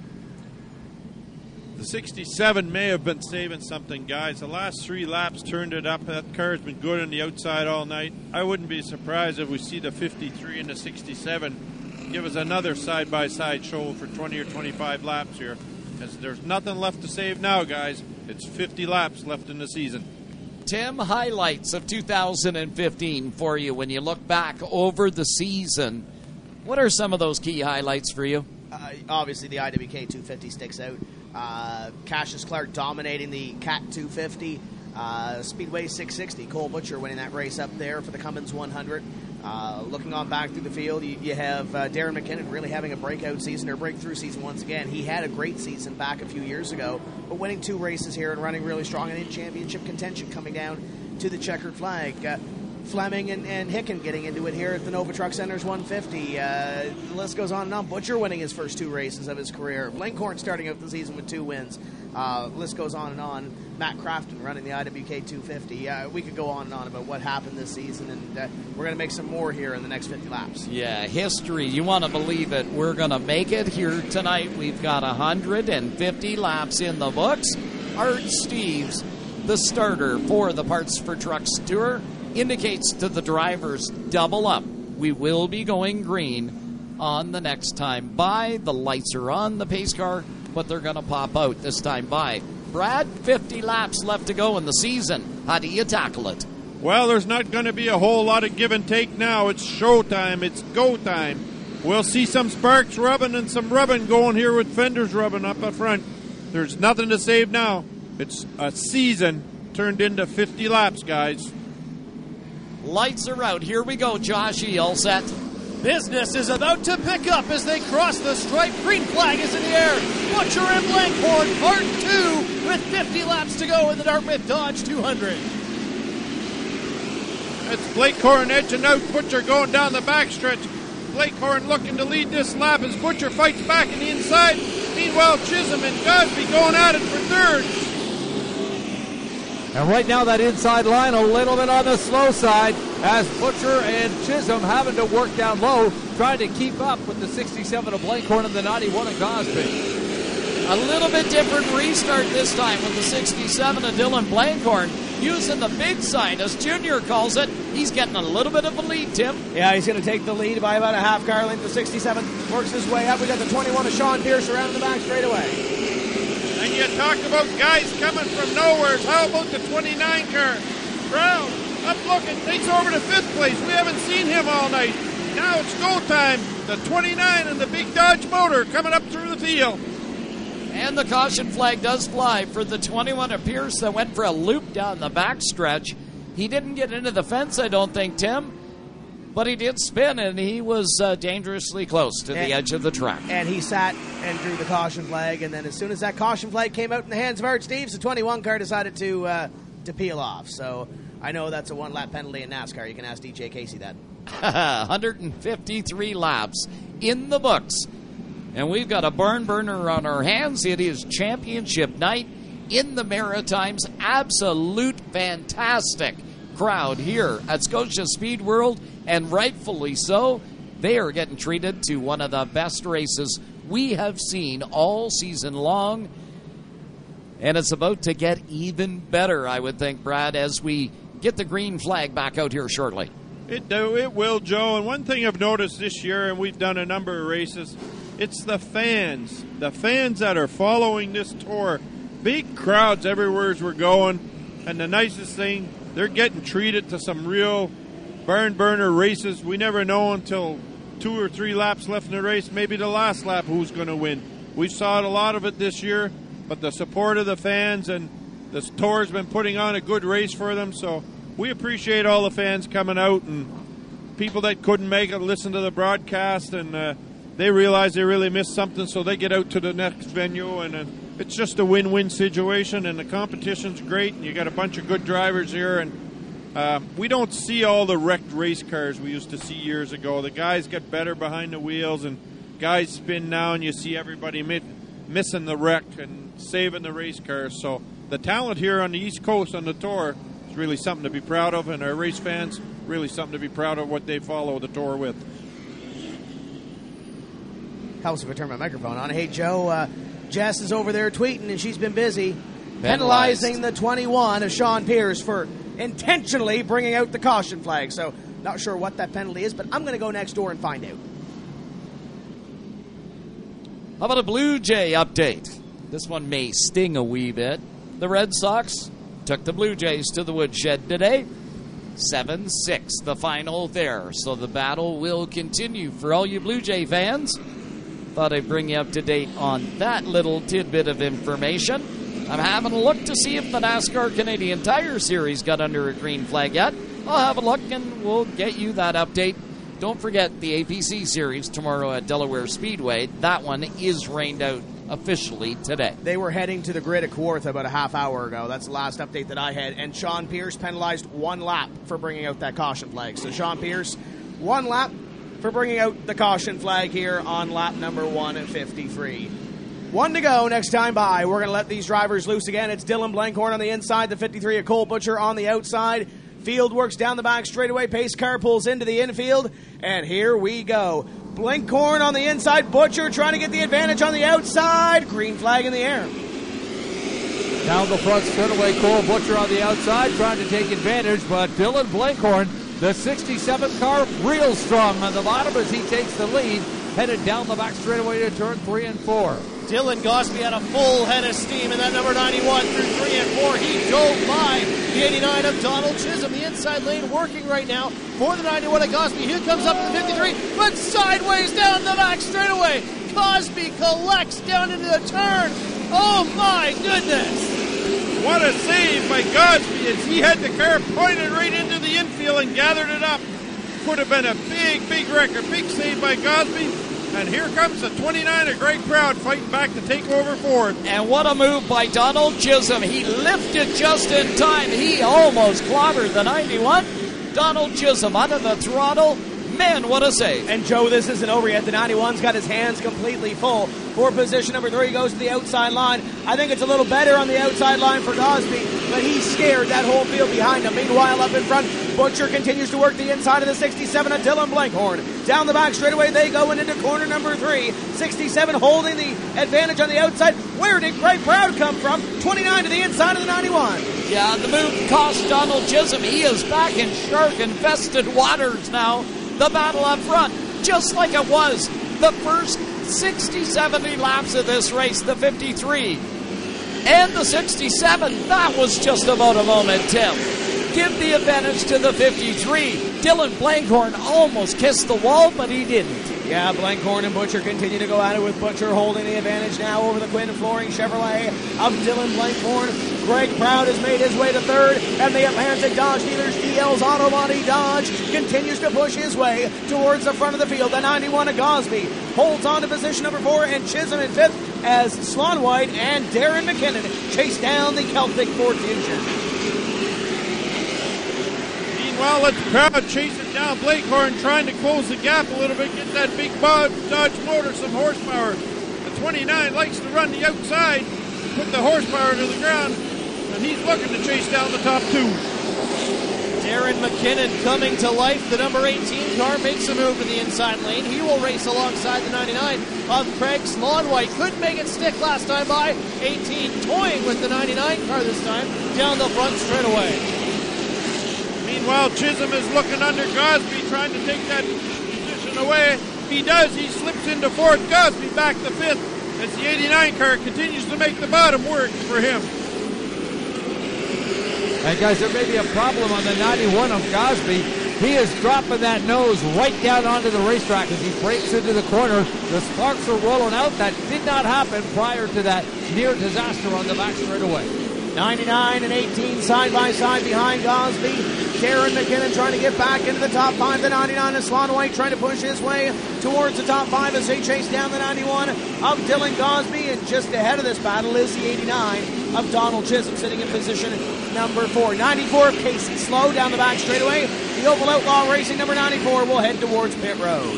S19: The sixty-seven may have been saving something, guys. The last three laps turned it up. That car's been good on the outside all night. I wouldn't be surprised if we see the fifty-three and the sixty-seven give us another side-by-side show for twenty or twenty-five laps here. Because there's nothing left to save now, guys. It's fifty laps left in the season.
S5: Tim, highlights of two thousand fifteen for you when you look back over the season. What are some of those key highlights for you?
S1: Uh, obviously, the I W K two fifty sticks out. Uh, Cassius Clark dominating the Cat two fifty. Uh, Speedway six sixty. Cole Butcher winning that race up there for the Cummins one hundred. Uh, looking on back through the field, you, you have uh, Darren McKinnon really having a breakout season or breakthrough season once again. He had a great season back a few years ago, but winning two races here and running really strong and in championship contention coming down to the checkered flag. Uh, Fleming and, and Hicken getting into it here at the Nova Truck Center's one fifty. Uh, the list goes on and on. Butcher winning his first two races of his career. Blankhorn starting out the season with two wins. Uh, list goes on and on. Matt Crafton running the I W K two fifty. Uh, we could go on and on about what happened this season, and uh, we're going to make some more here in the next fifty laps.
S5: Yeah, history. You want to believe it. We're going to make it here tonight. We've got one hundred fifty laps in the books. Art Steves, the starter for the Parts for Trucks Tour, indicates to the drivers, double up. We will be going green on the next time by. The lights are on the pace car, but they're going to pop out this time by. Brad, fifty laps left to go in the season. How do you tackle it?
S19: Well, there's not going to be a whole lot of give and take now. It's show time. It's go time. We'll see some sparks rubbing and some rubbing going here with fenders rubbing up up front. There's nothing to save now. It's a season turned into fifty laps, guys.
S5: Lights are out. Here we go, Josh. All set.
S20: Business is about to pick up as they cross the stripe. Green flag is in the air. Butcher and Blankhorn, part two, with fifty laps to go in the Dartmouth Dodge two hundred.
S19: It's Blankhorn edging out. Butcher going down the backstretch. Blankhorn looking to lead this lap as Butcher fights back in the inside. Meanwhile, Chisholm and Gosby going at it for third.
S18: And right now that inside line a little bit on the slow side as Butcher and Chisholm having to work down low, trying to keep up with the sixty-seven of Blankhorn and the ninety-one of Gosby.
S5: A little bit different restart this time with the sixty-seven of Dylan Blankhorn using the big side, as Junior calls it. He's getting a little bit of a lead, Tim.
S1: Yeah, he's going to take the lead by about a half car length. The sixty-seven works his way up. We got the twenty-one of Sean Pierce around the back straightaway.
S19: And you talk about guys coming from nowhere. How about the twenty-nine car? Brown, up looking, takes over to fifth place. We haven't seen him all night. Now it's go time. The twenty-nine and the big Dodge motor coming up through the field.
S5: And the caution flag does fly for the twenty-one of Pierce that went for a loop down the backstretch. He didn't get into the fence, I don't think, Tim. But he did spin, and he was uh, dangerously close to
S1: and,
S5: the edge of the track.
S1: And he sat and drew the caution flag, and then as soon as that caution flag came out in the hands of Art Steves, the twenty-one car decided to uh, to peel off. So I know that's a one-lap penalty in NASCAR. You can ask D J Casey that.
S5: one hundred fifty-three laps in the books And we've got a barn burner on our hands. It is championship night in the Maritimes. Absolute fantastic crowd here at Scotia Speed World, and rightfully so. They are getting treated to one of the best races we have seen all season long. And it's about to get even better, I would think, Brad, as we get the green flag back out here shortly.
S19: It do, it will, Joe. And one thing I've noticed this year, and we've done a number of races, it's the fans. The fans that are following this tour. Big crowds everywhere as we're going. And the nicest thing, they're getting treated to some real barn burner races. We never know until two or three laps left in the race, maybe the last lap, who's going to win. We saw a lot of it this year, but the support of the fans and the tour's been putting on a good race for them, so we appreciate all the fans coming out, and people that couldn't make it listen to the broadcast, and uh, they realize they really missed something, so they get out to the next venue, and uh, it's just a win-win situation, and the competition's great, and you got a bunch of good drivers here, and uh, we don't see all the wrecked race cars we used to see years ago. The guys get better behind the wheels, and guys spin now, and you see everybody mi- missing the wreck and saving the race cars, so the talent here on the East Coast on the tour is really something to be proud of, and our race fans, really something to be proud of what they follow the tour with.
S1: Helps if I turn my microphone on. Hey, Joe, uh, Jess is over there tweeting, and she's been busy penalizing the twenty-one of Sean Pierce for intentionally bringing out the caution flag. So, not sure what that penalty is, but I'm going to go next door and find out.
S5: How about a Blue Jay update? This one may sting a wee bit. The Red Sox took the Blue Jays to the woodshed today. seven six, the final there. So the battle will continue for all you Blue Jay fans. Thought I'd bring you up to date on that little tidbit of information. I'm having a look to see if the NASCAR Canadian Tire Series got under a green flag yet. I'll have a look and we'll get you that update. Don't forget the A P C Series tomorrow at Delaware Speedway. That one is rained out officially today.
S1: They were heading to the grid at Kawartha about a half hour ago. That's the last update that I had. And Sean Pierce penalized one lap for bringing out that caution flag. So Sean Pierce, one lap for bringing out the caution flag here on lap number one at fifty-three. One to go next time by. We're going to let these drivers loose again. It's Dylan Blankhorn on the inside, the fifty-three of Cole Butcher on the outside. Field works down the back straightaway. Pace car pulls into the infield. And here we go. Blankhorn on the inside. Butcher trying to get the advantage on the outside. Green flag in the air.
S18: Down the front straightaway, Cole Butcher on the outside trying to take advantage, but Dylan Blankhorn, the sixty-seven car, real strong on the bottom as he takes the lead, headed down the back straightaway to turn three and four.
S20: Dylan Gosby had a full head of steam in that number ninety-one through three and four. He dove by the eighty-nine of Donald Chisholm. The inside lane working right now for the ninety-one of Gosby. Here comes up to the fifty-three, but sideways down the back straightaway. Gosby collects down into the turn. Oh my goodness.
S19: What a save by Gosby as he had the car pointed right into the infield and gathered it up. Could have been a big, big wreck. A big save by Gosby. And here comes the twenty-nine, a great crowd fighting back to take over fourth.
S5: And what a move by Donald Chisholm. He lifted just in time. He almost clobbered the ninety-one. Donald Chisholm out of the throttle. Man, what a save.
S1: And Joe, this isn't over yet. The ninety-one's got his hands completely full. For position number three, goes to the outside line. I think it's a little better on the outside line for Gosby, but he's scared that whole field behind him. Meanwhile, up in front, Butcher continues to work the inside of the sixty-seven of Dylan Blankhorn. Down the back straightaway, they go into corner number three. sixty-seven holding the advantage on the outside. Where did Greg Proud come from? twenty-nine to the inside of the ninety-one.
S5: Yeah, the move cost Donald Chisholm. He is back in shark-infested waters now. The battle up front, just like it was the first sixty, seventy laps of this race, the fifty-three. And the sixty-seven, that was just about a moment, Tim. Give the advantage to the fifty-three. Dylan Blankhorn almost kissed the wall, but he didn't.
S1: Yeah, Blankhorn and Butcher continue to go at it, with Butcher holding the advantage now over the Quinn Flooring Chevrolet of Dylan Blankhorn. Greg Proud has made his way to third, and the Atlantic Dodge Dealers D L's Auto Body Dodge continues to push his way towards the front of the field. The ninety-one of Gosby holds on to position number four, and Chisholm in fifth as Slon White and Darren McKinnon chase down the Celtic Ford Fusion.
S19: Meanwhile, let's crowd chasing down Blakehorn, trying to close the gap a little bit, get that big Dodge motor some horsepower. The twenty-nine likes to run the outside, put the horsepower to the ground, and he's looking to chase down the top two.
S20: Darren McKinnon coming to life. The number eighteen car makes a move in the inside lane. He will race alongside the ninety-nine of Craig Slaunwhite. Couldn't make it stick last time by. eighteen toying with the ninety-nine car this time down the front straightaway.
S19: Meanwhile, Chisholm is looking under Gosby, trying to take that position away. He does. He slips into fourth. Gosby back to fifth as the eighty-nine car continues to make the bottom work for him.
S18: And guys, there may be a problem on the ninety-one of Gosby. He is dropping that nose right down onto the racetrack as he breaks into the corner. The sparks are rolling out. That did not happen prior to that near disaster on the back straightaway.
S1: ninety-nine and eighteen side by side behind Gosby. Darren McKinnon trying to get back into the top five. The ninety-nine of Slaunwhite trying to push his way towards the top five as they chase down the ninety-one of Dylan Gosby. And just ahead of this battle is the eighty-nine of Donald Chisholm sitting in position number four. ninety-four of Casey Slow down the back straightaway. The Opel Outlaw Racing number ninety-four will head towards pit road.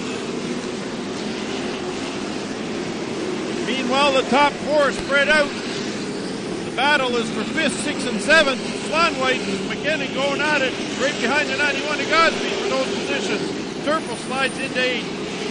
S19: Meanwhile, the top four spread out. The battle is for fifth, sixth, and seventh. Slaunwhite and McKinnon going at it right behind the ninety-one of Gosby for those positions. Turple slides into eight.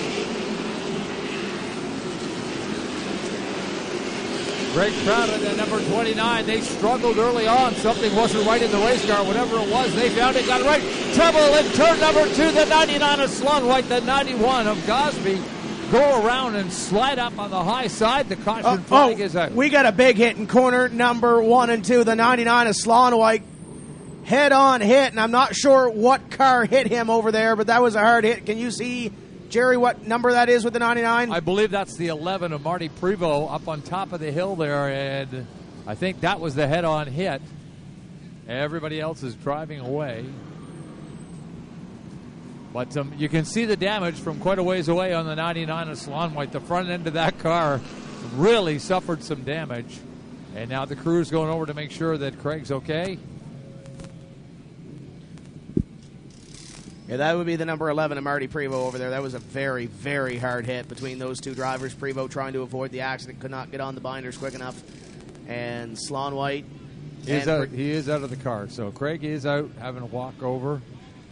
S18: Greg Crowder at number twenty-nine. They struggled early on. Something wasn't right in the race car. Whatever it was, they found it, got it right. Trouble in turn number two. The ninety-nine of Slaunwhite, the ninety-one of Gosby go around and slide up on the high side. The caution
S1: Uh,
S18: flag
S1: oh,
S18: is out.
S1: we got a big hit in corner number one and two. The ninety-nine of Slaunwhite head-on hit, and I'm not sure what car hit him over there, but that was a hard hit. Can you see, Jerry, what number that is with the ninety-nine?
S18: I believe that's the eleven of Marty Prevost up on top of the hill there, and I think that was the head-on hit. Everybody else is driving away. But um, you can see the damage from quite a ways away on the ninety-nine of Slaunwhite. The front end of that car really suffered some damage. And now the crew's going over to make sure that Craig's okay.
S1: Yeah, that would be the number eleven of Marty Prevost over there. That was a very, very hard hit between those two drivers. Prevost trying to avoid the accident, could not get on the binders quick enough. And Slaunwhite.
S18: He is, out, he is out of the car. So Craig is out having a walk over.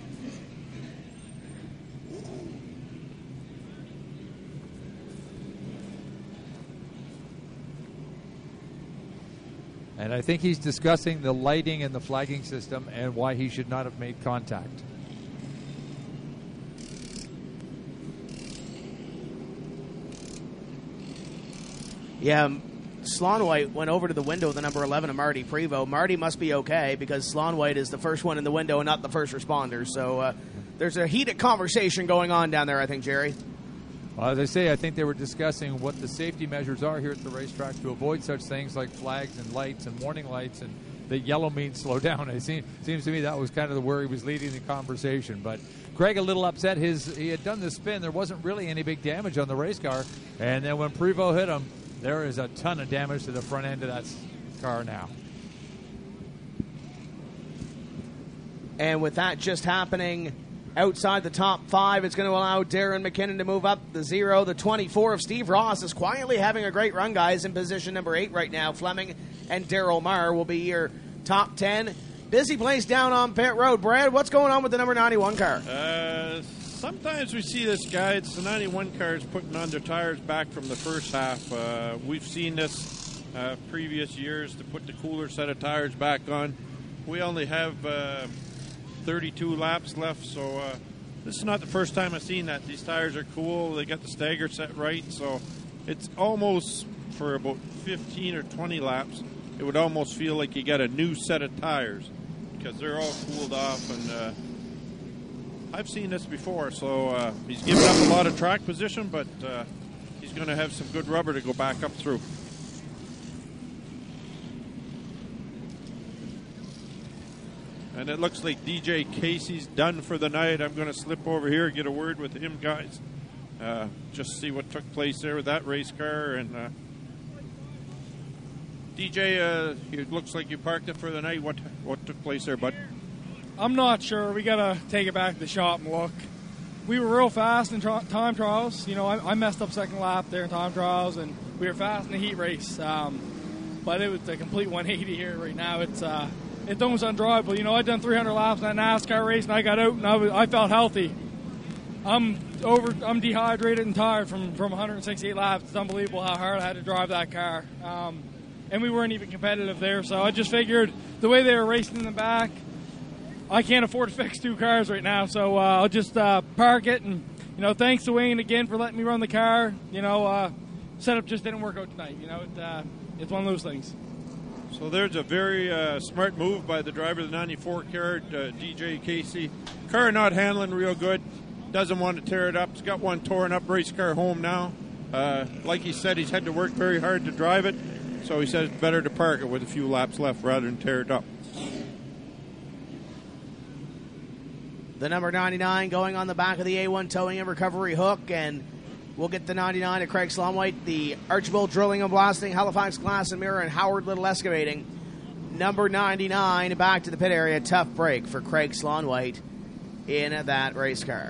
S18: And I think he's discussing the lighting and the flagging system and why he should not have made contact.
S1: Yeah, Slaunwhite went over to the window of the number eleven of Marty Prevost. Marty must be okay because Slaunwhite is the first one in the window and not the first responder. So uh, there's a heated conversation going on down there, I think, Jerry.
S18: Well, as I say, I think they were discussing what the safety measures are here at the racetrack to avoid such things like flags and lights and warning lights, and the yellow means slow down. It seems, seems to me that was kind of the where he was leading the conversation. But Craig a little upset. His he had done the spin. There wasn't really any big damage on the race car. And then when Prevost hit him, there is a ton of damage to the front end of that car now.
S1: And with that just happening outside the top five, it's going to allow Darren McKinnon to move up the zero. The twenty-four of Steve Ross is quietly having a great run, guys, in position number eight right now. Fleming and Darryl Marr will be your top ten. Busy place down on pit road. Brad, what's going on with the number ninety-one car?
S19: Uh, sometimes we see this guy. It's the ninety-one cars putting on their tires back from the first half. Uh, we've seen this uh, previous years to put the cooler set of tires back on. We only have Uh, thirty-two laps left, so uh, this is not the first time I've seen that. These tires are cool. They got the stagger set right, so it's almost for about fifteen or twenty laps, it would almost feel like you got a new set of tires because they're all cooled off. And uh, I've seen this before, so uh, he's given up a lot of track position, but uh, he's going to have some good rubber to go back up through. And it looks like D J Casey's done for the night. I'm going to slip over here and get a word with him, guys. Uh, just see what took place there with that race car. And uh, D J, uh, it looks like you parked it for the night. What what took place there, bud?
S7: I'm not sure. We got to take it back to the shop and look. We were real fast in tra- time trials. You know, I, I messed up second lap there in time trials, and we were fast in the heat race. Um, but it was a complete one eighty here right now. It's uh, it's almost undrivable. You know, I done three hundred laps in that NASCAR race, and I got out, and I, was, I felt healthy. I'm over. I'm dehydrated and tired from, from one hundred sixty-eight laps. It's unbelievable how hard I had to drive that car. Um, and we weren't even competitive there, so I just figured the way they were racing in the back, I can't afford to fix two cars right now, so uh, I'll just uh, park it. And, you know, thanks to Wayne again for letting me run the car. You know, uh, setup just didn't work out tonight. You know, it, uh, it's one of those things.
S19: So there's a very uh, smart move by the driver of the ninety-four car, uh, D J Casey. Car not handling real good. Doesn't want to tear it up. He's got one torn up race car home now. Uh, like he said, he's had to work very hard to drive it. So he says it's better to park it with a few laps left rather than tear it up.
S1: The number ninety-nine going on the back of the A one towing and recovery hook, and we'll get the ninety-nine to Craig Slomwhite, the Archibald Drilling and Blasting, Halifax Glass and Mirror, and Howard Little Excavating. Number ninety-nine back to the pit area. Tough break for Craig Slomwhite in that race car.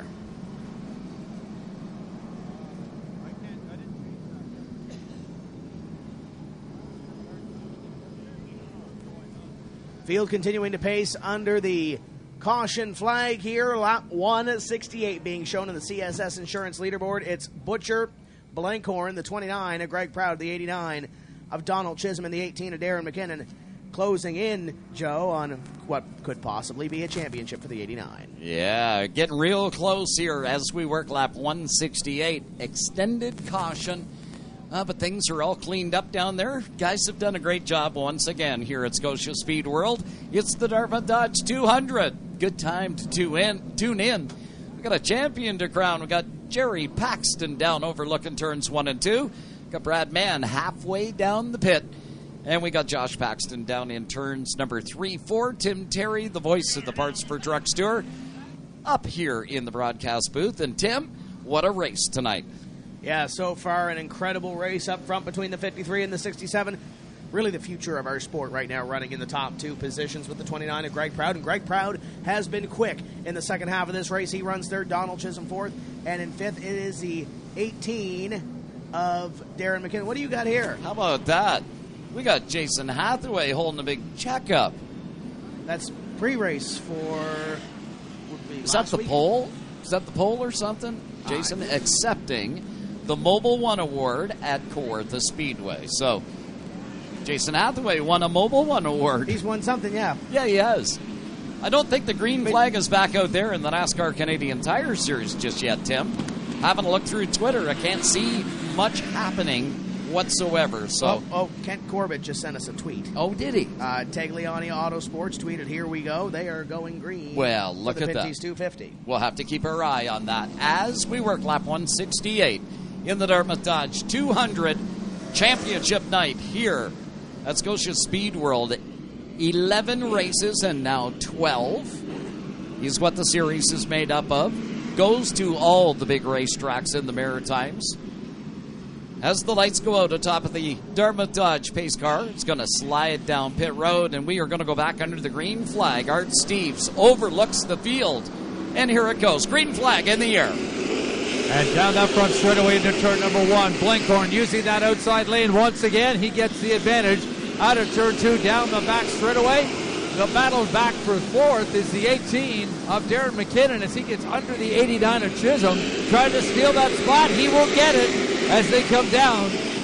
S1: Field continuing to pace under the caution flag here. Lap one sixty-eight being shown in the C S S Insurance leaderboard. It's Butcher, Blankhorn, the twenty-nine of Greg Proud, the eighty-nine of Donald Chisholm, and the eighteen of Darren McKinnon. Closing in, Joe, on what could possibly be a championship for the eighty-nine.
S5: Yeah, getting real close here as we work lap one sixty-eight. Extended caution. Uh, but things are all cleaned up down there. Guys have done a great job once again here at Scotia Speed World. It's the Dartmouth Dodge two hundred. Good time to tune in. Tune in. We got a champion to crown. We got Jerry Paxton down overlooking turns one and two. Got Brad Mann halfway down the pit. And we got Josh Paxton down in turns number three, four. Tim Terry, the voice of the Parts for Trucks Tour, up here in the broadcast booth. And Tim, what a race tonight.
S1: Yeah, so far an incredible race up front between the fifty-three and the sixty-seven. Really the future of our sport right now, running in the top two positions with the twenty-nine of Greg Proud. And Greg Proud has been quick in the second half of this race. He runs third, Donald Chisholm fourth, and in fifth it is the eighteen of Darren McKinnon. What do you got here?
S5: How about that? We got Jason Hathaway holding a big checkup.
S1: That's pre-race for...
S5: Is that the
S1: week?
S5: pole? Is that the pole or something? Jason accepting the Mobile One Award at Kawartha Speedway. So, Jason Hathaway won a Mobile One Award.
S1: He's won something, yeah.
S5: Yeah, he has. I don't think the green flag is back out there in the NASCAR Canadian Tire Series just yet, Tim. Having a look through Twitter, I can't see much happening whatsoever. So,
S1: Oh, oh Kent Corbett just sent us a tweet.
S5: Oh, did he?
S1: Uh, Tagliani Autosports tweeted, "Here we go. They are going green."
S5: Well, look
S1: for the
S5: at that.
S1: Pinty's two fifty.
S5: We'll have to keep our eye on that as we work lap one sixty-eight in the Dartmouth Dodge two hundred championship night here at Scotia Speed World. eleven races and now twelve is what the series is made up of. Goes to all the big racetracks in the Maritimes. As the lights go out atop of the Dartmouth Dodge pace car, it's going to slide down pit road, and we are going to go back under the green flag. Art Steves overlooks the field, and here it goes. Green flag in the air.
S18: And down that front straightaway into turn number one. Blankhorn using that outside lane once again. He gets the advantage out of turn two down the back straightaway. The battle back for fourth is the eighteen of Darren McKinnon as he gets under the eighty-nine of Chisholm. Trying to steal that spot. He will get it as they come down.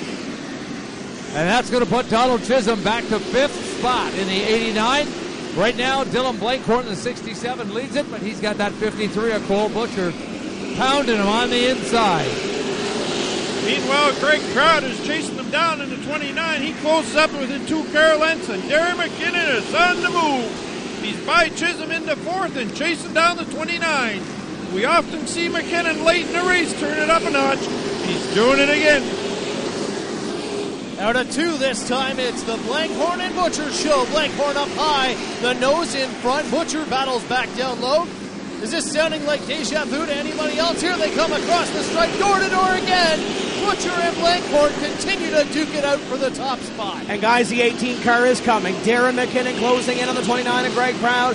S18: And that's going to put Donald Chisholm back to fifth spot in the eighty-nine. Right now, Dylan Blankhorn, the sixty-seven, leads it, but he's got that fifty-three of Cole Butcher pounding him on the inside.
S19: Meanwhile, Greg Proud is chasing them down in the twenty-nine. He closes up within two car lengths, and Darren McKinnon is on the move. He's by Chisholm into fourth and chasing down the twenty-nine. We often see McKinnon late in the race turn it up a notch. He's doing it again.
S20: Out of two this time, it's the Blankhorn and Butcher show. Blankhorn up high, the nose in front. Butcher battles back down low. Is this sounding like deja vu to anybody else? Here they come across the stripe, door to door again. Butcher and Blankhorn continue to duke it out for the top spot.
S1: And guys, the eighteen car is coming. Darren McKinnon closing in on the twenty-nine of Greg Proud.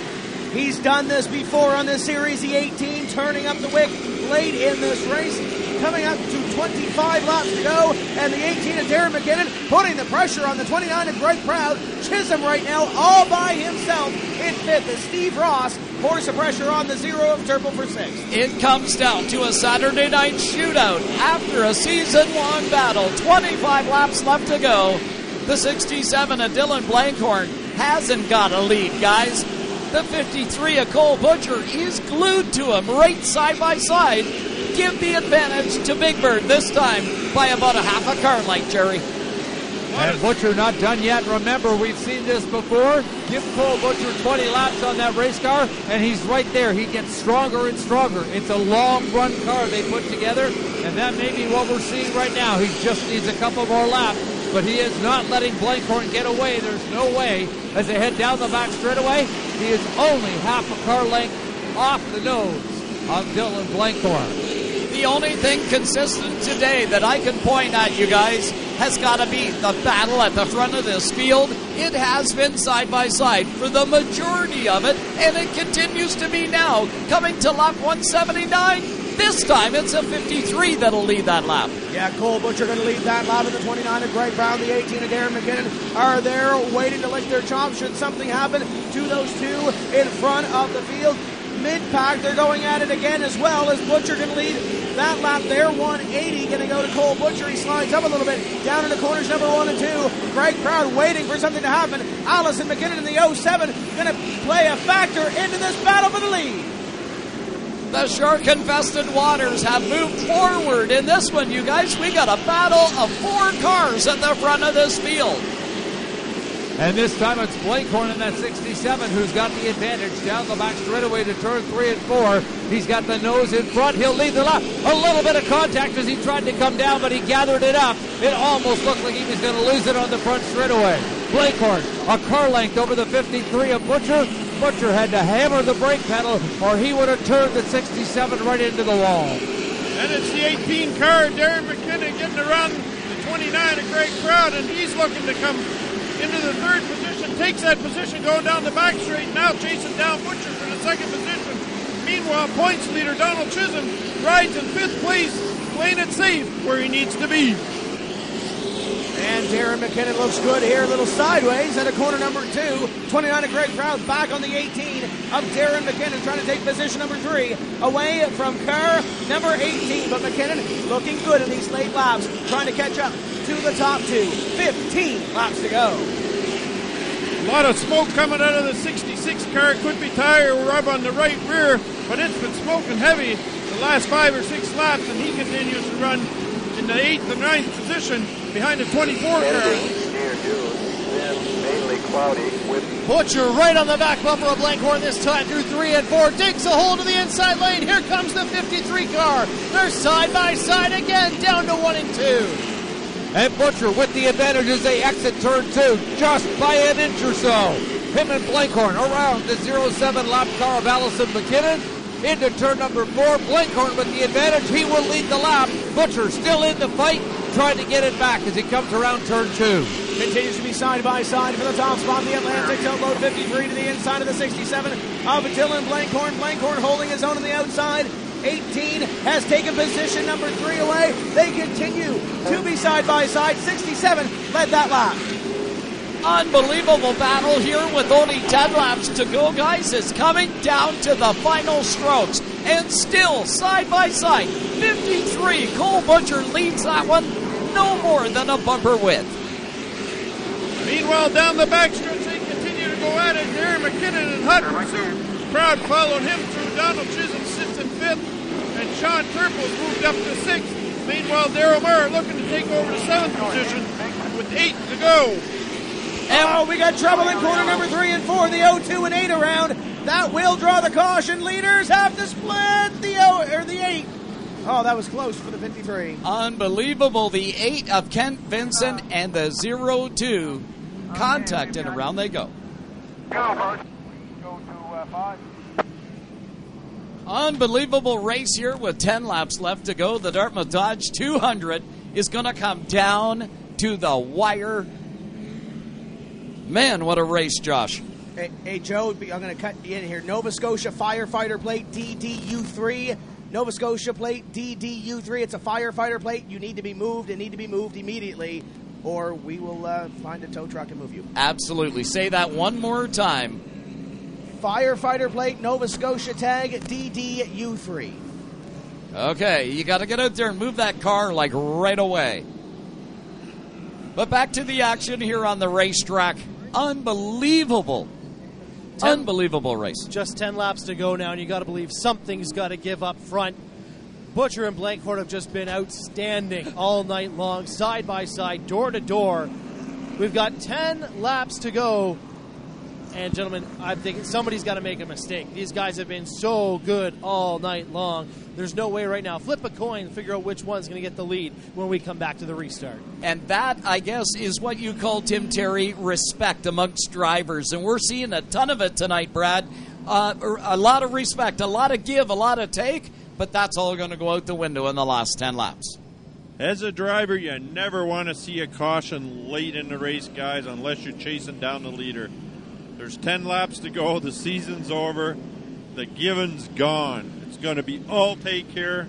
S1: He's done this before on this series, the eighteen, turning up the wick late in this race. Coming up to twenty-five laps to go, and the eighteen of Darren McKinnon putting the pressure on the twenty-nine of Greg Proud. Chisholm right now all by himself in fifth as Steve Ross pours the pressure on the zero of Turple for sixth.
S5: It comes down to a Saturday night shootout after a season-long battle. twenty-five laps left to go. The sixty-seven of Dylan Blankhorn hasn't got a lead, guys. The fifty-three of Cole Butcher is glued to him right side by side. Give the advantage to Big Bird this time by about a half a car length, Jerry.
S18: And Butcher not done yet. Remember, we've seen this before. Give Cole Butcher twenty laps on that race car, and he's right there. He gets stronger and stronger. It's a long-run car they put together, and that may be what we're seeing right now. He just needs a couple more laps, but he is not letting Blankhorn get away. There's no way. As they head down the back straightaway, he is only half a car length off the nose of Dylan Blankhorn.
S5: The only thing consistent today that I can point at, you guys, has got to be the battle at the front of this field. It has been side by side for the majority of it, and it continues to be now. Coming to lap one seventy-nine, this time it's a fifty-three that'll lead that lap.
S1: Yeah, Cole Butcher going to lead that lap in the twenty-nine of Greg Brown. The eighteen of Darren McKinnon are there waiting to lick their chops should something happen to those two in front of the field. Mid-pack, they're going at it again as well as Butcher can lead that lap there. one eighty going to go to Cole Butcher. He slides up a little bit down in the corners, number one and two. Greg Proud waiting for something to happen. Allison McKinnon in the oh seven going to play a factor into this battle for the lead.
S5: The shark-infested waters have moved forward in this one, you guys. We got a battle of four cars at the front of this field.
S18: And this time it's Blankhorn in that sixty-seven who's got the advantage down the back straightaway to turn three and four. He's got the nose in front. He'll lead the lap. A little bit of contact as he tried to come down, but he gathered it up. It almost looked like he was going to lose it on the front straightaway. Blankhorn, a car length over the fifty-three of Butcher. Butcher had to hammer the brake pedal or he would have turned the sixty-seven right into the wall.
S19: And it's the eighteen car, Darren McKinnon getting around the twenty-nine of Greg Proud, and he's looking to come into the third position, takes that position going down the back straight, now chasing down Butcher for the second position. Meanwhile, points leader Donald Chisholm rides in fifth place, playing it safe where he needs to be.
S1: And Darren McKinnon looks good here, a little sideways at a corner number two. twenty-nine of Greg Proud back on the eighteen of Darren McKinnon, trying to take position number three away from car number eighteen. But McKinnon looking good in these late laps, trying to catch up to the top two. fifteen laps to go.
S19: A lot of smoke coming out of the sixty-six car. Could be tire rub on the right rear, but it's been smoking heavy the last five or six laps, and he continues to run in the eighth and ninth position behind the twenty-four car.
S6: Mainly cloudy with
S20: Butcher right on the back bumper of Blankhorn this time through three and four. Digs a hole to the inside lane. Here comes the fifty-three car. They're side by side again, down to one and two.
S18: And Butcher with the advantage as they exit turn two, just by an inch or so. Him and Blankhorn around the oh seven lap car of Allison McKinnon. Into turn number four, Blankhorn with the advantage. He will lead the lap. Butcher still in the fight, trying to get it back as he comes around turn two.
S1: Continues to be side by side for the top spot. The Atlantic tilt load fifty-three to the inside of the sixty-seven of Dylan Blankhorn. Blankhorn holding his own on the outside. eighteen has taken position number three away. They continue to be side by side. sixty-seven led that lap.
S5: Unbelievable battle here with only ten laps to go, guys. It's coming down to the final strokes. And still, side by side, fifty-three. Cole Butcher leads that one, no more than a bumper width.
S19: Meanwhile, down the backstretch, they continue to go at it. Darren McKinnon and hot pursuit. Proud following him through. Donald Chisholm sits in fifth, and Sean Turple's moved up to sixth. Meanwhile, Daryl Murr looking to take over the seventh position with eight to go.
S1: And oh, we got trouble in corner number three and four. The oh two and eight around. That will draw the caution. Leaders have to split the O or the eight. Oh, that was close for the fifty-three.
S5: Unbelievable. The eight of Kent Vincent and the zero two contact, and around they go.
S6: Go, Bert. Go to uh, five.
S5: Unbelievable race here with ten laps left to go. The Dartmouth Dodge two hundred is going to come down to the wire. Man, what a race, Josh.
S1: Hey, hey Joe, I'm going to cut you in here. Nova Scotia Firefighter Plate D D U three. Nova Scotia Plate D D U three. It's a firefighter plate. You need to be moved and need to be moved immediately, or we will uh, find a tow truck and move you.
S5: Absolutely. Say that one more time.
S1: Firefighter Plate, Nova Scotia tag, D D U three.
S5: Okay, you got to get out there and move that car like right away. But back to the action here on the racetrack. Unbelievable. Ten, Unbelievable race.
S20: Just ten laps to go now, and you got to believe something's got to give up front. Butcher and Blancourt have just been outstanding all night long, side by side, door to door. We've got ten laps to go. And, gentlemen, I'm thinking somebody's got to make a mistake. These guys have been so good all night long. There's no way right now. Flip a coin and figure out which one's going to get the lead when we come back to the restart.
S5: And that, I guess, is what you call, Tim Terry, respect amongst drivers. And we're seeing a ton of it tonight, Brad. Uh, a lot of respect, a lot of give, a lot of take, but that's all going to go out the window in the last ten laps.
S19: As a driver, you never want to see a caution late in the race, guys, unless you're chasing down the leader. There's ten laps to go. The season's over. The given's gone. It's going to be all take here.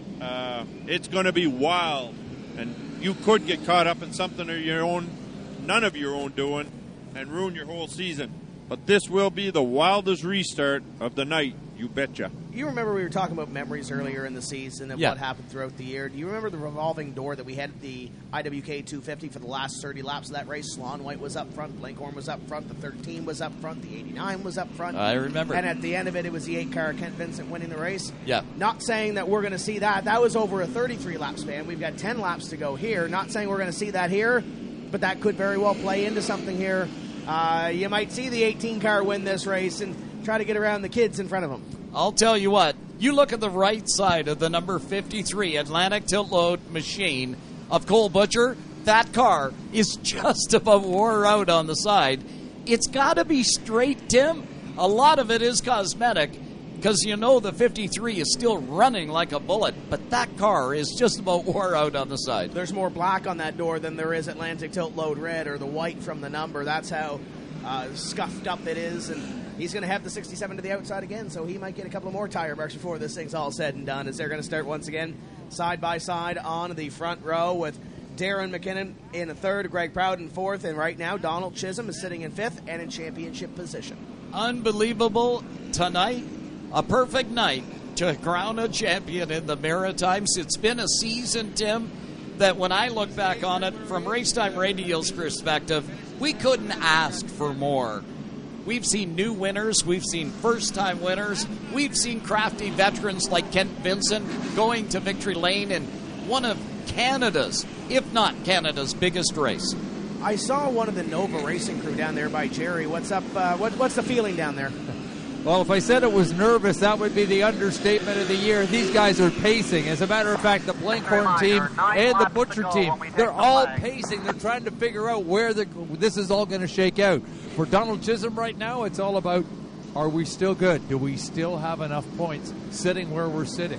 S19: Uh, it's going to be wild. And you could get caught up in something of your own, none of your own doing, and ruin your whole season. But this will be the wildest restart of the night, you betcha.
S1: You remember we were talking about memories earlier in the season and
S19: Yeah.
S1: what happened throughout the year. Do you remember the revolving door that we had at the I W K two fifty for the last thirty laps of that race? Sloan White was up front, Blankhorn was up front, the thirteen was up front, the eighty-nine was up front.
S5: I remember.
S1: And at the end of it, it was the eight-car Kent Vincent winning the race.
S5: Yeah.
S1: Not saying that we're going to see that. That was over a thirty-three lap span. We've got ten laps to go here. Not saying we're going to see that here, but that could very well play into something here. Uh, you might see the eighteen-car win this race and try to get around the kids in front of them.
S5: I'll tell you what, you look at the right side of the number fifty-three Atlantic tilt load machine of Cole Butcher, that car is just about wore out on the side. It's got to be straight, Tim. A lot of it is cosmetic because you know the fifty-three is still running like a bullet, but that car is just about wore out on the side.
S1: There's more black on that door than there is Atlantic tilt load red or the white from the number. That's how uh, scuffed up it is, and he's going to have the sixty-seven to the outside again, so he might get a couple of more tire marks before this thing's all said and done, as they're going to start once again side by side on the front row with Darren McKinnon in a third, Greg Proud in fourth, and right now Donald Chisholm is sitting in fifth and in championship position.
S5: Unbelievable tonight. A perfect night to crown a champion in the Maritimes. It's been a season, Tim, that when I look back on it from Racetime Radio's perspective, we couldn't ask for more. We've seen new winners. We've seen first-time winners. We've seen crafty veterans like Kent Vincent going to victory lane in one of Canada's, if not Canada's, biggest race.
S1: I saw one of the Nova Racing crew down there by Jerry. What's up? Uh, what, what's the feeling down there?
S18: Well, if I said it was nervous, that would be the understatement of the year. These guys are pacing. As a matter of fact, the Blankhorn team and the Butcher team, they're all pacing. They're trying to figure out where the, this is all going to shake out. For Donald Chisholm right now, it's all about, are we still good? Do we still have enough points sitting where we're sitting?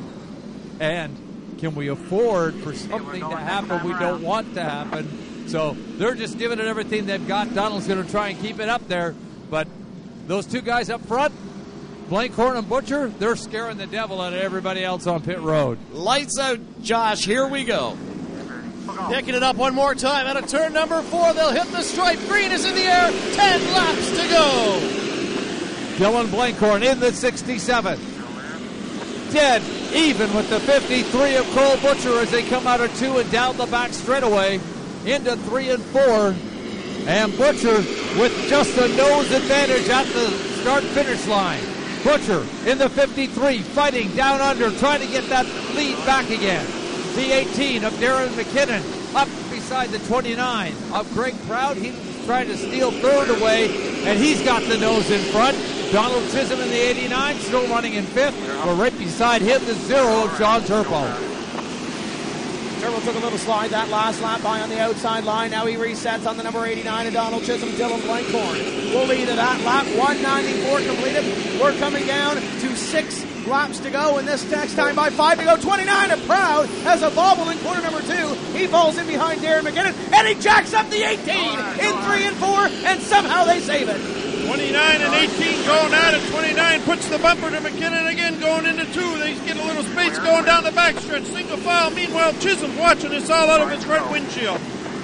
S18: And can we afford for something to happen we don't want to happen? So they're just giving it everything they've got. Donald's going to try and keep it up there. But those two guys up front, Blankhorn and Butcher, they're scaring the devil out of everybody else on pit road.
S5: Lights out, Josh. Here we go.
S20: Picking it up one more time out of turn number four. They'll hit the stripe. Green is in the air. Ten laps to go.
S18: Dylan Blankhorn in the sixty-seven. Dead even with the fifty-three of Cole Butcher as they come out of two and down the back straightaway into three and four. And Butcher with just a nose advantage at the start-finish line. Butcher in the fifty-three, fighting down under, trying to get that lead back again. The eighteen of Darren McKinnon up beside the twenty-nine of Greg Proud. He's trying to steal third away, and he's got the nose in front. Donald Chisholm in the eighty-nine, still running in fifth. But right beside him, the zero of John Turbo.
S1: Turbo took a little slide that last lap by on the outside line. Now he resets on the number eighty-nine of Donald Chisholm. Dylan Blankhorn will lead at that lap. one ninety-four completed. We're coming down to six laps to go, and this next time by five to go. twenty-nine of Proud has a bobble in corner number two. He falls in behind Darren McKinnon, and he jacks up the eighteen in three and four, and somehow they save it.
S19: twenty-nine and eighteen going at it. twenty-nine puts the bumper to McKinnon again, going into two. They get a little space going down the backstretch. Single file. Meanwhile, Chisholm's watching this all out of his front windshield.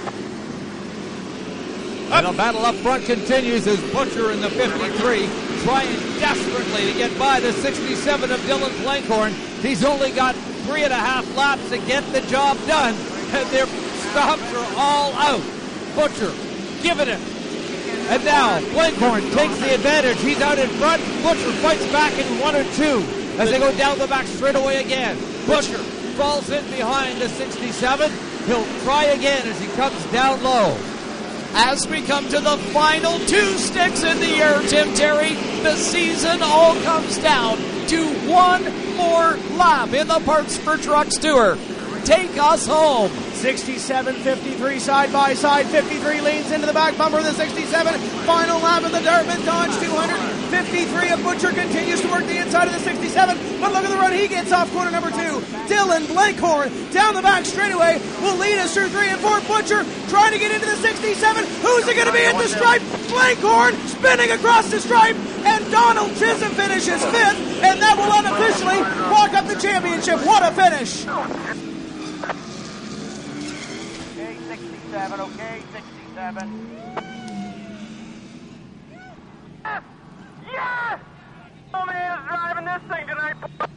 S18: And the battle up front continues as Butcher in the fifty-three trying desperately to get by the sixty-seven of Dylan Blankhorn. He's only got three and a half laps to get the job done, and their stops are all out. Butcher giving it. And now Blankhorn takes the advantage. He's out in front. Butcher fights back in one or two as they go down the back straightaway again. Butcher falls in behind the sixty-seven. He'll try again as he comes down low.
S5: As we come to the final two sticks in the air, Tim Terry, the season all comes down to one more lap in the Parts for Trucks Tour. Take us home.
S1: sixty-seven fifty-three side by side. fifty-three leans into the back bumper of the sixty-seven. Final lap of the Dartmouth Dodge two fifty-three. A Butcher continues to work the inside of the sixty-seven. But look at the run he gets off corner number two. Dylan Blankhorn down the back straightaway will lead us through three and four. Butcher trying to get into the sixty-seven. Who's it going to be at the stripe? Blankhorn spinning across the stripe. And Donald Chisholm finishes fifth. And that will unofficially walk up the championship. What a finish.
S6: sixty-seven, okay, sixty-seven. Yes! Yes! Oh man's driving this thing tonight.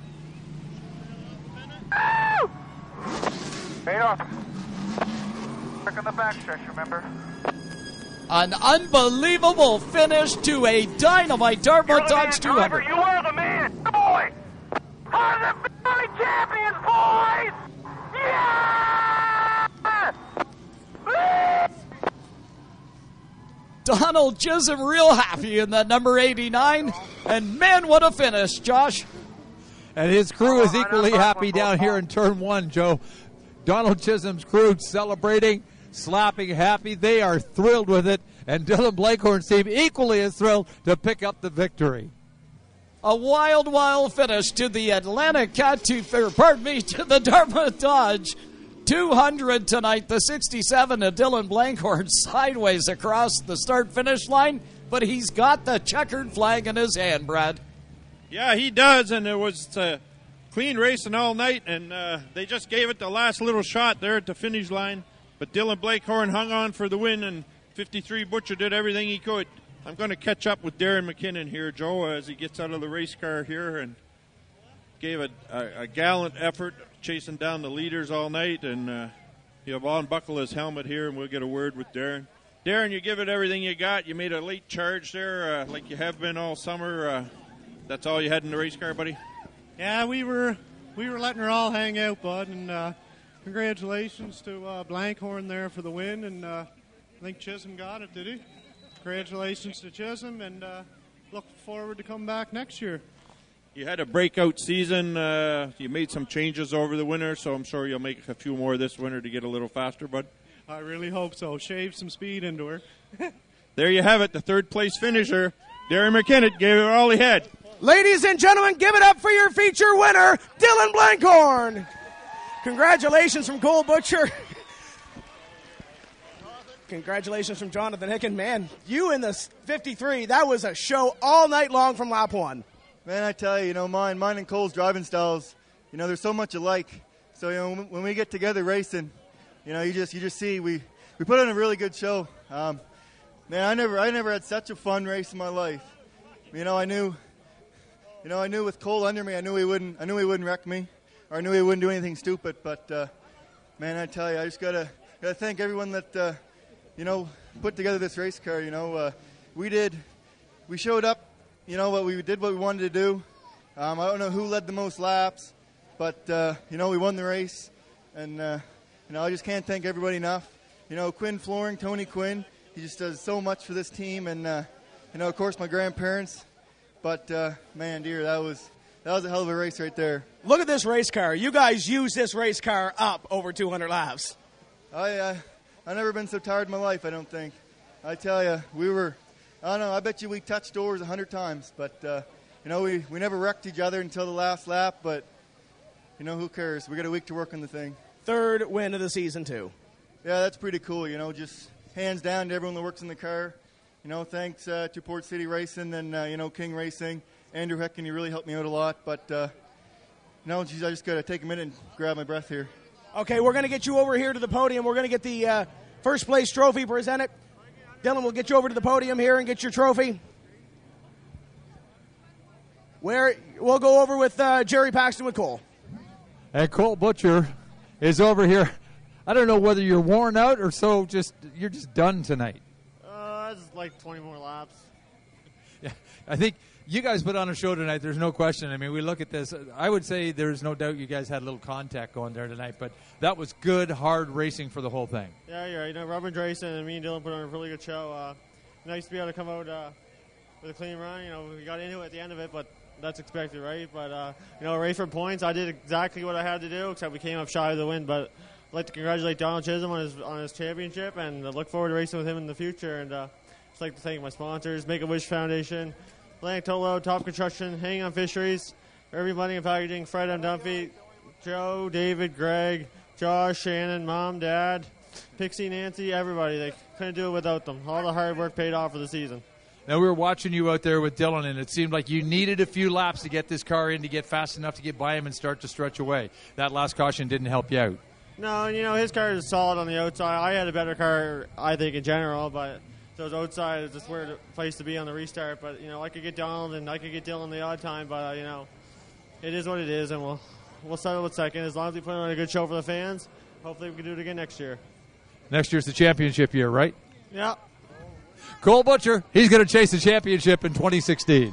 S6: Woo! Paid off. Work on the backstretch, remember?
S5: An unbelievable finish to a dynamite Dartmouth Dodge two hundred.
S6: You are the man, boy! Are the Valley champions, boys! Yeah!
S5: Donald Chisholm real happy in that number eighty-nine. And man, what a finish, Josh.
S18: And his crew is equally happy down here in turn one, Joe. Donald Chisholm's crew celebrating, slapping happy. They are thrilled with it. And Dylan Blankhorn seemed equally as thrilled to pick up the victory.
S5: A wild, wild finish to the Atlantic Cat, to, or pardon me, to the Dartmouth Dodge two hundred tonight. The sixty-seven of Dylan Blankhorn sideways across the start-finish line, but he's got the checkered flag in his hand, Brad.
S19: Yeah, he does, and it was uh, clean racing all night, and uh, they just gave it the last little shot there at the finish line. But Dylan Blankhorn hung on for the win, and fifty-three Butcher did everything he could. I'm going to catch up with Darren McKinnon here, Joe, as he gets out of the race car here, and gave a, a, a gallant effort chasing down the leaders all night, and uh, he'll unbuckle his helmet here, and we'll get a word with Darren. Darren, you give it everything you got. You made a late charge there, uh, like you have been all summer. Uh, that's all you had in the race car, buddy?
S10: Yeah, we were we were letting her all hang out, bud, and uh, congratulations to uh, Blankhorn there for the win, and uh, I think Chisholm got it, did he? Congratulations to Chisholm, and uh, look forward to coming back next year.
S19: You had a breakout season. Uh, you made some changes over the winter, so I'm sure you'll make a few more this winter to get a little faster, bud.
S10: I really hope so. Shave some speed into her.
S19: There you have it, the third place finisher. Darren McKinnon gave it all he had.
S1: Ladies and gentlemen, give it up for your feature winner, Dylan Blankhorn. Congratulations from Cole Butcher. Congratulations from Jonathan Hicken. Man, you in the fifty-three, that was a show all night long from lap one.
S11: Man, I tell you, you know, mine, mine and Cole's driving styles, you know, there's so much alike. So, you know, when we get together racing, you know, you just you just see we, we put on a really good show. Um, man, I never I never had such a fun race in my life. You know, I knew, you know, I knew with Cole under me, I knew he wouldn't I knew he wouldn't wreck me, or I knew he wouldn't do anything stupid. But uh, man, I tell you, I just gotta gotta thank everyone that uh, you know put together this race car. You know, uh, we did, we showed up. You know, what we did what we wanted to do. Um, I don't know who led the most laps, but, uh, you know, we won the race. And, uh, you know, I just can't thank everybody enough. You know, Quinn Flooring, Tony Quinn, he just does so much for this team. And, uh, you know, of course, my grandparents. But, uh, man, dear, that was that was a hell of a race right there.
S1: Look at this race car. You guys use this race car up over two hundred laps.
S11: I, uh, I've never been so tired in my life, I don't think. I tell you, we were... I don't know. I bet you we touched doors a hundred times, but uh, you know we, we never wrecked each other until the last lap. But you know who cares? We got a week to work on the thing.
S1: Third win of the season too.
S11: Yeah, that's pretty cool. You know, just hands down to everyone that works in the car. you know, thanks uh, to Port City Racing and, uh, you know, King Racing. Andrew Hecken, you really helped me out a lot. But, uh, you know, geez, I just got to take a minute and grab my breath here.
S1: Okay, we're going to get you over here to the podium. We're going to get the uh, first place trophy presented. Dylan, we'll get you over to the podium here and get your trophy. Where we'll go over with uh, Jerry Paxton with Cole.
S18: And Cole Butcher is over here. I don't know whether you're worn out or so just you're just done tonight.
S13: Uh, it's like twenty more laps.
S18: Yeah, I think you guys put on a show tonight. There's no question. I mean, we look at this. I would say there's no doubt you guys had a little contact going there tonight, but that was good, hard racing for the whole thing.
S13: Yeah, you're right. You know, Robin Drayson and me and Dylan put on a really good show. Uh, nice to be able to come out uh, with a clean run. You know, we got into it at the end of it, but that's expected, right? But, uh, you know, race for points, I did exactly what I had to do, except we came up shy of the win. But I'd like to congratulate Donald Chisholm on his on his championship, and I look forward to racing with him in the future. And uh, just like to thank my sponsors, Make-A-Wish Foundation, Atlantic Tolo, Top Construction, Hanging on Fisheries, Irving Blending and Packaging, Fred M. Dunphy, Joe, David, Greg, Josh, Shannon, Mom, Dad, Pixie, Nancy, everybody. They couldn't do it without them. All the hard work paid off for the season.
S18: Now, we were watching you out there with Dylan, and it seemed like you needed a few laps to get this car in, to get fast enough to get by him and start to stretch away. That last caution didn't help you out.
S13: No, you know, his car is solid on the outside. I had a better car, I think, in general, but those outside is just where the place to be on the restart. But, you know, I could get Donald and I could get Dylan the odd time, but, uh, you know, it is what it is, and we'll, we'll settle with second. As long as we put on a good show for the fans, hopefully we can do it again next year.
S18: Next year's the championship year, right?
S13: Yeah.
S18: Cole Butcher, he's going to chase the championship in twenty sixteen.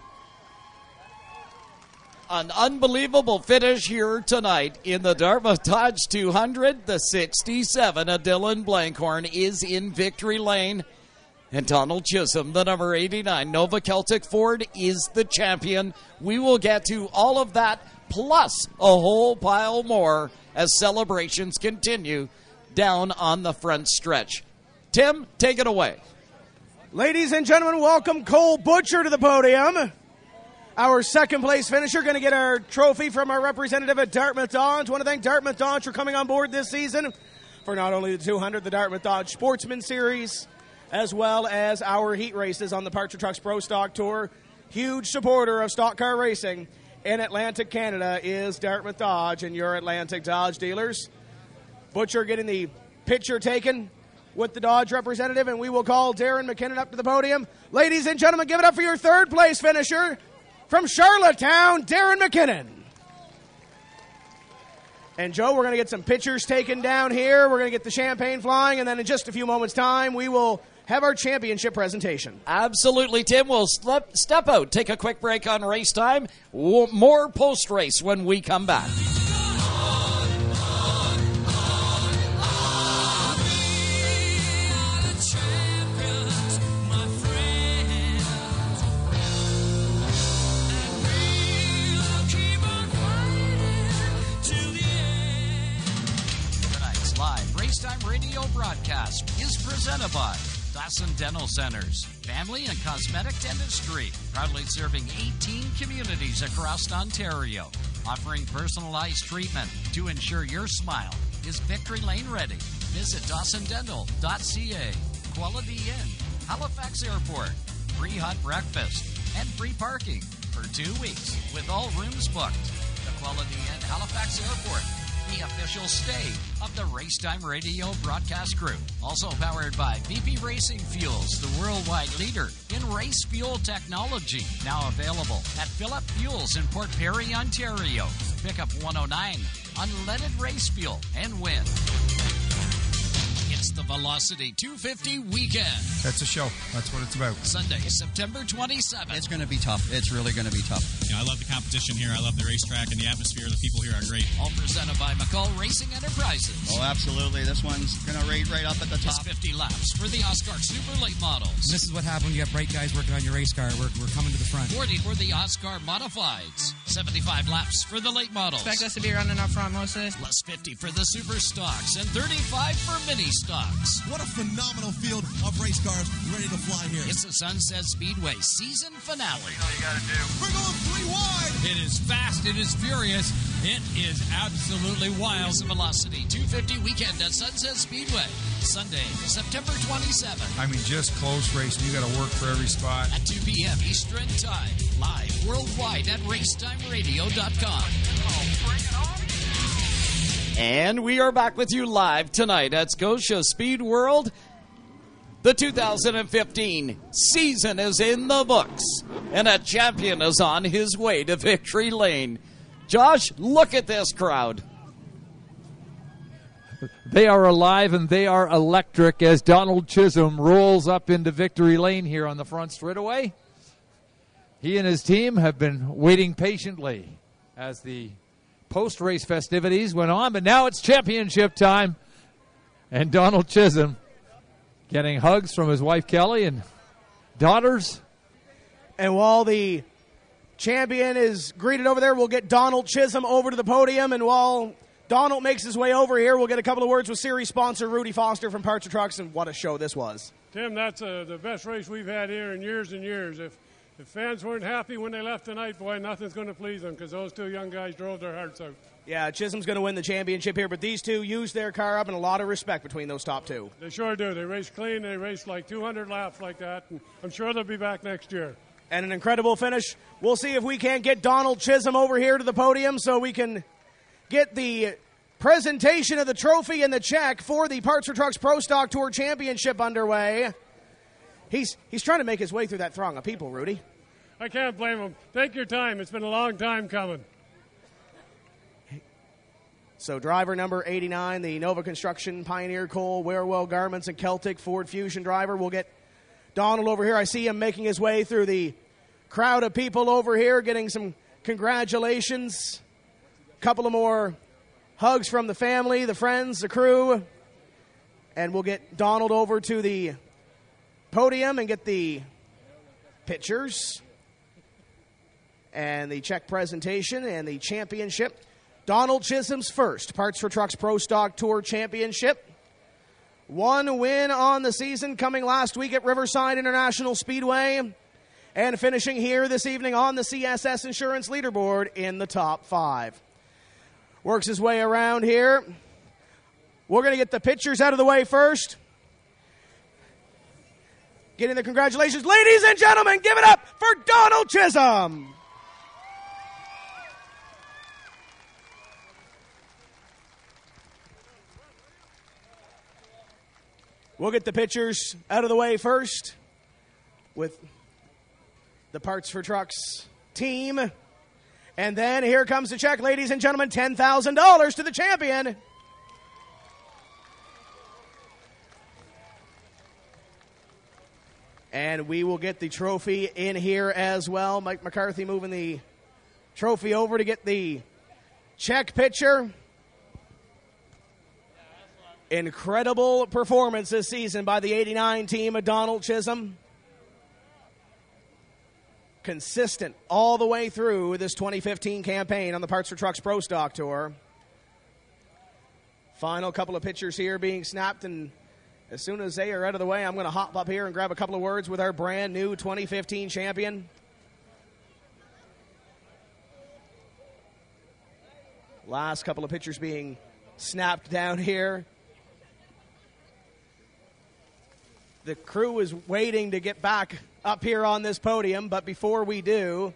S5: An unbelievable finish here tonight in the Dartmouth Dodge two hundred. The sixty-seven of Dylan Blankhorn is in victory lane. And Donald Chisholm, the number eighty-nine Nova Celtic Ford, is the champion. We will get to all of that plus a whole pile more as celebrations continue down on the front stretch. Tim, take it away.
S1: Ladies and gentlemen, welcome Cole Butcher to the podium. Our second place finisher going to get our trophy from our representative at Dartmouth Dodge. Want to thank Dartmouth Dodge for coming on board this season for not only the two hundred, the Dartmouth Dodge Sportsman Series, as well as our heat races on the Parcher Trucks Pro Stock Tour. Huge supporter of stock car racing in Atlantic Canada is Dartmouth Dodge and your Atlantic Dodge dealers. Butcher getting the picture taken with the Dodge representative, and we will call Darren McKinnon up to the podium. Ladies and gentlemen, give it up for your third place finisher from Charlottetown, Darren McKinnon. And Joe, we're going to get some pictures taken down here. We're going to get the champagne flying, and then in just a few moments' time, we will have our championship presentation.
S5: Absolutely, Tim. We'll slip, step out, take a quick break on race time. More post-race when we come back.
S12: Radio broadcast is presented by Dawson Dental Centers, family and cosmetic dentistry, proudly serving eighteen communities across Ontario, offering personalized treatment to ensure your smile is victory lane ready. Visit dawson dental dot c a. Quality Inn, Halifax Airport, free hot breakfast, and free parking for two weeks with all rooms booked. The Quality Inn, Halifax Airport, the official stay of the Racetime Radio broadcast crew. Also powered by V P Racing Fuels, the worldwide leader in race fuel technology. Now available at Phillip Fuels in Port Perry, Ontario. Pick up one oh nine unleaded race fuel and win.
S4: It's the Velocity two fifty weekend.
S21: That's a show. That's what it's about.
S4: Sunday, September twenty-seventh.
S14: It's going to be tough. It's really going to be tough.
S15: You know, I love the competition here. I love the racetrack and the atmosphere. The people here are great.
S4: All presented by McCall Racing Enterprises.
S14: Oh, absolutely. This one's going to rate right up at the top.
S4: It's fifty laps for the Oscar Super Late Models.
S17: And this is what happens when you got bright guys working on your race car. We're, we're coming to the front.
S4: forty for the Oscar Modifieds. seventy-five laps for the late models.
S25: Expect us to be running up front mostly.
S4: Plus fifty for the Super Stocks and thirty-five for Mini Stocks. Bucks.
S2: What a phenomenal field of race cars ready to fly here.
S4: It's the Sunset Speedway season finale.
S2: You know you gotta do. We're going three wide.
S16: It is fast. It is furious. It is absolutely wild.
S4: It's a Velocity two fifty weekend at Sunset Speedway. Sunday, September twenty-seventh.
S21: I mean, just close racing. You got to work for every spot.
S4: At two p.m. Eastern Time. Live worldwide at racetime radio dot com.
S5: And we are back with you live tonight at Scotia Speed World. The two thousand fifteen season is in the books, and a champion is on his way to victory lane. Josh, look at this crowd.
S18: They are alive and they are electric as Donald Chisholm rolls up into victory lane here on the front straightaway. He and his team have been waiting patiently as the post-race festivities went on, but now it's championship time. And Donald Chisholm getting hugs from his wife Kelly and daughters.
S1: And while the champion is greeted over there, we'll get Donald Chisholm over to the podium. And while Donald makes his way over here, we'll get a couple of words with series sponsor Rudy Foster from Parts of Trucks. And what a show this was.
S22: Tim, that's uh, the best race we've had here in years and years. If If fans weren't happy when they left tonight, boy, nothing's going to please them because those two young guys drove their hearts out.
S1: Yeah, Chisholm's going to win the championship here, but these two used their car up, and a lot of respect between those top two.
S22: They sure do. They race clean. They race like two hundred laps like that, and I'm sure they'll be back next year.
S1: And an incredible finish. We'll see if we can't get Donald Chisholm over here to the podium so we can get the presentation of the trophy and the check for the Parts for Trucks Pro Stock Tour Championship underway. He's, he's trying to make his way through that throng of people, Rudy.
S22: I can't blame him. Take your time. It's been a long time coming.
S1: So driver number eighty-nine, the Nova Construction, Pioneer Coal, Warewell Garments, and Celtic Ford Fusion driver. We'll get Donald over here. I see him making his way through the crowd of people over here, getting some congratulations. A couple of more hugs from the family, the friends, the crew. And we'll get Donald over to the podium and get the pictures and the check presentation and the championship. Donald Chisholm's first Parts for Trucks Pro Stock Tour Championship. One win on the season coming last week at Riverside International Speedway and finishing here this evening on the C S S Insurance leaderboard in the top five. Works his way around here. We're going to get the pictures out of the way first. Getting the congratulations. Ladies and gentlemen, give it up for Donald Chisholm. We'll get the pictures out of the way first with the Parts for Trucks team. And then here comes the check, ladies and gentlemen, ten thousand dollars to the champion. And we will get the trophy in here as well. Mike McCarthy moving the trophy over to get the check picture. Incredible performance this season by the eighty-nine team of Donald Chisholm. Consistent all the way through this twenty fifteen campaign on the Parts for Trucks Pro Stock Tour. Final couple of pictures here being snapped, and as soon as they are out of the way, I'm going to hop up here and grab a couple of words with our brand new twenty fifteen champion. Last couple of pictures being snapped down here. The crew is waiting to get back up here on this podium, but before we do,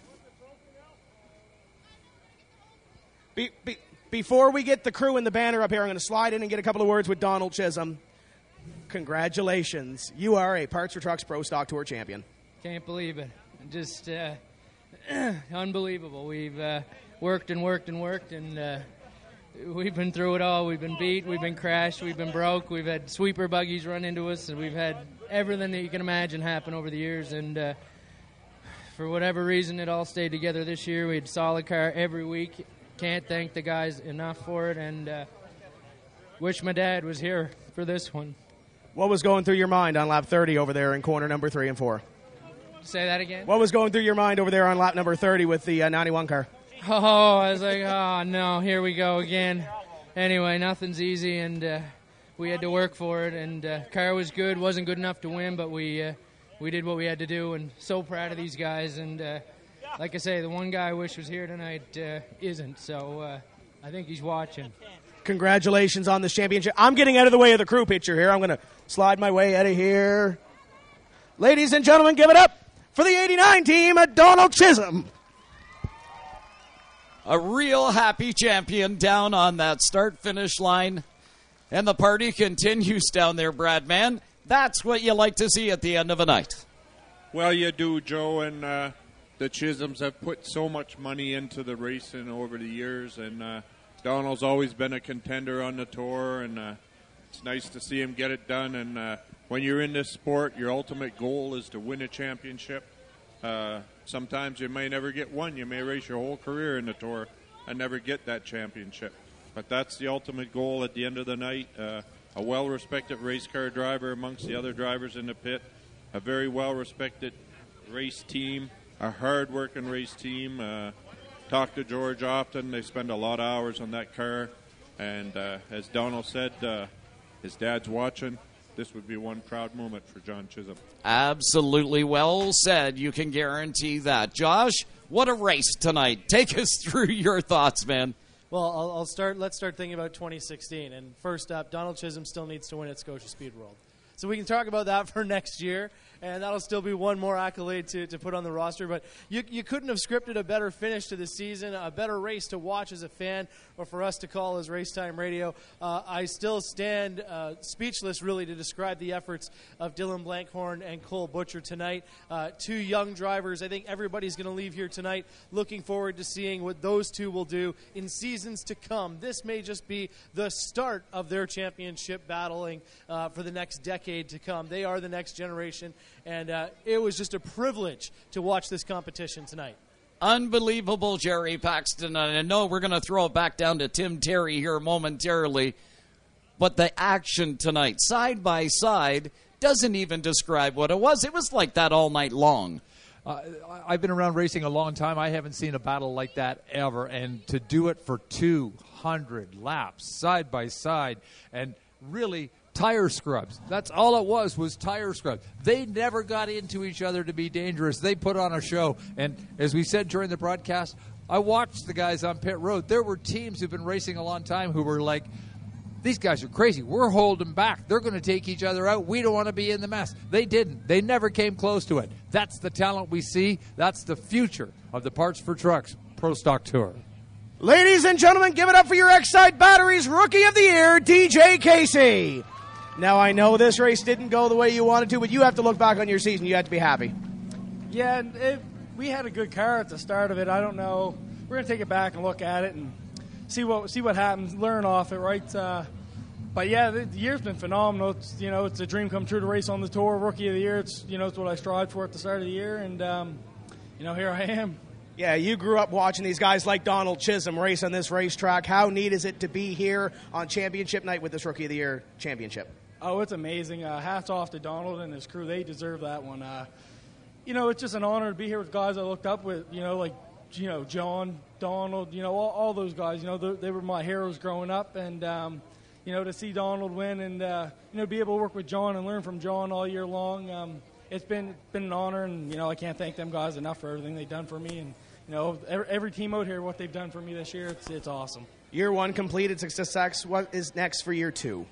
S1: be, be, before we get the crew and the banner up here, I'm going to slide in and get a couple of words with Donald Chisholm. Congratulations. You are a Parts for Trucks Pro Stock Tour champion.
S23: Can't believe it. Just uh, unbelievable. We've uh, worked and worked and worked, and uh, we've been through it all. We've been beat, we've been crashed, we've been broke, we've had sweeper buggies run into us, and we've had everything that you can imagine happen over the years. And uh, for whatever reason, it all stayed together this year. We had a solid car every week. Can't thank the guys enough for it, and uh, wish my dad was here for this one.
S1: What was going through your mind on lap thirty over there in corner number three and four?
S23: Say that again?
S1: What was going through your mind over there on lap number thirty with the uh, ninety-one car?
S23: Oh, I was like, oh, no, here we go again. Anyway, nothing's easy, and uh, we had to work for it, and uh, car was good, wasn't good enough to win, but we uh, we did what we had to do, and so proud of these guys. And uh, like I say, the one guy I wish was here tonight uh, isn't, so uh, I think he's watching.
S1: Congratulations on this championship. I'm getting out of the way of the crew picture here. I'm going to slide my way out of here. Ladies and gentlemen, give it up for the eighty-nine team at Donald Chisholm.
S5: A real happy champion down on that start-finish line. And the party continues down there, Brad Mann. That's what you like to see at the end of a night.
S19: Well, you do, Joe, and uh, the Chisholms have put so much money into the racing over the years, and uh, Donald's always been a contender on the tour, and uh, it's nice to see him get it done. And uh, when you're in this sport, your ultimate goal is to win a championship. Uh, sometimes you may never get one. You may race your whole career in the tour and never get that championship. But that's the ultimate goal at the end of the night. Uh, a well-respected race car driver amongst the other drivers in the pit, a very well-respected race team, a hard-working race team. Uh, talk to George often. They spend a lot of hours on that car. And uh, as Donald said, uh, his dad's watching. This would be one proud moment for John Chisholm.
S5: Absolutely well said. You can guarantee that. Josh, what a race tonight. Take us through your thoughts, man.
S20: Well, I'll, I'll start. Let's start thinking about twenty sixteen. And first up, Donald Chisholm still needs to win at Scotia Speed World. So we can talk about that for next year, and that'll still be one more accolade to, to put on the roster. But you, you couldn't have scripted a better finish to the season, a better race to watch as a fan, or for us to call as Race Time Radio. Uh, I still stand uh, speechless, really, to describe the efforts of Dylan Blankhorn and Cole Butcher tonight. Uh, two young drivers. I think everybody's going to leave here tonight looking forward to seeing what those two will do in seasons to come. This may just be the start of their championship battling uh, for the next decade to come. They are the next generation, and uh, it was just a privilege to watch this competition tonight.
S5: Unbelievable, Jerry Paxton. And I know we're going to throw it back down to Tim Terry here momentarily, but the action tonight, side by side, doesn't even describe what it was. It was like that all night long.
S18: Uh, I've been around racing a long time. I haven't seen a battle like that ever. And to do it for two hundred laps, side by side, and really tire scrubs. That's all it was, was tire scrubs. They never got into each other to be dangerous. They put on a show. And as we said during the broadcast, I watched the guys on pit road. There were teams who've been racing a long time who were like, these guys are crazy. We're holding back. They're going to take each other out. We don't want to be in the mess. They didn't. They never came close to it. That's the talent we see. That's the future of the Parts for Trucks Pro Stock Tour.
S1: Ladies and gentlemen, give it up for your Excite Batteries Rookie of the Year, D J Casey. Now, I know this race didn't go the way you wanted to, but you have to look back on your season. You have to be happy.
S3: Yeah, it, we had a good car at the start of it. I don't know. We're going to take it back and look at it and see what see what happens, learn off it, right? Uh, but, yeah, the, the year's been phenomenal. It's, you know, it's a dream come true to race on the tour. Rookie of the Year, it's, you know, it's what I strived for at the start of the year, and, um, you know, here I am.
S1: Yeah, you grew up watching these guys like Donald Chisholm race on this racetrack. How neat is it to be here on championship night with this Rookie of the Year championship?
S3: Oh, it's amazing. Uh, hats off to Donald and his crew. They deserve that one. Uh, you know, it's just an honor to be here with guys I looked up with, you know, like, you know, John, Donald, you know, all, all those guys. You know, they were my heroes growing up. And, um, you know, to see Donald win and, uh, you know, be able to work with John and learn from John all year long, um, it's been been an honor. And, you know, I can't thank them guys enough for everything they've done for me. And, you know, every, every team out here, what they've done for me this year, it's, it's awesome.
S1: Year one completed, success. What is next for year two?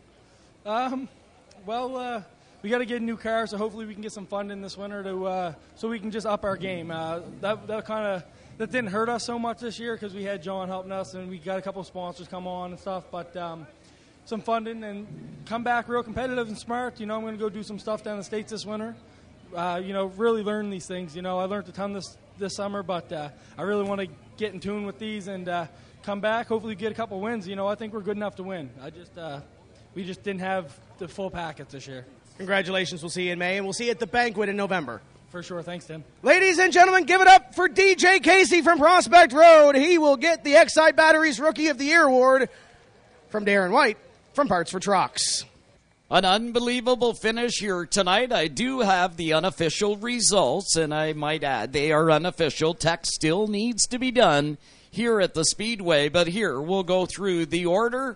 S3: Um, well, uh, we got to get a new car, so hopefully we can get some funding this winter to uh, so we can just up our game. Uh, that that kind of that didn't hurt us so much this year because we had John helping us and we got a couple of sponsors come on and stuff. But um, some funding and come back real competitive and smart. You know, I'm going to go do some stuff down in the States this winter. Uh, you know, really learn these things. You know, I learned a ton this this summer, but uh, I really want to get in tune with these and uh, come back. Hopefully, get a couple wins. You know, I think we're good enough to win. I just. Uh, We just didn't have the full package this year.
S1: Congratulations. We'll see you in May, and we'll see you at the banquet in November.
S3: For sure. Thanks, Tim.
S1: Ladies and gentlemen, give it up for D J Casey from Prospect Road. He will get the Excite Batteries Rookie of the Year award from Darren White from Parts for Trucks.
S5: An unbelievable finish here tonight. I do have the unofficial results, and I might add they are unofficial. Tech still needs to be done here at the Speedway, but here we'll go through the order.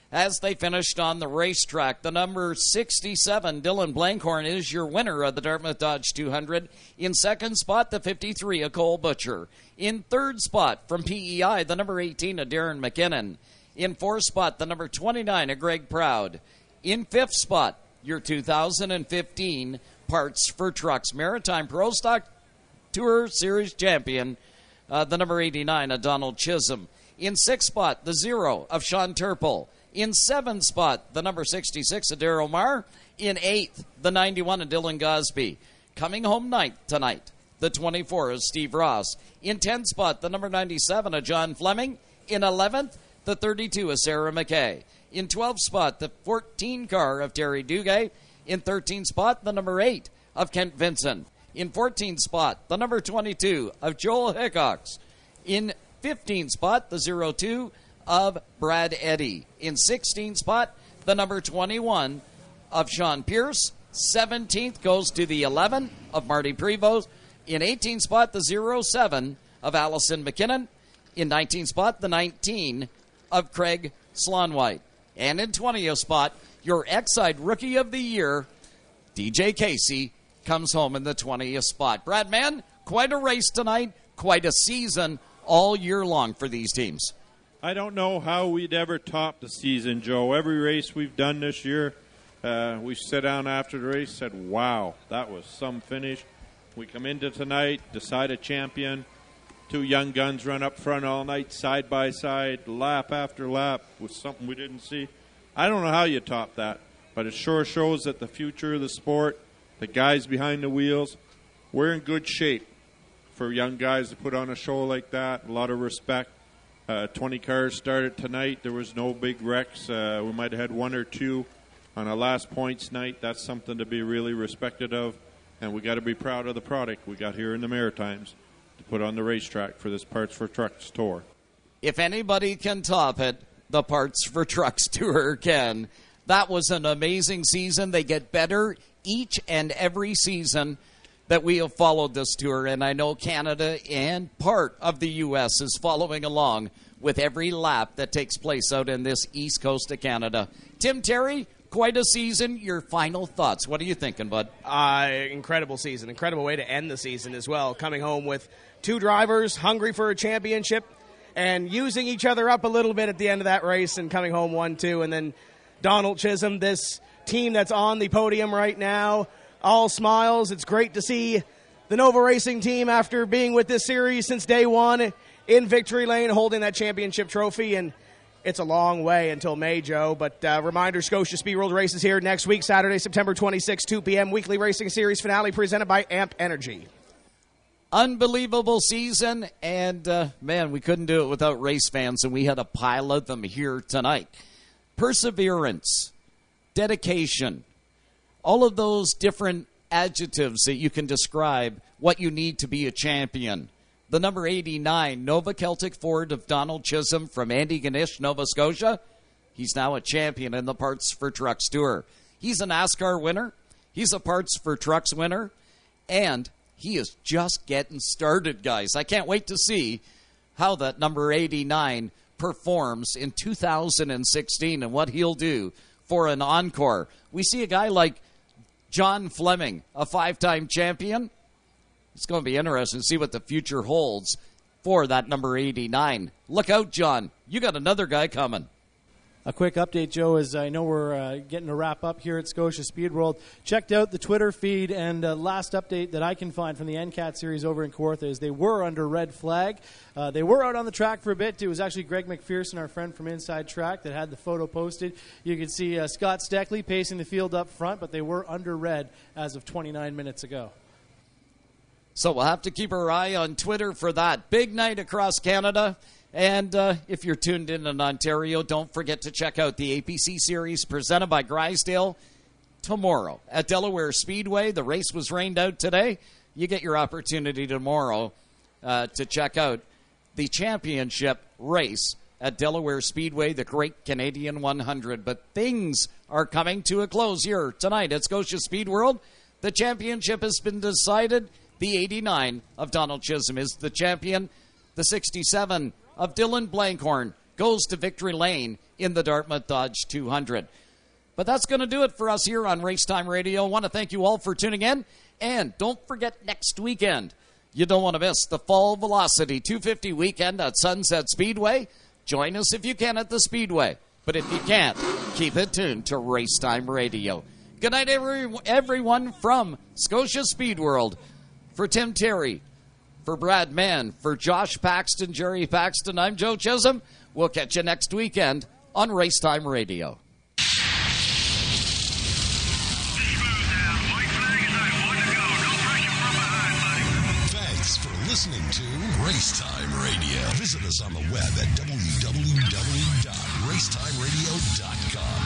S5: as they finished on the racetrack. The number sixty-seven, Dylan Blankhorn, is your winner of the Dartmouth Dodge two hundred. In second spot, the fifty-three, a Cole Butcher. In third spot, from P E I, the number eighteen, a Darren McKinnon. In fourth spot, the number twenty-nine, a Greg Proud. In fifth spot, your two thousand fifteen Parts for Trucks Maritime Pro Stock Tour Series champion, uh, the number eighty-nine, a Donald Chisholm. In sixth spot, the zero of Sean Turple. In seventh spot, the number sixty-six, a Darryl Marr. In eighth, the ninety-one, a Dylan Gosby. Coming home ninth tonight, the twenty-four, is Steve Ross. In tenth spot, the number ninety-seven, a John Fleming. In eleventh, the thirty-two, a Sarah McKay. In twelfth spot, the fourteen car of Terry Duguay. In thirteenth spot, the number eight of Kent Vincent. In fourteenth spot, the number twenty-two of Joel Hickox. In fifteenth spot, the zero two of Brad Eddy. In sixteenth spot, the number twenty-one of Sean Pierce. seventeenth goes to the eleven of Marty Prevost. In eighteenth spot, the zero seven of Allison McKinnon. In nineteenth spot, the nineteen of Craig Slonwhite. And in twentieth spot, your Exide Rookie of the Year, D J Casey, comes home in the twentieth spot. Brad Mann, quite a race tonight, quite a season all year long for these teams.
S19: I don't know how we'd ever top the season, Joe. Every race we've done this year, uh, we sat down after the race, said, wow, that was some finish. We come into tonight, decide a champion. Two young guns run up front all night, side by side, lap after lap, with something we didn't see. I don't know how you top that, but it sure shows that the future of the sport, the guys behind the wheels, we're in good shape for young guys to put on a show like that. A lot of respect. Uh, twenty cars started tonight. There was no big wrecks. Uh, we might have had one or two on a last points night. That's something to be really respected of, and we got to be proud of the product we got here in the Maritimes to put on the racetrack for this Parts for Trucks tour.
S5: If anybody can top it, the Parts for Trucks Tour can. That was an amazing season. They get better each and every season that we have followed this tour, and I know Canada and part of the U S is following along with every lap that takes place out in this east coast of Canada. Tim Terry, quite a season. Your final thoughts. What are you thinking, bud?
S1: Uh, incredible season. Incredible way to end the season as well. Coming home with two drivers hungry for a championship and using each other up a little bit at the end of that race and coming home one two. And then Donald Chisholm, this team that's on the podium right now, all smiles. It's great to see the Nova Racing team, after being with this series since day one, in victory lane holding that championship trophy. And it's a long way until May, Joe. But uh, reminder, Scotia Speed World races here next week, Saturday, September twenty-sixth, two p.m. Weekly Racing Series finale presented by Amp Energy.
S5: Unbelievable season, and uh, man, we couldn't do it without race fans, and we had a pile of them here tonight. Perseverance, dedication, all of those different adjectives that you can describe what you need to be a champion. The number eighty-nine, Nova Celtic Ford of Donald Chisholm from Antigonish, Nova Scotia. He's now a champion in the Parts for Trucks Tour. He's a NASCAR winner. He's a Parts for Trucks winner. And he is just getting started, guys. I can't wait to see how that number eighty-nine performs in two thousand sixteen and what he'll do for an encore. We see a guy like John Fleming, a five-time champion. It's going to be interesting to see what the future holds for that number eighty-nine. Look out, John. You got another guy coming.
S6: A quick update, Joe, as I know we're uh, getting a wrap up here at Scotia Speed World. Checked out the Twitter feed, and uh, last update that I can find from the N C A T series over in Kawartha is they were under red flag. Uh, they were out on the track for a bit. It was actually Greg McPherson, our friend from Inside Track, that had the photo posted. You could see uh, Scott Steckley pacing the field up front, but they were under red as of twenty-nine minutes ago.
S5: So we'll have to keep our eye on Twitter for that. Big night across Canada. And uh, if you're tuned in in Ontario, don't forget to check out the A P C Series presented by Grisdale tomorrow at Delaware Speedway. The race was rained out today. You get your opportunity tomorrow uh, to check out the championship race at Delaware Speedway, the Great Canadian one hundred. But things are coming to a close here tonight at Scotia Speed World. The championship has been decided. The eighty-nine of Donald Chisholm is the champion. The sixty-seven of Dylan Blankhorn goes to Victory Lane in the Dartmouth Dodge two hundred. But that's going to do it for us here on Racetime Radio. I want to thank you all for tuning in. And don't forget next weekend, you don't want to miss the Fall Velocity two fifty weekend at Sunset Speedway. Join us if you can at the Speedway. But if you can't, keep it tuned to Racetime Radio. Good night, every, everyone from Scotia Speed World. For Tim Terry, for Brad Mann, for Josh Paxton, Jerry Paxton, I'm Joe Chisholm. We'll catch you next weekend on Racetime Radio.
S7: Thanks for listening to Racetime Radio. Visit us on the web at w w w dot racetime radio dot com.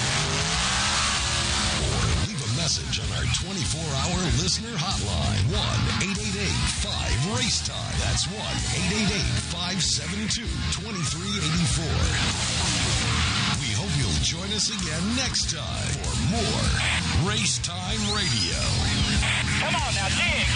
S7: Or leave a message on our twenty-four hour listener hotline, one eight eight eight five racetime. That's one eight eight eight five seven two two three eight four. We hope you'll join us again next time for more Racetime Radio.
S8: Come on now, dig.